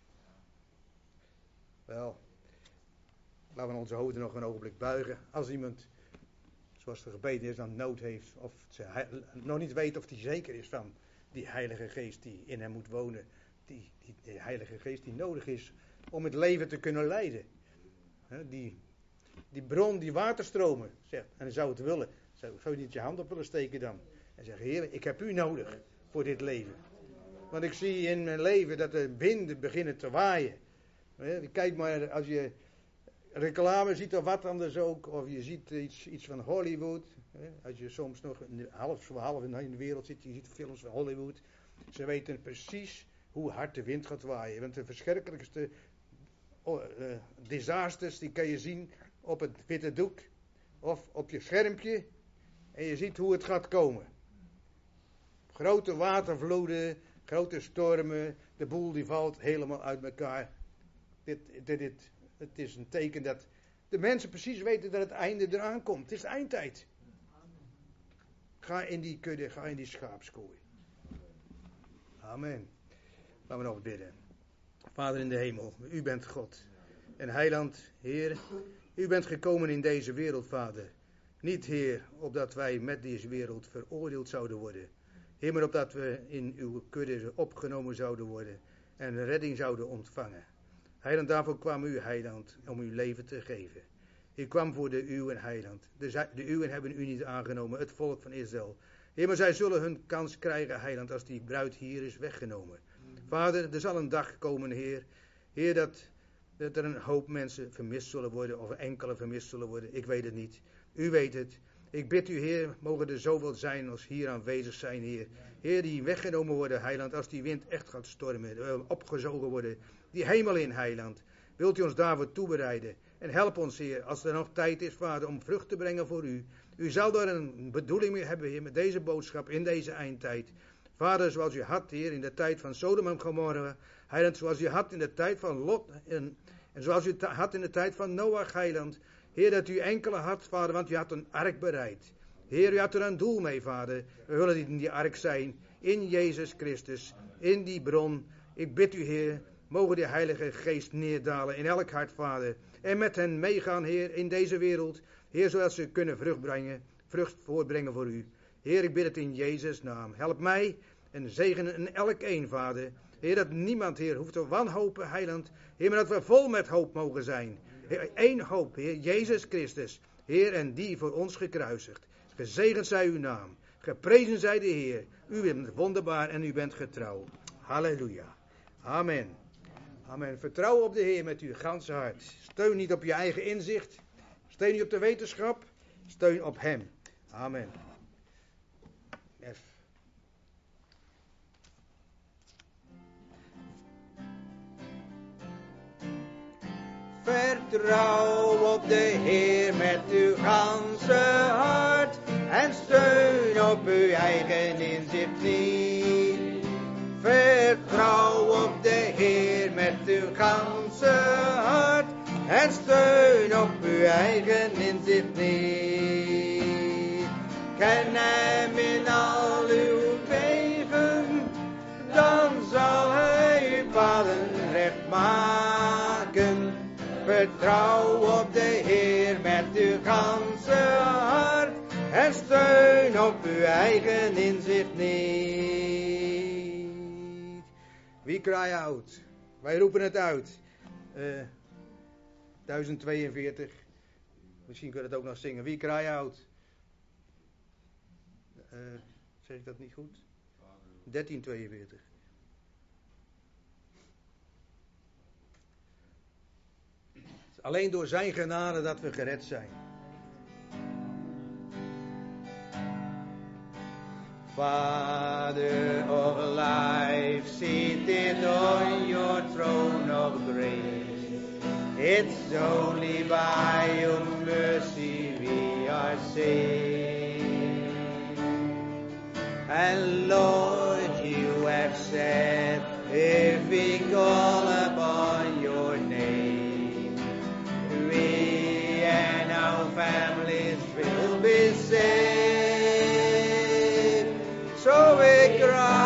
wel, laten we onze hoofden nog een ogenblik buigen. Als iemand, zoals er gebeden is, dan nood heeft, of ze he- nog niet weet of hij zeker is van die Heilige Geest die in hem moet wonen. Die, die, die Heilige Geest die nodig is om het leven te kunnen leiden. He, die, die bron, die waterstromen, zegt, en dan zou het willen. Zou, zou je niet je hand op willen steken dan? En zeggen, Heer, ik heb u nodig voor dit leven. Want ik zie in mijn leven dat de winden beginnen te waaien. He, kijk maar, als je reclame ziet of wat anders ook, of je ziet iets, iets van Hollywood. He, als je soms nog een half, half in de wereld zit, je ziet films van Hollywood. Ze weten precies hoe hard de wind gaat waaien. Want de verschrikkelijkste oh, uh, disasters, die kan je zien op het witte doek. Of op je schermpje. En je ziet hoe het gaat komen. Grote watervloeden, grote stormen. De boel die valt helemaal uit elkaar. Dit, dit, dit, het is een teken dat de mensen precies weten dat het einde eraan komt. Het is de eindtijd. Ga in die kudde, ga in die schaapskooi. Amen. Laten we nog bidden. Vader in de hemel, u bent God. En heiland, Heer, u bent gekomen in deze wereld, Vader. Niet, Heer, opdat wij met deze wereld veroordeeld zouden worden. Heer, maar opdat we in uw kudde opgenomen zouden worden en redding zouden ontvangen. Heiland, daarvoor kwam u, heiland, om uw leven te geven. U kwam voor de uwen, heiland. De, de uwen hebben u niet aangenomen, het volk van Israël. Heer, maar zij zullen hun kans krijgen, heiland, als die bruid hier is weggenomen. Vader, er zal een dag komen, Heer. Heer, dat, dat er een hoop mensen vermist zullen worden, of enkele vermist zullen worden. Ik weet het niet. U weet het. Ik bid u, Heer, mogen er zoveel zijn als hier aanwezig zijn, Heer. Heer, die weggenomen worden, heiland, als die wind echt gaat stormen, opgezogen worden. Die hemel in, heiland. Wilt u ons daarvoor toebereiden? En help ons, Heer, als er nog tijd is, Vader, om vrucht te brengen voor u. U zal daar een bedoeling mee hebben, Heer, met deze boodschap in deze eindtijd. Vader, zoals u had, Heer, in de tijd van Sodom en Gomorra. Heiland, zoals u had in de tijd van Lot. En, en zoals u had in de tijd van Noach, heiland. Heer, dat u enkele had, Vader, want u had een ark bereid. Heer, u had er een doel mee, Vader. We willen in die ark zijn. In Jezus Christus. In die bron. Ik bid u, Heer, mogen de Heilige Geest neerdalen in elk hart, Vader. En met hen meegaan, Heer, in deze wereld. Heer, zodat ze kunnen vrucht brengen. Vrucht voortbrengen voor u. Heer, ik bid het in Jezus' naam. Help mij en zegenen in elk een, Vader. Heer, dat niemand, Heer, hoeft te wanhopen, heiland. Heer, maar dat we vol met hoop mogen zijn. Heer, één hoop, Heer, Jezus Christus. Heer, en die voor ons gekruisigd. Gezegend zij uw naam. Geprezen zij de Heer. U bent wonderbaar en u bent getrouw. Halleluja. Amen. Amen. Vertrouw op de Heer met uw ganse hart. Steun niet op je eigen inzicht. Steun niet op de wetenschap. Steun op hem. Amen. F. Vertrouw op de Heer met uw ganse hart en steun op uw eigen inzicht niet. Vertrouw op de Heer met uw ganse hart en steun op uw eigen inzicht niet. Ken hem in al uw wegen, dan zal hij uw paden recht maken. Vertrouw op de Heer met uw ganse hart en steun op uw eigen inzicht niet. Wie cry out? Wij roepen het uit. Uh, duizend tweeënveertig. Misschien kun je het ook nog zingen. Wie cry out? Uh, zeg ik dat niet goed? dertien tweeënveertig. Alleen door zijn genade dat we gered zijn. Father of life, seated on your throne of grace, it's only by your mercy we are saved. And Lord, you have said, if we call upon your name, we and our families will be saved. So we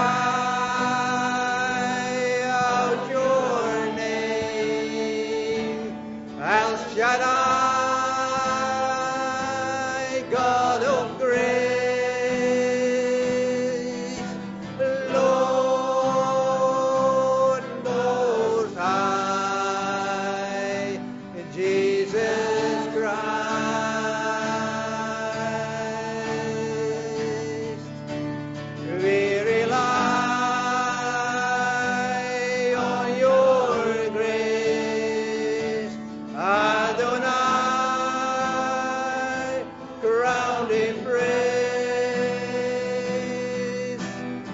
cry out your name, El Shaddai, God of grace, Lord Most High, Jesus Christ. We rely on your grace, Adonai, crowned in praise,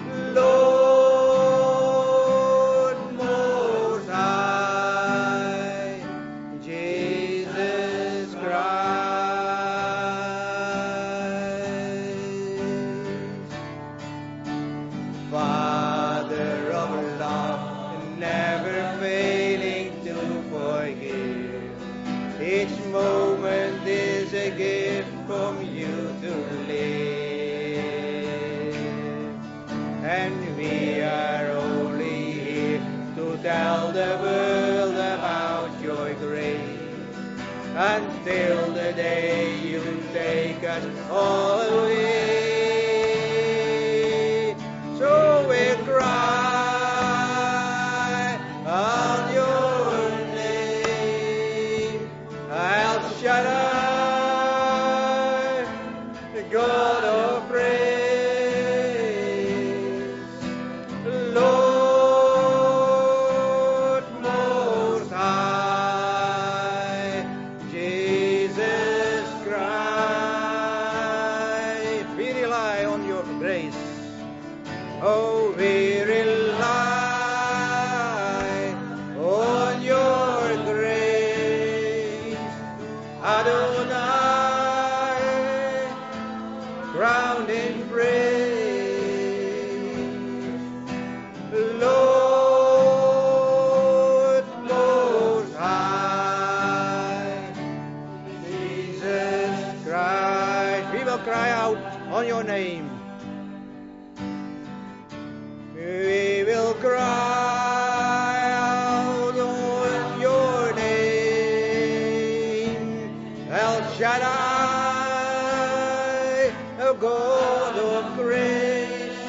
Lord Most High, Jesus Christ. Father of love, never failing to forgive. Each moment is a gift from you to live. And we are only here to tell the world about your grace, until the day you take us all away. So we cry out your name, El Shaddai, the God of praise, Lord Most High, Jesus Christ. We rely on your grace. Oh, we rely on your grace, Adonai, crowned in praise, Lord Most High, Jesus Christ. We will cry out on your name. We will cry out on your name, El Shaddai, O God of grace,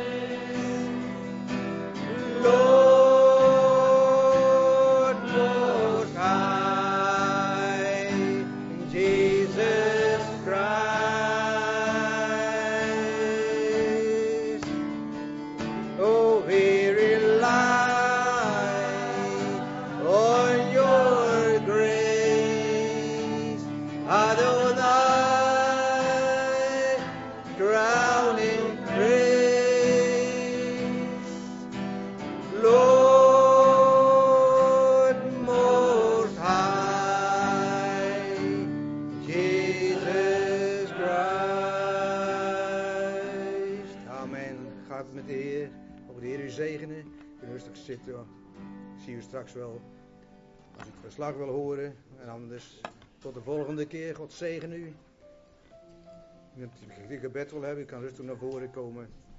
Lord Most High, Jesus Christ. Oh, we rely on your grace, Adonai, crowned in Jesus Christ. Amen. Gaat het met de Heer. Op de Heer u zegenen. U kunt rustig zitten. Ik zie u straks wel. Als u het verslag wil horen. En anders tot de volgende keer. God zegen u. Als u een gebed wil hebben, u kan rustig naar voren komen.